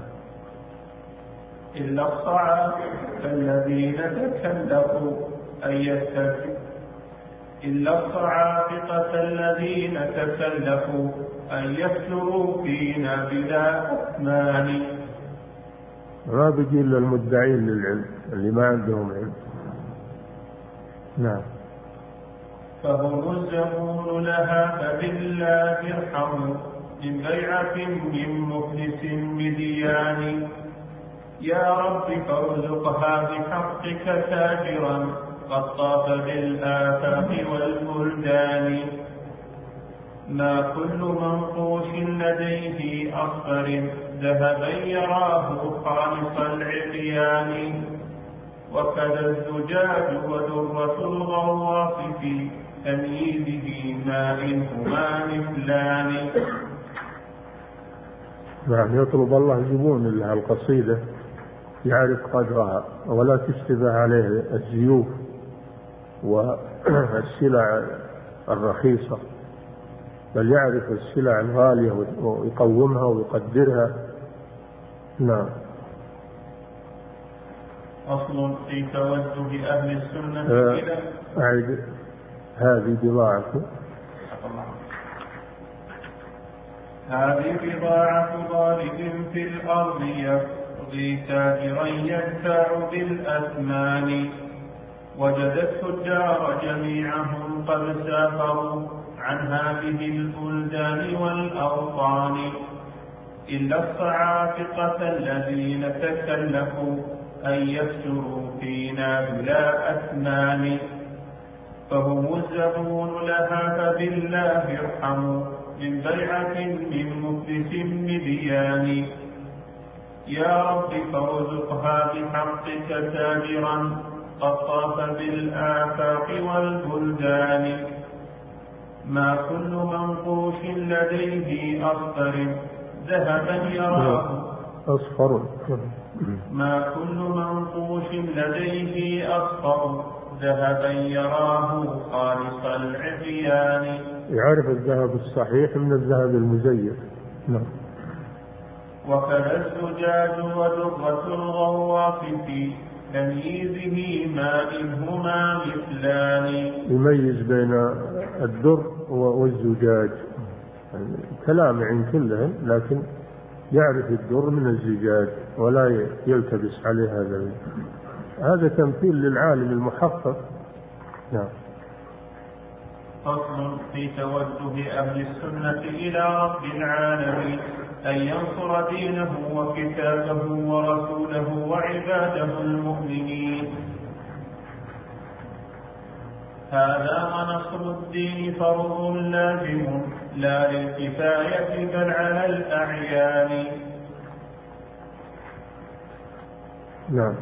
إلا الصعاب الذين تكلفوا أن يستجيبوا إلا الصعافقة الذين تكلفوا أن يفتروا فينا بلا أثمان. ما بقي إلا المدعين للعلم اللي ما عندهم علم. نعم. فهم الزبون لها فبالله ارحموا من بيعة من مفلس بديان. يا رب فارزقها بحقك تاجرا قد طاف بالآفاق والبلدان. ما كل منقوش لديه أصفر ذهبا يراه خالص العقيان. وكذا الزجاج ودرة الغواص في تمييزه ما إنهما مثلان. نعم. يطلب الله زبون لها القصيدة يعرف قدرها ولا تشتبه عليه الزيوف والسلع الرخيصة، بل يعرف السلع الغالية ويقومها ويقدرها. نعم. أصل في توجه أهل السنة آه إلى أعد هذه بضاعة هذه بضاعة ضارب في الأرض يقضي تاجرا يدفع بالأثمان. وجد التجار جميعهم قد سافروا عن هذه البلدان والأوطان. إلا الصعافقة الذين تكلفوا أن يفتروا فينا بلا أثمان. فهم الزبون لها فبالله ارحموا من بيعة من مفلس بديان. يا رب فارزقها بحقك تاجرا قد طاف بالآفاق والبلدان. ما كل منقوش لديه أصفر ذهبا يراه أصفر ما كل منقوش لديه أصفر ذهبا يراه خالص العصيان. يعرف الذهب الصحيح من الذهب المزيف. نعم. وكذا الزجاج ودرة الغواص في تمييزه ما إنهما مثلان. يميز بين الدر والزجاج، كلام عن كلهم، لكن يعرف الدر من الزجاج ولا يلتبس عليه هذا. هذا تمثيل للعالم المحقق. نعم. فصل في توجه أهل السنة إلى رب العالمين أن ينصر دينه وكتابه ورسوله وعباده المؤمنين. هذا ونصر الدين فرض لازم لا للكفاية بل على الأعيان. نعم.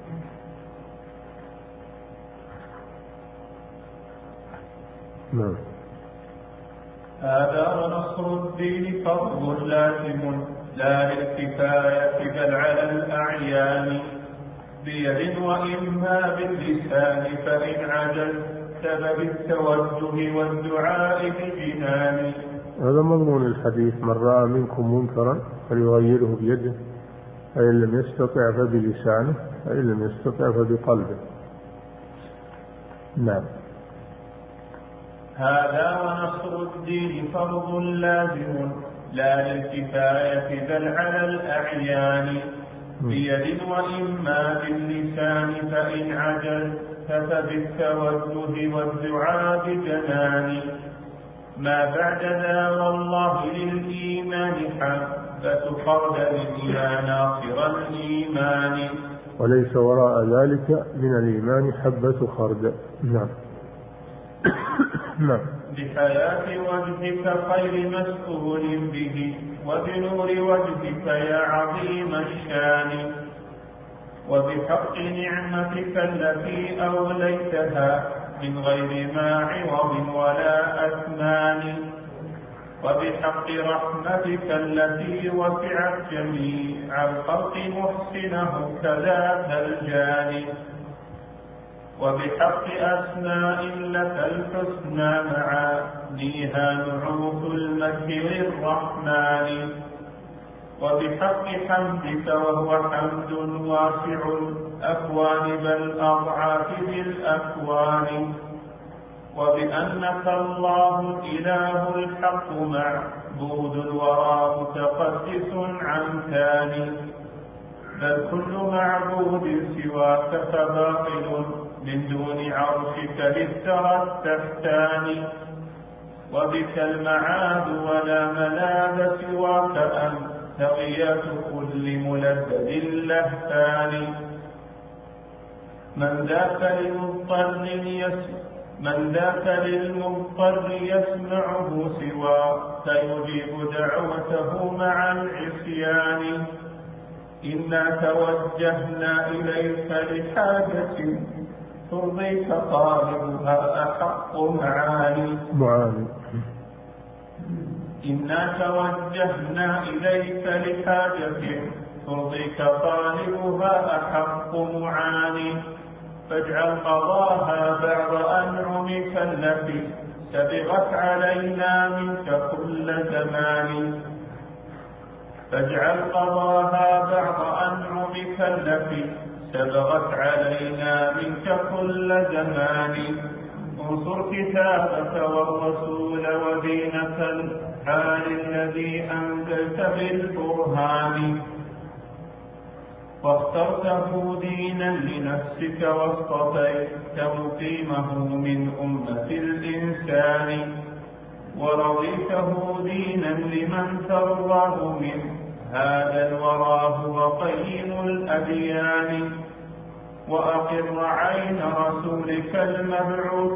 نعم. هذا ونصر الدين فرض لازم لا للكفاية بل على الأعيان. بيد وإما باللسان فإن عجز سبب التوجه والدعاء بجنان. هذا مضمون الحديث: من رأى منكم منكرا فليغيره بيده، فإن لم يستطع فبلسانه، فإن لم يستطع فبقلبه. نعم. هذا ونصر الدين فرض لازم لا للكفاية بل على الأعيان. بيد وإما باللسان فإن عجز فبالتوجه والدعاء بجنان. ما بعد ذا والله للإيمان حبة خردل يا ناصر الإيمان. وليس وراء ذلك من الإيمان حبة خردل. نعم. نعم. بحياة وجهك خير مسؤول به وبنور وجهك يا عظيم الشان. وبحق نعمتك التي أوليتها من غير ما عوض ولا أثمان. وبحق رحمتك التي وسعت جميع الخلق محسنه كذاك الجان. وبحق أسماء لك الحسنى معانيها نعوت المجد للرحمن. وبحق حمدك وهو حمد واسع الأكوان بل أضعاف بالأكوان. وبأنك الله الإله الحق معبود الورى متقدس عن ثاني. بل كل معبود سواك فباطل من دون عرشك للثرى التفتان. وبك المعاد ولا ملاذ سواك أنت غياث كل ملذذ اللهفان. من ذاك للمضطر يسمع من ذاك للمضطر يسمعه سواك يجيب دعوته مع العصيان. إنا توجهنا إليك لحاجة ترضيك طالبها أحق معاني. معاني. إنا توجهنا إليك لحاجة ترضيك طالبها أحق معاني. فاجعل قضاها بعض أنعمك التي سبغت علينا منك كل زمان. فاجعل قضاها بعض أنعمك التي سبغت علينا منك كل زمان. انصر كتابك والرسول ودينك الحال الذي أنزلت بالبرهان. واخترته دينا لنفسك واصطفيت مقيمه من أمة الإنسان. ورضيته دينا لمن ترضاه من هذا الورى هو قيم الأديان. وأقر عين رسولك المبعوث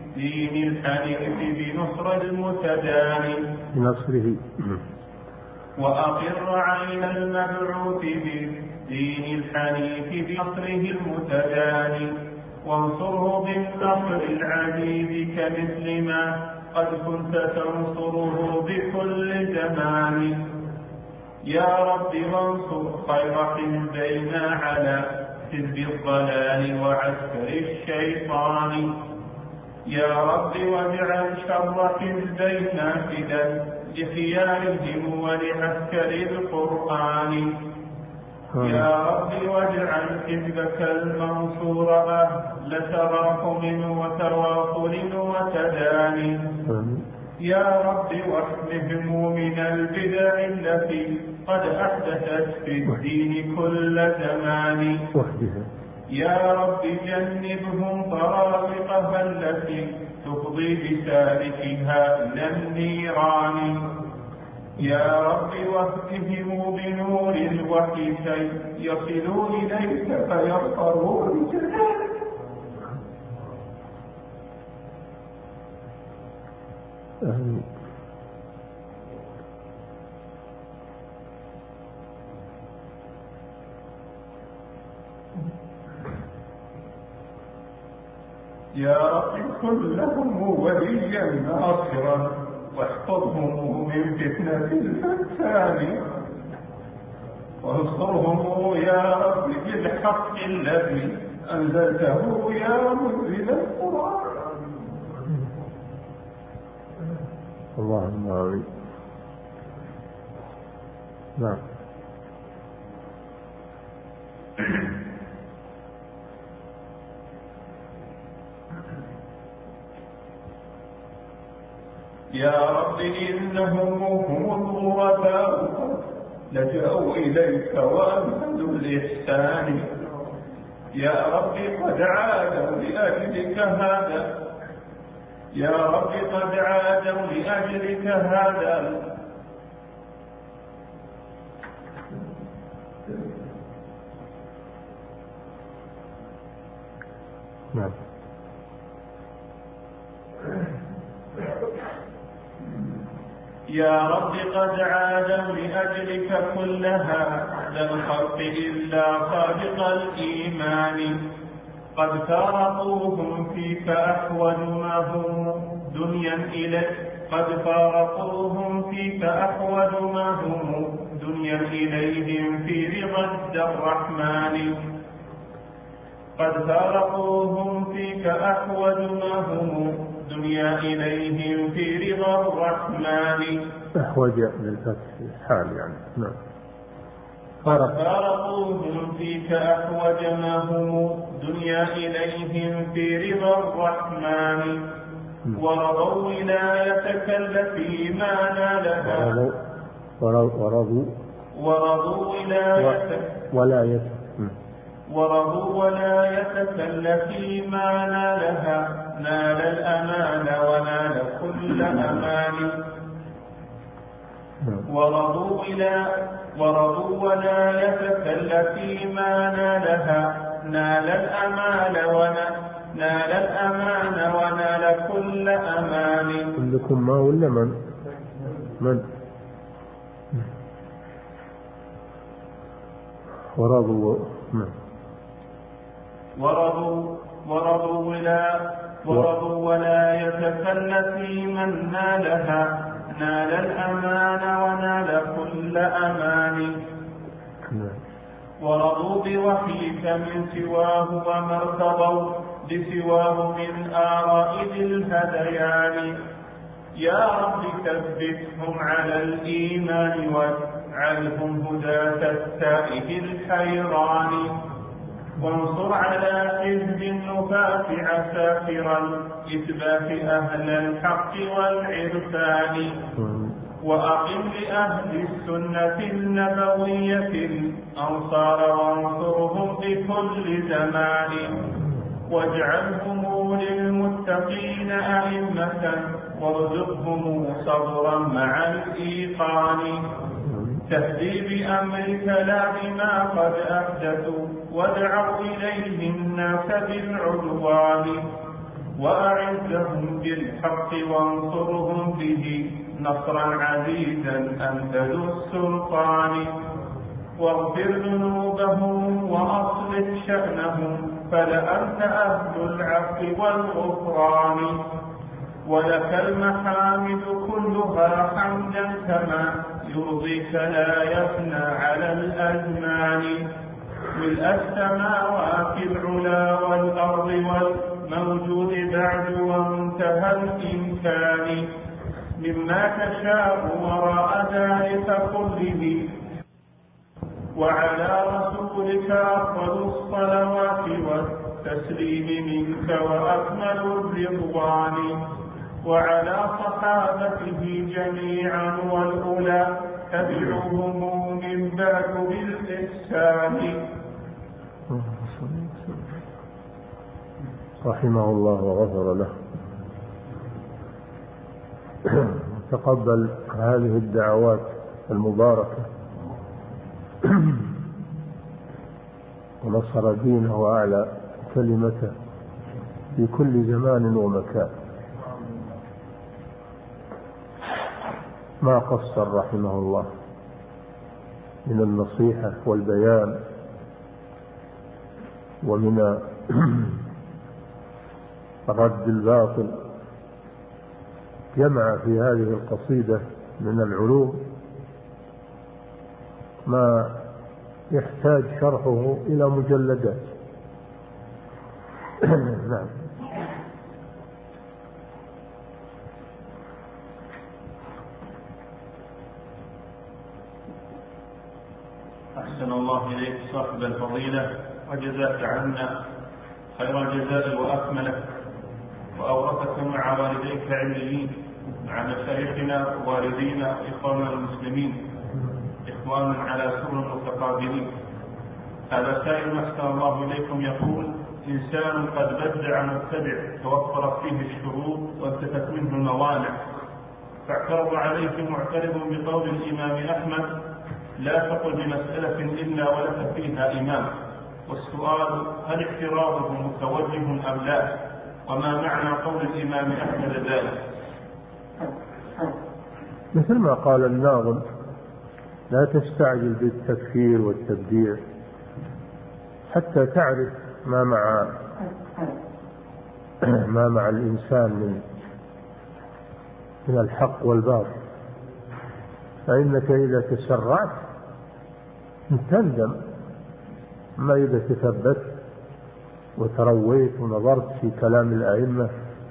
بدين الحنيف بنصر المتدان. بنصره وأقر عين المبعوث بالدين الحنيف بنصره المتداني، وانصره بالنصر العزيز كمثل ما قد كنت تنصره بكل زمان. يا رب وانصر خير حزبينا على حزب الضلال وعسكر الشيطان. يا رب واجعل شر حزبينا فدا لخيارهم ولعسكر القرآن. يا رب واجعل حزبك المنصور أهل تراحم وتواصل وتداني. يا رب واحمهم من البدع التي قد أحدثت في الدين كل زمان. يا رب جنبهم طرائقها التي تفضي بسالكها إلى النيران. يا رب واهدهم بنور الوحي كي يصلوا إليك فيظفروا بجلالك. آمين. يا رب كن لهم وليا ناصرا واحفظهم من فتنة الفتان. وانصرهم يا رب بالحق الذي أنزلته يا منزل القرآن. اللهم آمين. نعم. يا رب إنهم هم الغرباء لجأوا إليك وأبهدوا الإحسان. يا رب قد عادوا لأجلك هذا يا رب قد عادوا لأجلك هذا نعم. يا رب قد عادوا لأجلك كلها لا الخلق إلا خالق الإيمان. قد فارقوهم فيك أحوج ما هم دنيا إليك قد فارقوهم فيك أحوج ما هم دنيا إليهم في رضا الرحمن. قد فارقوهم فيك أحوج ما هم دنيا إليهم في رضا الرحمن. أحوج للفتح حال يعني. نعم. فارقوهم فيك أحوج ما هم دنيا إليهم في رضا الرحمن. ورضوا ولايتك التي ما نالها ورضوا ورضوا ولايتك ولايتك ورضوا ولايتك التي ما نالها نال الأمان ونال كل أمان. ورضوا ولا ورضوا ولايتك التي ما نالها نال الأمان ونال نال الأمان ونال كل أمان. عندكم ما ولا من؟ من؟ ورضوا من؟ ورضوا ورضوا ولا ورضوا ولايتك التي من نالها نال الأمان ونال كل أمان. ورضوا بوحيك من سواه وما ارتضوا بسواه من آراء ذي الهذيان. يا رب ثبتهم على الإيمان واجعلهم هداة التائه الحيران. وانصر على حزب النفاة عساكر الإثبات أهل الحق والعرفان. وأقم لأهل السنة النبوية الأنصار وانصرهم بكل زمان. واجعلهم للمتقين أئمة وارزقهم صبرا مع الإيقان. تهدي بأمرك لا بما قد أحدثوا وادعوا إليه الناس بالعدوان. وأعزهم بالحق وانصرهم به نصرا عزيزا أنت ذو السلطان. واغفر ذنوبهم وأصلح شأنهم فلأنت أهل العفو والغفران. ولك المحامد كلها حمدا كما يرضيك لا يفنى على الأزمان. ملء السماوات العلا والأرض والموجود بعد ومنتهى الإمكان مما تشاء وراء ذلك كله. وعلى رسولك أفضل الصلوات والتسليم منك وأكمل الرضوان. وعلى صحابته جميعا والأولى تبعهم من بعد بالإحسان. رحمه الله وغفر له. تقبل هذه الدعوات المباركة ونصر دينه وأعلى كلمته في كل زمان ومكان. ما قصر رحمه الله من النصيحة والبيان ومن رد الباطل. جمع في هذه القصيدة من العلوم ما يحتاج شرحه إلى مجلدات. نعم. أحسن الله إليك صاحب الفضيلة وجزاك عنا خير الجزاء وأكمله، وأورثك مع والديك علمين مع مشايخنا ووالدينا وإخواننا المسلمين إخوان على سر متقابلين. هذا سائل أحسن الله إليكم يقول: إنسان قد بدع متبع توفرت فيه الشروط وانتفت منه الموانع، فاعترض عليه معترض بقول الإمام أحمد: لا تقل بمسألة إلا ولك فيها إمام. والسؤال: هل اعتراضه متوجه أم لا؟ وما معنى قول الإمام أحمد ذلك؟ مثل ما قال الناظم: لا تستعجل بالتكفير والتبديع حتى تعرف ما مع ما مع الإنسان من من الحق والباطل، فإنك إذا تسرعت تندم. ما إذا تثبت وترويت ونظرت في كلام الأئمة،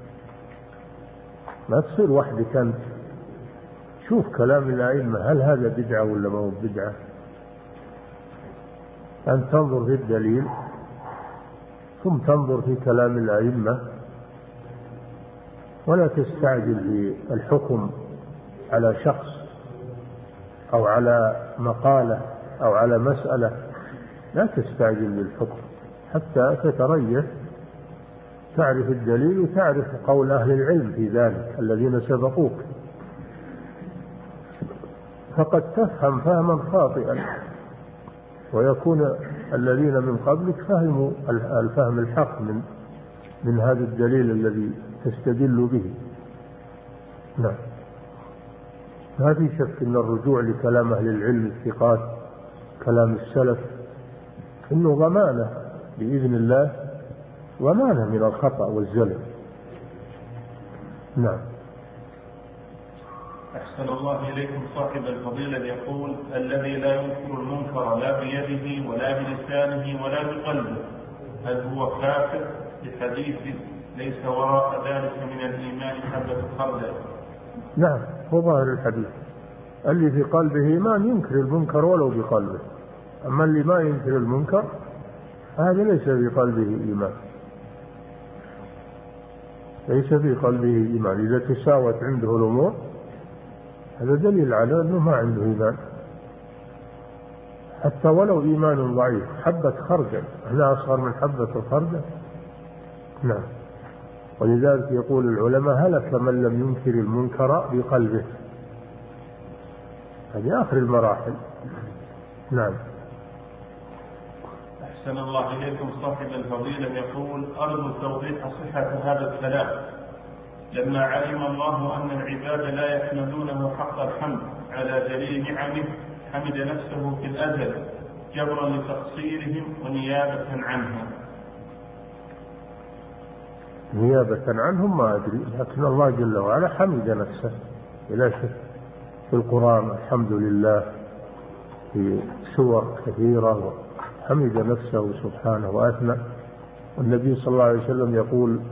ما تصير وحدك أنت. شوف كلام الأئمة، هل هذا بدعة ولا ما هو بدعة؟ أن تنظر في الدليل ثم تنظر في كلام الأئمة، ولا تستعجل بالحكم على شخص أو على مقالة أو على مسألة. لا تستعجل بالحكم حتى تتريث، تعرف الدليل وتعرف قول أهل العلم في ذلك الذين سبقوك، فقد تفهم فهما خاطئا ويكون الذين من قبلك فهموا الفهم الحق من من هذا الدليل الذي تستدل به. نعم. ما في شك أن الرجوع لكلام أهل العلم الثقات كلام السلف إنه ضمانة بإذن الله، ضمانة من الخطأ والزلل. نعم. أحسن الله إليكم صاحب الفضيلة يقول: الذي لا ينكر المنكر لا بيده ولا بلسانه ولا بقلبه، هل هو كافر بحديث ليس وراء ذلك من الإيمان حبة خردل؟ نعم، هو ظاهر الحديث. اللي في قلبه إيمان ينكر المنكر ولو بقلبه، أما اللي ما ينكر المنكر هذا ليس في قلبه إيمان، ليس في قلبه إيمان. إذا تساوت عنده الأمور هذا دليل على أنه ما عنده إيمان، حتى ولو إيمان ضعيف، حبة خردل، هنا أصغر من حبة الخردل. نعم. ولذلك يقول العلماء: هلك من لم ينكر المنكر بقلبه. هذه آخر المراحل. نعم. أحسن الله إليكم. صاحب الفضيلة يقول: أرجو توضيح صحة هذا الكلام. لما علم الله أن العباد لا يحمدونه حق الحمد على دليل نعمه حمد نفسه في الأزل جبرا لتقصيرهم ونيابة عنهم. نيابة عنهم ما أدري، لكن الله جل وعلا حمد نفسه بلا شك في القرآن، الحمد لله في سور كثيرة حمد نفسه سبحانه وأثنى. والنبي صلى الله عليه وسلم يقول: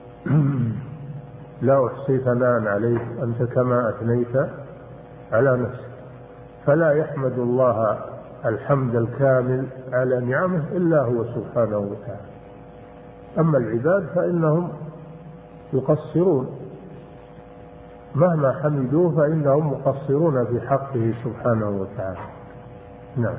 لا أحصي ثناء عليك أنت كما أثنيت على نفسك. فلا يحمد الله الحمد الكامل على نعمه إلا هو سبحانه وتعالى. أما العباد فإنهم يقصرون، مهما حمدوه فإنهم مقصرون في حقه سبحانه وتعالى. نعم.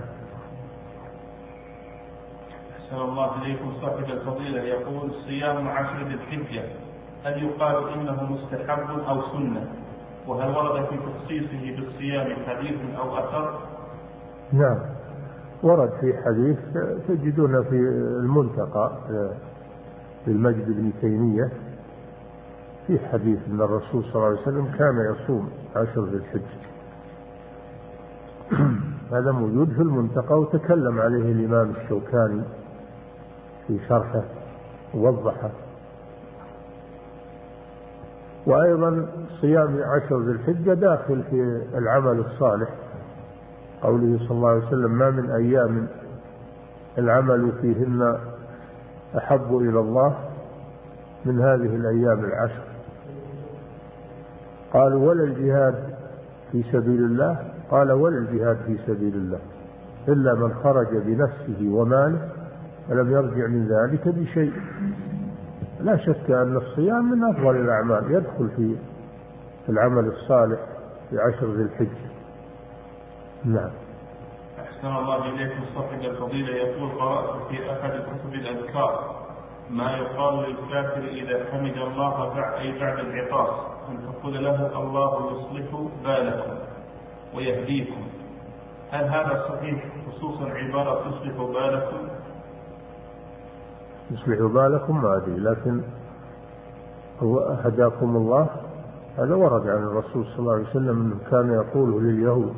أحسن الله إليكم. صاحب الفضيلة يقول: صيام عشر ذي الحجة هل يقال إنه مستحب أو سنة؟ وهل ورد في تخصيصه بالصيام حديث أو أثر؟ نعم، ورد في حديث تجدون في المنتقى للمجد بن تيمية في حديث أن الرسول صلى الله عليه وسلم كان يصوم عشر ذي الحجة. هذا موجود في المنتقى وتكلم عليه الإمام الشوكاني في شرحه ووضحه. وأيضا صيام عشر ذي الحجة داخل في العمل الصالح، قوله صلى الله عليه وسلم: ما من أيام العمل فيهن أحب إلى الله من هذه الأيام العشر. قالوا: ولا الجهاد في سبيل الله؟ قال: ولا الجهاد في سبيل الله إلا من خرج بنفسه وماله ولم يرجع من ذلك بشيء. لا شك أن الصيام من أفضل الأعمال، يدخل في العمل الصالح في عشر ذي الحجة. نعم. أحسن الله إليكم. صاحب الفضيلة يقول: قرأت في أحد كتب الأذكار ما يقال للكافر إذا حمد الله أي بعد العطاس أن تقول له: الله يصلح بالكم ويهديكم. هل هذا صحيح، خصوصا عبارة يصلح بالكم؟ يصلح بالكم ما أدري، لكن هو هداكم الله هذا ورد عن الرسول صلى الله عليه وسلم أنه كان يقوله لليهود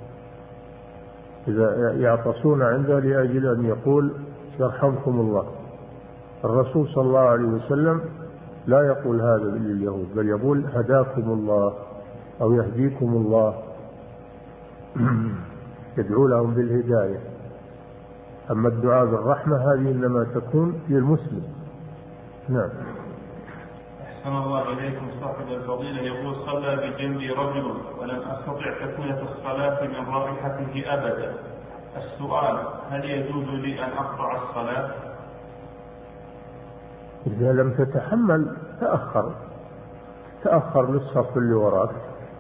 إذا يعطسون عنده لأجل أن يقول: يرحمكم الله. الرسول صلى الله عليه وسلم لا يقول هذا لليهود، بل يقول: هداكم الله أو يهديكم الله، يدعو لهم بالهداية. أما الدعاء بالرحمة هذه إنما تكون للمسلم. نعم. أحسن الله إليكم. صاحب الفضيلة يقول: صلى بجنبي رجل ولم أستطع تكملة الصلاة من رائحته أبدا. السؤال: هل يجوز لي أن أقطع الصلاة؟ إذا لم تتحمل تأخر تأخر للصف اللي وراك،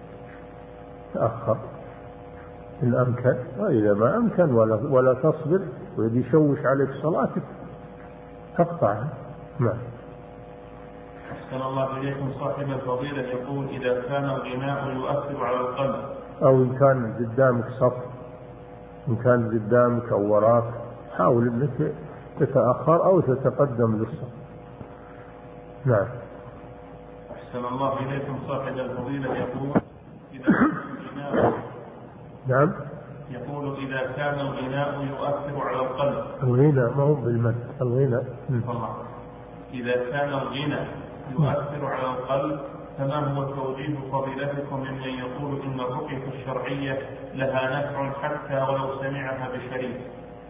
تأخر إن أمكن، وإذا ما أمكن ولا, ولا تصبر ويدي يشوش عليك صلاتك تقطعها. نعم. أحسن الله إليكم. صاحب الفضيلة يقول: إذا كان الغناء يؤثر على القلب، أو إن كان قدامك صف، إن كان قدامك أو وراك حاول أنك تتأخر أو تتقدم للصف. نعم. أحسن الله إليكم. صاحب الفضيلة يقول: إذا كان الغناء نعم يقول إذا كان الغناء يؤثر على القلب. الغناء ما هو بالمد، الغناء. إذا كان الغناء يؤثر على القلب فما هو توجيه فضيلتكم ممن يقول إن الرقية الشرعية لها نفع حتى ولو سمعها بشريك؟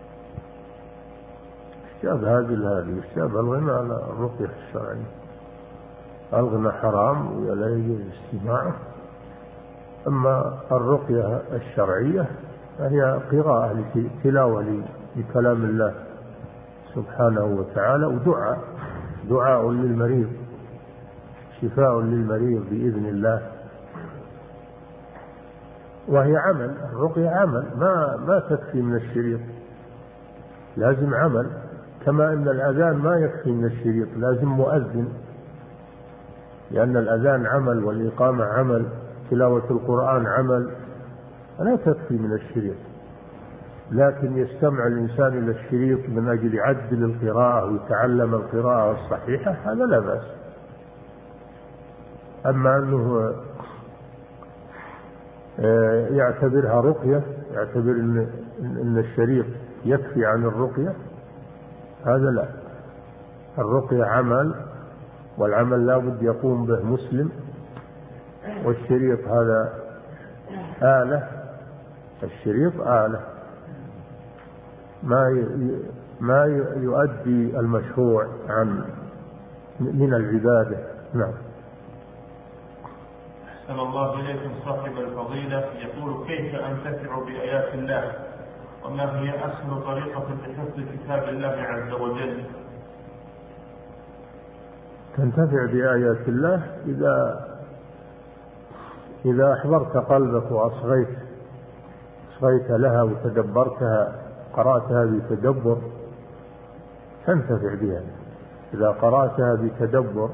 اشتبه هذه هذه اشتبه الغناء على الرقية الشرعية. الغناء حرام ولا يجوز استماعه. أما الرقية الشرعية فهي قراءة تلاوة لكلام الله سبحانه وتعالى، ودعاء دعاء للمريض، شفاء للمريض بإذن الله. وهي عمل، الرقية عمل، ما ما تكفي من الشريط، لازم عمل. كما أن الأذان ما يكفي من الشريط، لازم مؤذن، لأن الأذان عمل والإقامة عمل، تلاوة القرآن عمل، لا تكفي من الشريط. لكن يستمع الإنسان إلى الشريط من أجل يعدل القراءة ويتعلم القراءة الصحيحة هذا لا بأس. أما أنه يعتبرها رقية، يعتبر أن الشريط يكفي عن الرقية، هذا لا. الرقية عمل، والعمل لا بد يقوم به مسلم، والشريط هذا آلة، الشريط آلة ما ما يؤدي المشروع عن من العبادة. نعم. أحسن الله إليكم صاحب الفضيلة، يقول: كيف أنتفع بآيات الله، وما هي أسهل طريقة لحفظ كتاب الله عز وجل؟ تنتفع بآيات الله إذا إذا أحضرت قلبك وأصغيت أصغيت لها وتدبرتها، قرأتها بتدبر تنتفع بها. إذا قرأتها بتدبر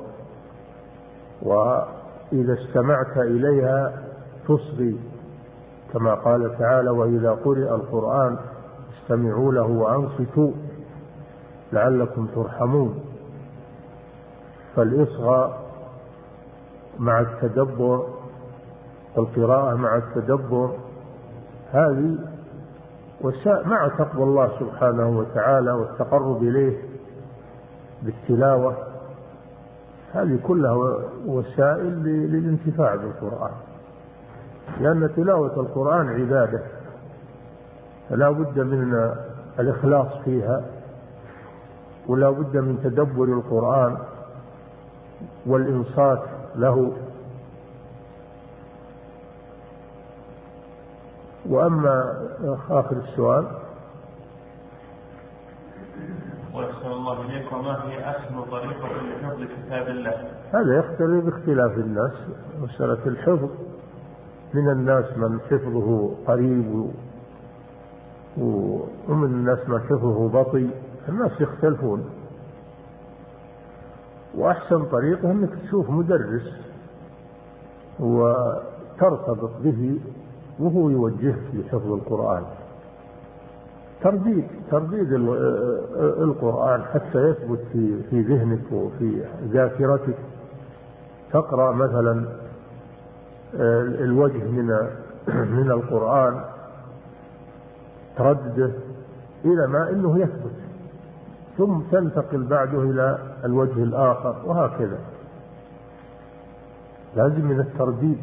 وإذا استمعت إليها تصغي، كما قال تعالى: وإذا قرئ القرآن استمعوا له وأنصتوا لعلكم ترحمون. فالإصغاء مع التدبر، القراءة مع التدبر، هذه وسائل مع تقوى الله سبحانه وتعالى والتقرب إليه بالتلاوة، هذه كلها وسائل للانتفاع بالقرآن، لأن تلاوة القرآن عبادة، فلا بد من الإخلاص فيها، ولا بد من تدبر القرآن والإنصات له. وأما آخر السؤال: وأحسن الله إليكم، وما هي أسهل طريقة لحفظ كتاب الله؟ هذا يختلف باختلاف الناس. مسألة الحفظ، من الناس من حفظه قريب ومن الناس من حفظه بطيء، الناس يختلفون. وأحسن طريقة أنك تشوف مدرس وترتبط به وهو يوجهك لحفظ القرآن، ترديد ترديد القرآن حتى يثبت في في ذهنك وفي ذاكرتك. تقرأ مثلا الوجه من من القرآن تردده إلى ما إنه يثبت، ثم تنتقل بعده إلى الوجه الآخر، وهكذا. لازم من الترديد.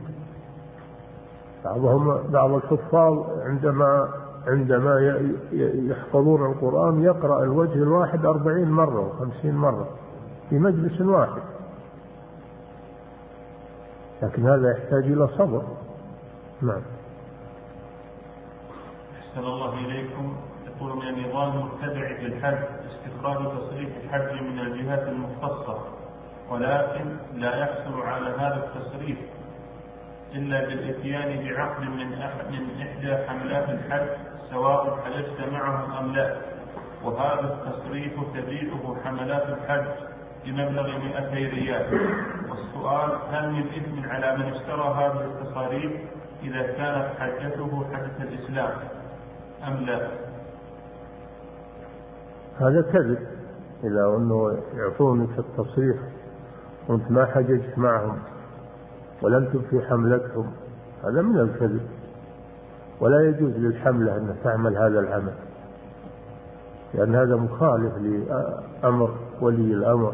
بعضهم بعض الحفاظ عندما عندما يحفظون القرآن يقرأ الوجه الواحد أربعين مرة وخمسين مرة في مجلس واحد، لكن هذا يحتاج إلى صبر. نعم. أحسن الله إليكم، يقول: من النظام المتبع في الحج استخراج تصريح الحج من الجهات المختصة، ولكن لا يحصل على هذا التصريح إلا بالإتيان بعقد من من إحدى حملات الحج سواء حججت معهم أم لا، وهذا التصريح تبيعه حملات الحج بمبلغ مئتي ريال. والسؤال: هل من إثم على من اشترى هذه التصاريح إذا كانت حجته حجة الإسلام أم لا؟ هذا كذب. إذا أنه يعطونك التصريح وأنت ما حججت معهم ولم تبقي حملتهم، هذا من الكذب، ولا يجوز للحملة أن تعمل هذا العمل، لأن هذا مخالف لأمر ولي الأمر.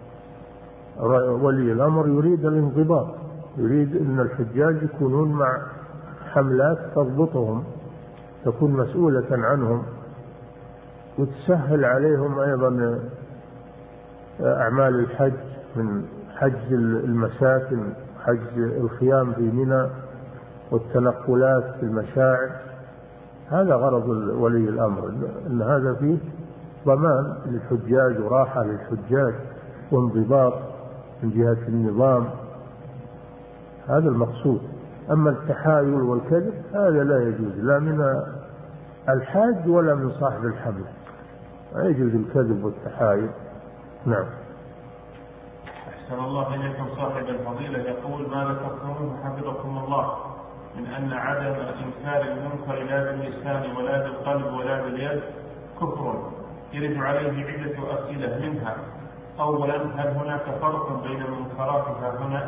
ولي الأمر يريد الانضباط، يريد أن الحجاج يكونون مع حملات تضبطهم، تكون مسؤولة عنهم، وتسهل عليهم أيضا أعمال الحج، من حج المساكن، حج الخيام في منى، والتنقلات في المشاعر. هذا غرض ولي الأمر، أن هذا فيه ضمان للحجاج وراحة للحجاج وانضباط من جهة النظام، هذا المقصود. أما التحايل والكذب هذا لا يجوز، لا من الحاج ولا من صاحب الحمل، لا يجوز الكذب والتحايل. نعم. أحسن الله إليكم صاحب الفضيلة، يقول: ما ذكرتموه حفظكم الله من أن عدم إنكار المنكر لا باللسان ولا بالقلب ولا باليد كفر، يرد عليه عدة أسئلة، منها: أولا، هل هناك فرق بين المنكرات هنا؟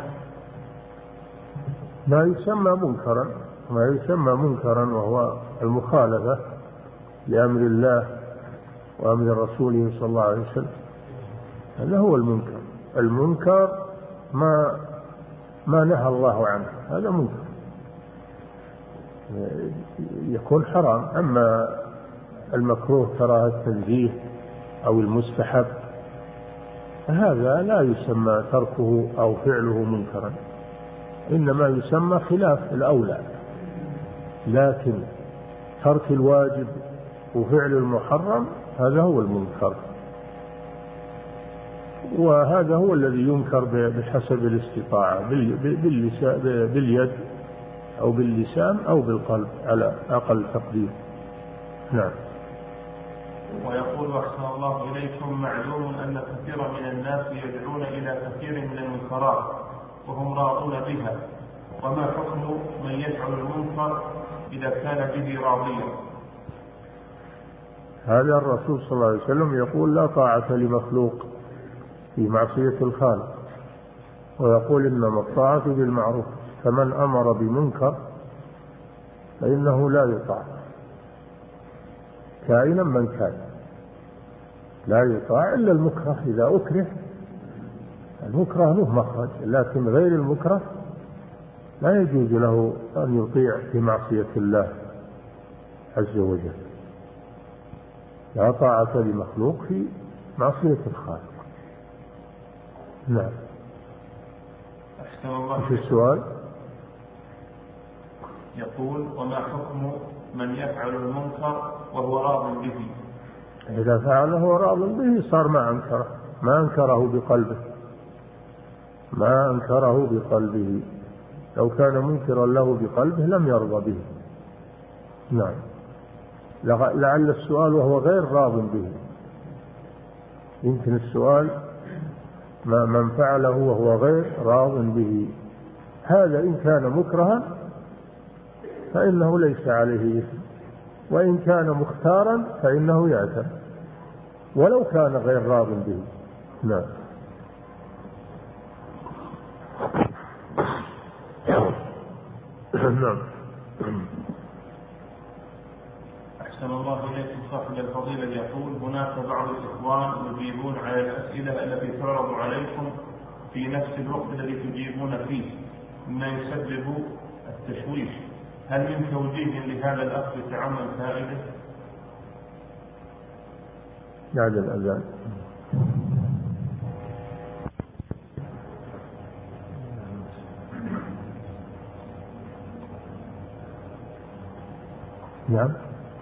ما يسمى منكرا ما يسمى منكرا وهو المخالفة لأمر الله وأمر رسوله صلى الله عليه وسلم، هذا هو المنكر. المنكر ما ما نهى الله عنه، هذا منكر يكون حرام. أما المكروه كراهة التنزيه أو المستحب هذا لا يسمى تركه أو فعله منكرا، إنما يسمى خلاف الأولى. لكن ترك الواجب وفعل المحرم هذا هو المنكر، وهذا هو الذي ينكر بحسب الاستطاعة، باليد أو باللسان أو بالقلب على أقل تقدير. نعم. ويقول: أحسن الله إليكم، معلوم أن كثيرا من الناس يدعون إلى كثير من المنكرات وهم راضون بها، وما حكم من يفعل المنكر إذا كان به راضيا؟ هذا الرسول صلى الله عليه وسلم يقول: لا طاعة لمخلوق في معصية الخالق، ويقول: إنما الطاعة بالمعروف، فمن أمر بمنكر فإنه لا يطاع كائنا من كان، لا يطاع إلا المكره. إذا أكره المكره له مخرج، لكن غير المكره لا يجوز له أن يطيع في معصية الله عز وجل. لا طاعة لمخلوق في معصية الخالق. نعم. أحسن الله. في السؤال يقول: وما حكم من يفعل المنكر وهو راض به؟ إذا فعله راض به صار ما أنكره، ما أنكره بقلبه ما أنكره بقلبه لو كان منكرا له بقلبه لم يرضى به. نعم. لعل السؤال وهو غير راض به، يمكن السؤال ما من فعله وهو غير راض به، هذا إن كان مكرها فإنه ليس عليه إثم، وإن كان مختارا فإنه يأثم ولو كان غير راض به. نعم. نعم. أحسن الله إليكم، صاحب الفضيلة يقول: هناك بعض الإخوان يجيبون على الأسئلة التي تعرض عليكم في نفس الوقت الذي تجيبون فيه، مما يسبب التشويش، هل من توجيه لهذا الأخ يتعمل فائدة؟ بعد الأذان. نعم.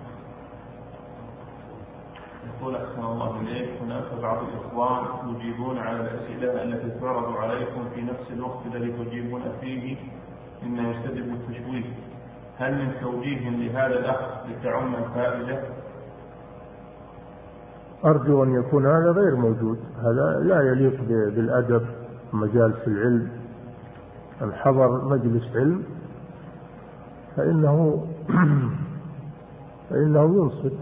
يقول: أحسن الله إليك، هناك بعض الإخوان يجيبون على الأسئلة التي تعرض عليكم في نفس الوقت الذي تجيبون فيه، مما يسبب التشويش، هل من توجيه لهذا الأخ لتعم الفائدة؟ أرجو أن يكون هذا غير موجود، هذا لا يليق بالأدب مجالس العلم. الحضر مجلس علم فإنه فإنه ينصت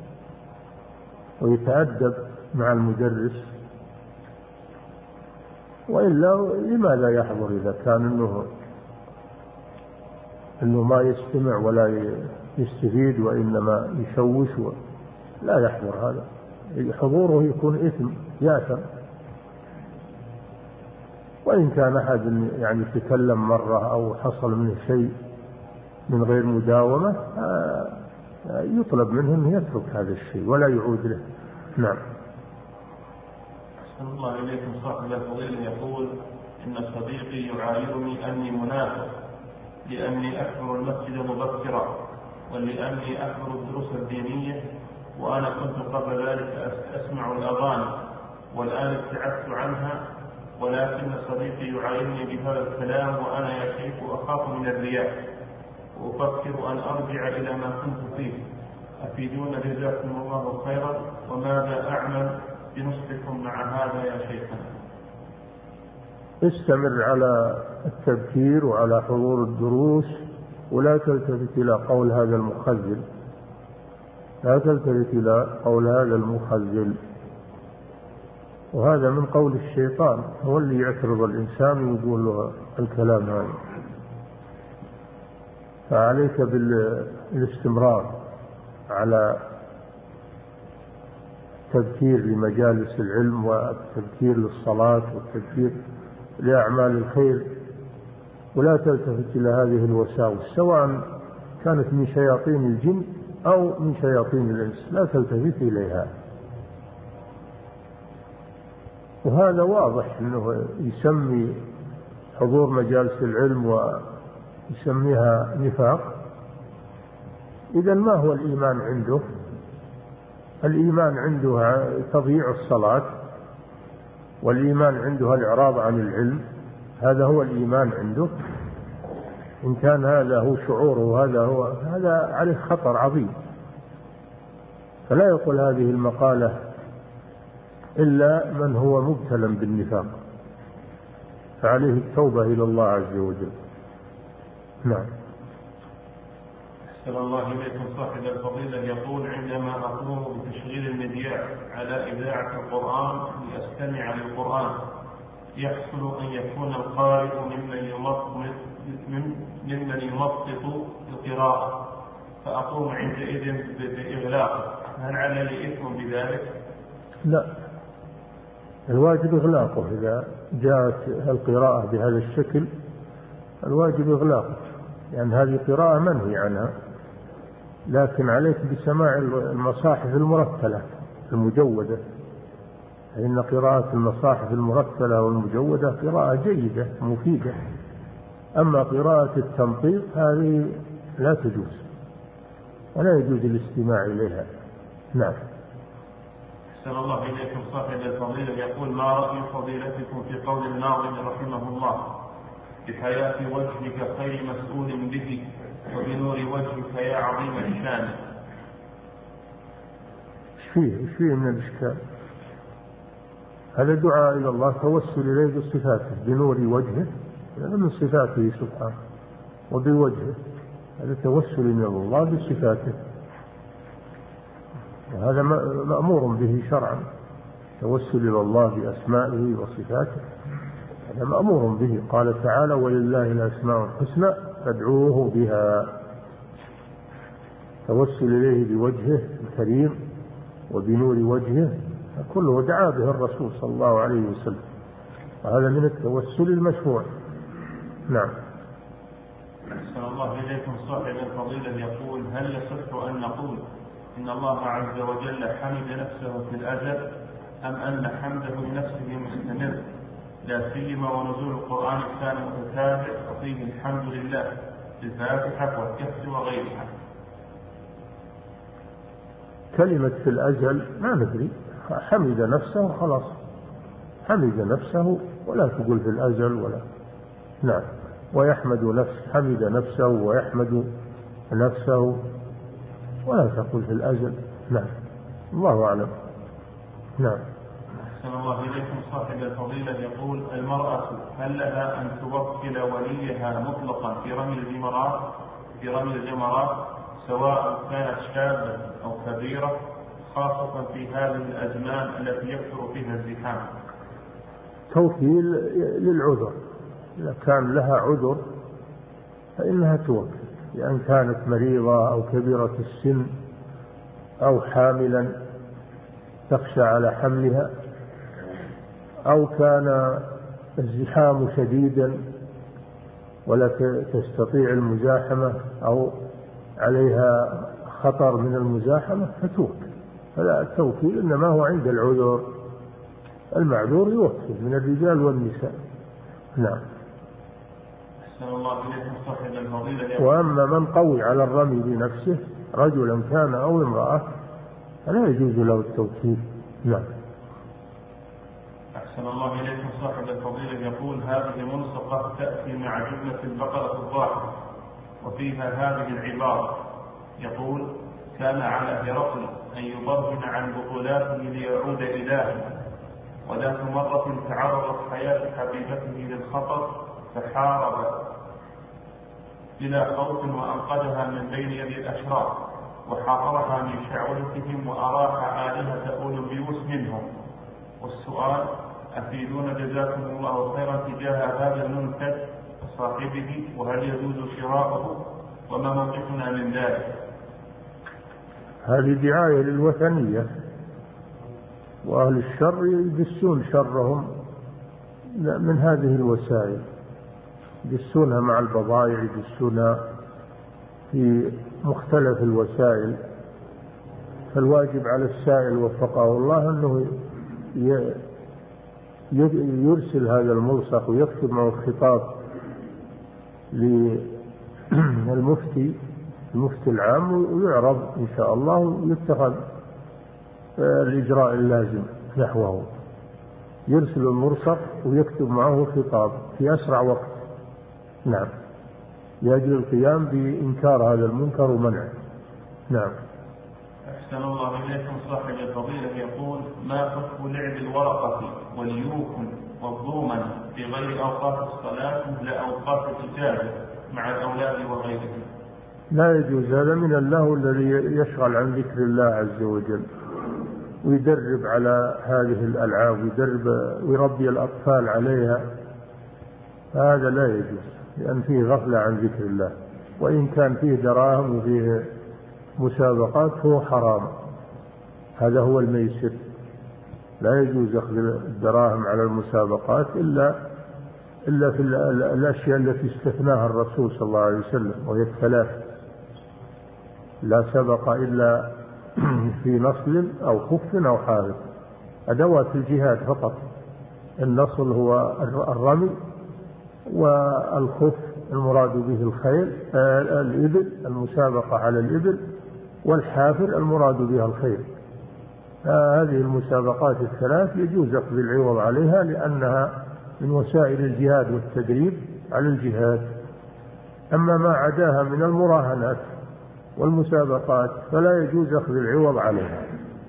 ويتأدب مع المدرس، وإلا لماذا يحضر إذا كان إنه إنه ما يستمع ولا يستفيد وإنما يشوش؟ لا يحضر، هذا حضوره يكون إثم، يأثم. وإن كان أحد يعني تكلم مرة أو حصل منه شيء من غير مداومة يطلب منه أن يترك هذا الشيء ولا يعود له. نعم. أحسن الله إليكم، صاحب الفضيلة يقول: إن صديقي يعايرني أني منافق لأني أحضر المسجد مبكرا ولأني أحضر الدروس الدينية، وأنا كنت قبل ذلك أسمع الأغاني والآن ابتعدت عنها، ولكن صديقي يعايرني بهذا الكلام وأنا يا شيخ أخاف من الرياء وأفكر أن أرجع إلى ما كنت فيه، أفيدون جزاكم الله خيرا، وماذا أعمل بنصحكم مع هذا يا شيخنا؟ استمر على التذكير وعلى حضور الدروس ولا تلتفت إلى قول هذا المخزل، لا تلتفت إلى قول هذا المخزل. وهذا من قول الشيطان، هو اللي يعترض الإنسان ويقول له الكلام هذا. فعليك بالاستمرار على التذكير لمجالس العلم والتذكير للصلاة والتذكير لأعمال الخير، ولا تلتفت إلى هذه الوساوس سواء كانت من شياطين الجن أو من شياطين الإنس، لا تلتفت إليها. وهذا واضح أنه يسمي حضور مجالس العلم ويسميها نفاق. إذن ما هو الإيمان عنده؟ الإيمان عنده تضييع الصلاة، والإيمان عنده الإعراض عن العلم، هذا هو الإيمان عنده. إن كان هذا هو شعوره هذا هو هذا عليه خطر عظيم. فلا يقول هذه المقالة إلا من هو مبتلى بالنفاق، فعليه التوبة إلى الله عز وجل. نعم. أحسن الله إليكم. صاحب الفضيلة يقول: عندما أقوم بتشغيل المذياع على إذاعة القرآن لأستمع للقرآن، يحصل أن يكون القارئ ممن يمطط ممن يمطط القراءة، فأقوم عندئذ بإغلاقه، هل علي إثم بذلك؟ لا، الواجب إغلاقه. إذا جاءت القراءة بهذا الشكل الواجب إغلاقه، لأن يعني هذه قراءة منهي عنها. لكن عليك بسماع المصاحف المرتلة المجودة، فإن قراءة المصاحف المرتلة والمجودة قراءة جيدة مفيدة. أما قراءة التمطيط هذه لا تجوز، ولا يجوز الاستماع إليها. نعم. أحسن الله إليكم. صاحب الفضيلة يقول: ما رأي فضيلتكم في قول الناظم رحمه الله: بحياة وجهك خير مسؤول به، وبنور وجهك يا عظيم الشان؟ ايش فيه ايش فيه من الإشكال؟ هذا دعاء إلى الله، توسل إليه بصفاته، بنور وجهه، هذا من صفاته سبحانه، وبوجهه، هذا توسل إلى الله بصفاته، وهذا مأمور به شرعا. توسل إلى الله بأسمائه وصفاته هذا مأمور به. قال تعالى: ولله الأسماء الحسنى فادعوه بها. توسل إليه بوجهه الكريم وبنور وجهه كله دعا به الرسول صلى الله عليه وسلم، وهذا من التوسل المشروع. نعم. أحسن الله إليكم. صاحب الفضيلة يقول: هل يصح أن نقول إن الله عز وجل حمد نفسه في الأزل، أم أن حمده لنفسه مستمر، لا سيما ونزول القرآن كان متتابع وفيه الحمد لله الفاتحة والكهف وغيرها؟ كلمة في الأزل ما ندري، حمد نفسه خلاص، حمد نفسه، ولا تقول في الأزل ولا. نعم. ويحمد نفسه، حمد نفسه ويحمد نفسه، ولا تقول في الأزل. نعم. الله أعلم. نعم. أحسن الله إليكم. صاحب الفضيلة يقول: المرأة هل لها أن توكل وليها مطلقا في رمي الجمرات في رمي الجمرات سواء كانت شابة أو كبيرة، خاصة في هذه الأزمان التي يكثر فيها الزحام؟ توكيل للعذر، إذا كان لها عذر فإنها توكل، لأن كانت مريضة أو كبيرة السن أو حاملا تخشى على حملها، أو كان الزحام شديدا ولا تستطيع المزاحمة أو عليها خطر من المزاحمة فتوكل. فلا، التوكيل إنما هو عند العذر، المعذور يوكل من الرجال والنساء. نعم. أحسن الله إليكم. صاحب الفضيلة. وأما من قوي على الرمي بنفسه رجلا كان أو امرأة فلا يجوز له التوكيل. نعم. أحسن الله إليكم. صاحب الفضيلة يقول: هذه ملصقة تأتي مع جملة البقرة الظاهرة وفيها هذه العبارة، يقول: كان على هرقل أن يبرهن عن بطولاته ليعود إلهه، وذات مرة تعرضت حياة حبيبته للخطر فحارب بلا خوف وأنقذها من بين يدي الأشرار وحاضرها من شعوذتهم وأراح آلهة أولوبيوس منهم. والسؤال: أفيدون جزاكم الله خيرا تجاه هذا المنتج وصاحبه، وهل يجوز شراءه، وما موقفنا من ذلك؟ هذه دعاية للوثنية، وأهل الشر يدسون شرهم من هذه الوسائل، يدسونها مع البضائع، يدسونها في مختلف الوسائل. فالواجب على السائل وفقه الله أنه يرسل هذا الملصق ويكتب معه الخطاب للمفتي المفتي العام ويعرض إن شاء الله ويتخذ الإجراء اللازم نحوه. يرسل الملصق ويكتب معه خطاب في أسرع وقت، نعم، يجري القيام بإنكار هذا المنكر ومنعه. نعم. أحسن الله إليكم. صاحب الفضيلة يقول: ما حكم لعب الورقة واليوكن والضومن في غير أوقات الصلاة مثل أوقات الإجازة مع الأولاد وغيرهم؟ لا يجوز، هذا من اللهو الذي يشغل عن ذكر الله عز وجل، ويدرب على هذه الألعاب ويدرب ويربي الأطفال عليها، هذا لا يجوز، لأن فيه غفلة عن ذكر الله. وإن كان فيه دراهم وفيه مسابقات هو حرام، هذا هو الميسر. لا يجوز أخذ الدراهم على المسابقات إلا إلا في الأشياء التي استثناها الرسول صلى الله عليه وسلم، وهي الثلاث: لا سبق إلا في نصل أو خف أو حارب، أدوات الجهاد فقط. النصل هو الرمي، والخف المراد به الخيل الإبل، المسابقة على الإبل، والحافر المراد بها الخيل. هذه المسابقات الثلاث يجوز أخذ العوض عليها لأنها من وسائل الجهاد والتدريب على الجهاد. أما ما عداها من المراهنات والمسابقات فلا يجوز أخذ العوض عليها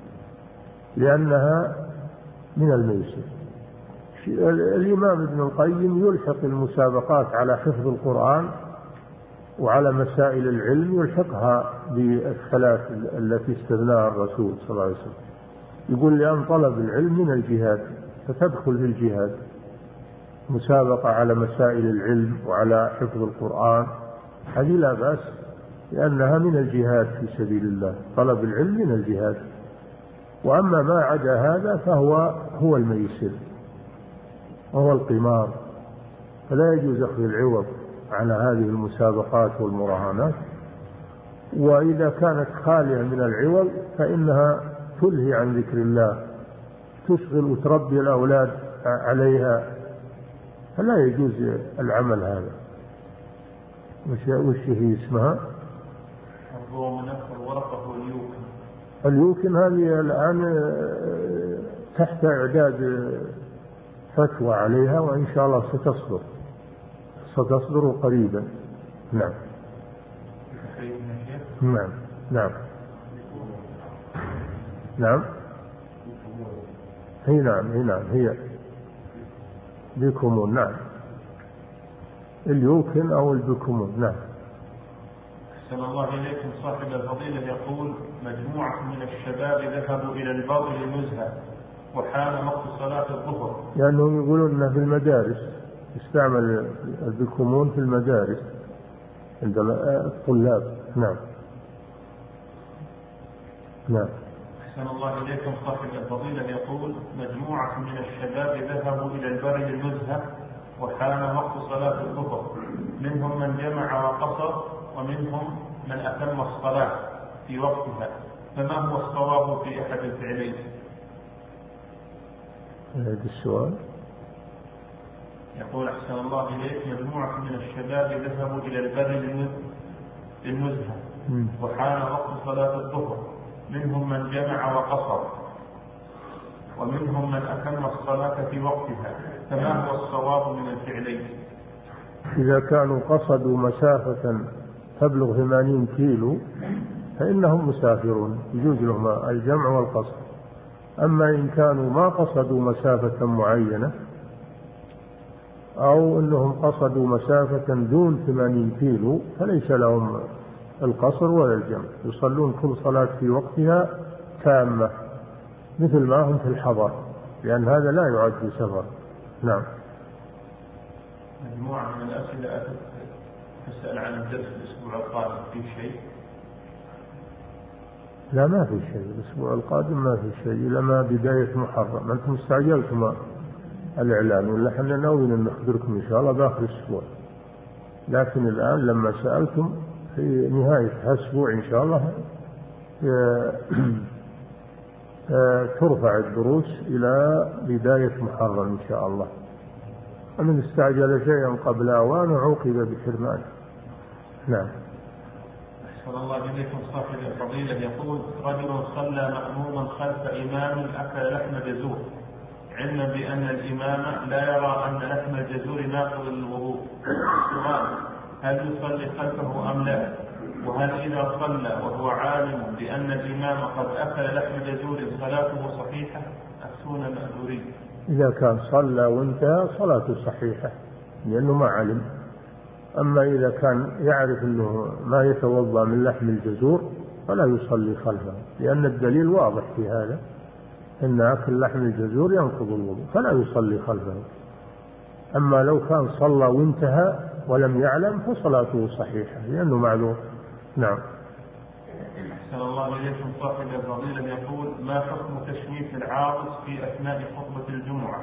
لأنها من الميسر. الإمام ابن القيم يلحق المسابقات على حفظ القرآن وعلى مسائل العلم، يلحقها بالثلاث التي استثناها الرسول صلى الله عليه وسلم. يقول: لأن طلب العلم من الجهاد فتدخل في الجهاد. مسابقة على مسائل العلم وعلى حفظ القرآن هذه لا بأس، لأنها من الجهاد في سبيل الله، طلب العلم من الجهاد. وأما ما عدا هذا فهو هو الميسر وهو القمار، فلا يجوز أخذ العوض على هذه المسابقات والمراهنات. وإذا كانت خالية من العوض فإنها تلهي عن ذكر الله، تشغل وتربي الأولاد عليها، فلا يجوز العمل هذا. وش هي اسمها؟ الورقة واليوكن. اليوكن هذه الآن تحت إعداد فتوى عليها، وإن شاء الله ستصدر ستصدر قريبا. نعم. نعم نعم نعم هي نعم هي نعم هي بكمون. نعم، اليوكن أو البكمون. نعم. أحسن الله إليكم. صاحب الفضيلة يقول: مجموعة من الشباب ذهبوا إلى البر للنزهة وحان وقت صلاة الظهر. لأنهم يقولون أنه في المدارس يستعمل البكمون في المدارس عند الطلاب. نعم نعم. أحسن الله إليكم. صاحب الفضيلة يقول: مجموعة من الشباب ذهبوا إلى البر للنزهة وحان وقت صلاة الظهر، منهم من جمع وقصر ومنهم من أتم الصلاة في وقتها، فما هو الصواب في أحد الفعلين؟ هذا السؤال. يقول: أحسن الله إليك: مجموعة من الشباب ذهبوا إلى البر للنزهة وحان وقت صلاة الظهر، منهم من جمع وقصر ومنهم من أتم الصلاة في وقتها، فما هو الصواب من الفعلين؟ إذا كانوا قصدوا مسافة تبلغ ثمانين كيلو فإنهم مسافرون، يجوز لهم الجمع والقصر. أما إن كانوا ما قصدوا مسافة معينة أو أنهم قصدوا مسافة دون ثمانين كيلو فليس لهم القصر ولا الجمع، يصلون كل صلاة في وقتها تامة مثل ما هم في الحضر، لأن هذا لا يعد سفر. نعم. مجموعة من الأسئلة تسأل عن الدرس الأسبوع القادم، في شيء؟ لا، ما في شيء الأسبوع القادم، ما في شيء إلا ما بداية محرم. أنتم استعجلتم الإعلان، ولا احنا ناويين أن نخبركم إن شاء الله بآخر الأسبوع، لكن الآن لما سألتم في نهاية هالأسبوع إن شاء الله ترفع الدروس إلى بداية محرم إن شاء الله. ومن استعجل شيئا قبل أوان عوقب بحرمانه. نعم. أحسن الله إليكم. صاحب الفضيلة يقول: رجل صلى مأموما خلف إمام أكل لحم جزور، علما بأن الإمام لا يرى أن لحم الجزور ناقض للوضوء. السؤال: هل يصلي خلفه أم لا؟ وهل إذا صلى وهو عالم بأن الإمام قد أكل لحم جزور صلاته صحيحة؟ أفتونا مأذورين. إذا كان صلى وانتهى صلاته صحيحة لأنه ما علم. أما إذا كان يعرف أنه ما يتوضأ من لحم الجزور فلا يصلي خلفه، لأن الدليل واضح في هذا، إن أكل لحم الجزور ينقض الوضوء، فلا يصلي خلفه. أما لو كان صلى وانتهى ولم يعلم فصلاته صحيحة لأنه معلوم. نعم. أحسن الله إليكم. صاحب الفضيلة يقول: ما حكم تشميت العاطس في أثناء خطبة الجمعة؟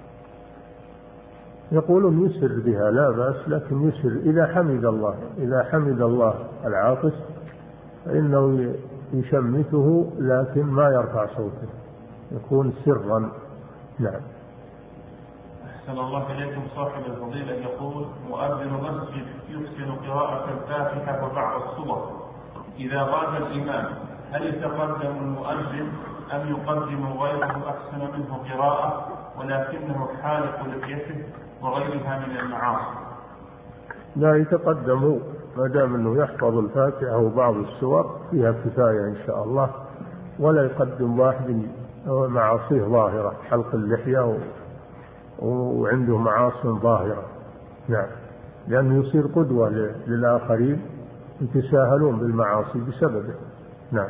يقولون يسر بها لا بأس، لكن يسر إذا حمد الله، إذا حمد الله العاطس فإنه يشمته لكن ما يرفع صوته، يكون سرا. نعم. أحسن الله إليكم. صاحب الفضيلة يقول: مؤذن مسجد يحسن قراءة الفاتحة وبعض الصور، إذا غاب الإمام هل يتقدم المؤذن أم يقدم غيره أحسن منه قراءة ولكنه حالق لحيته وغيرها من المعاصي؟ لا، يتقدم ما دام أنه يحفظ الفاتحة وبعض السور فيها كفاية إن شاء الله، ولا يقدم واحد معاصيه ظاهرة، حلق اللحية وعنده معاصي ظاهرة. نعم، لأنه يصير قدوة للآخرين يتساهلون بالمعاصي بسببه. نعم.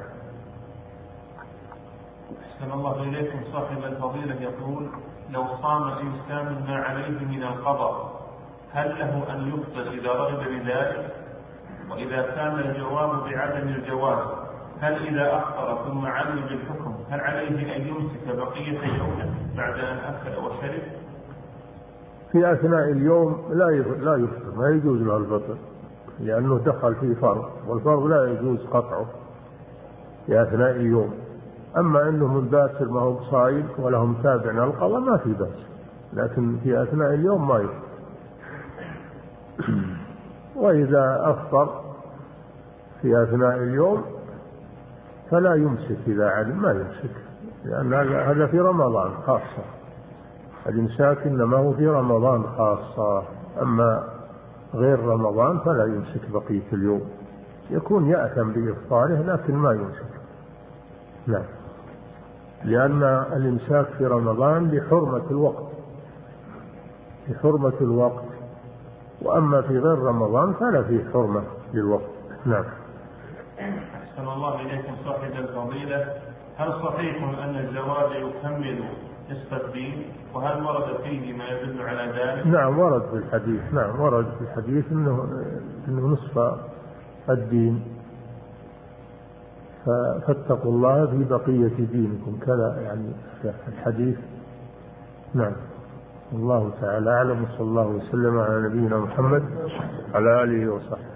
أحسن الله إليكم. صاحب الفضيلة يقول: لو صام إنسان ما عليه من القضاء هل له أن يفطر إذا رغب بذلك؟ وإذا كان الجواب بعدم الجواز هل إذا أفطر ثم علم بالحكم هل عليه أن يمسك بقية يومه بعد أن أكل وشرب؟ في أثناء اليوم لا لا يفطر، ما يجوز له الفطر لأنه دخل في فرض، والفرض لا يجوز قطعه في أثناء اليوم. أما أنه من باكر ما هو صائم ولهم تابع القضاء ما في بأس، لكن في أثناء اليوم ما يفطر. وإذا أفطر في أثناء اليوم فلا يمسك، إذا علم ما يمسك، لأن هذا في رمضان خاصة، الإمساك إنما هو في رمضان خاصة، أما غير رمضان فلا يمسك بقية اليوم، يكون يأثم بإفطاره لكن ما يمسك. نعم، لأن الإمساك في رمضان لحرمة الوقت، لحرمة الوقت، وأما في غير رمضان فلا فيه حرمة للوقت. نعم. أحسن الله إليكم. صاحب الفضيلة، هل صحيح أن الزواج يكمل نصف الدين؟ وهل ورد فيه ما يدل على ذلك؟ نعم ورد في الحديث، نعم ورد في الحديث إنه, إنه نصف الدين، فاتقوا الله في بقية دينكم كذا يعني في الحديث. نعم. الله تعالى أعلم، وصلى الله وسلم على نبينا محمد على آله وصحبه.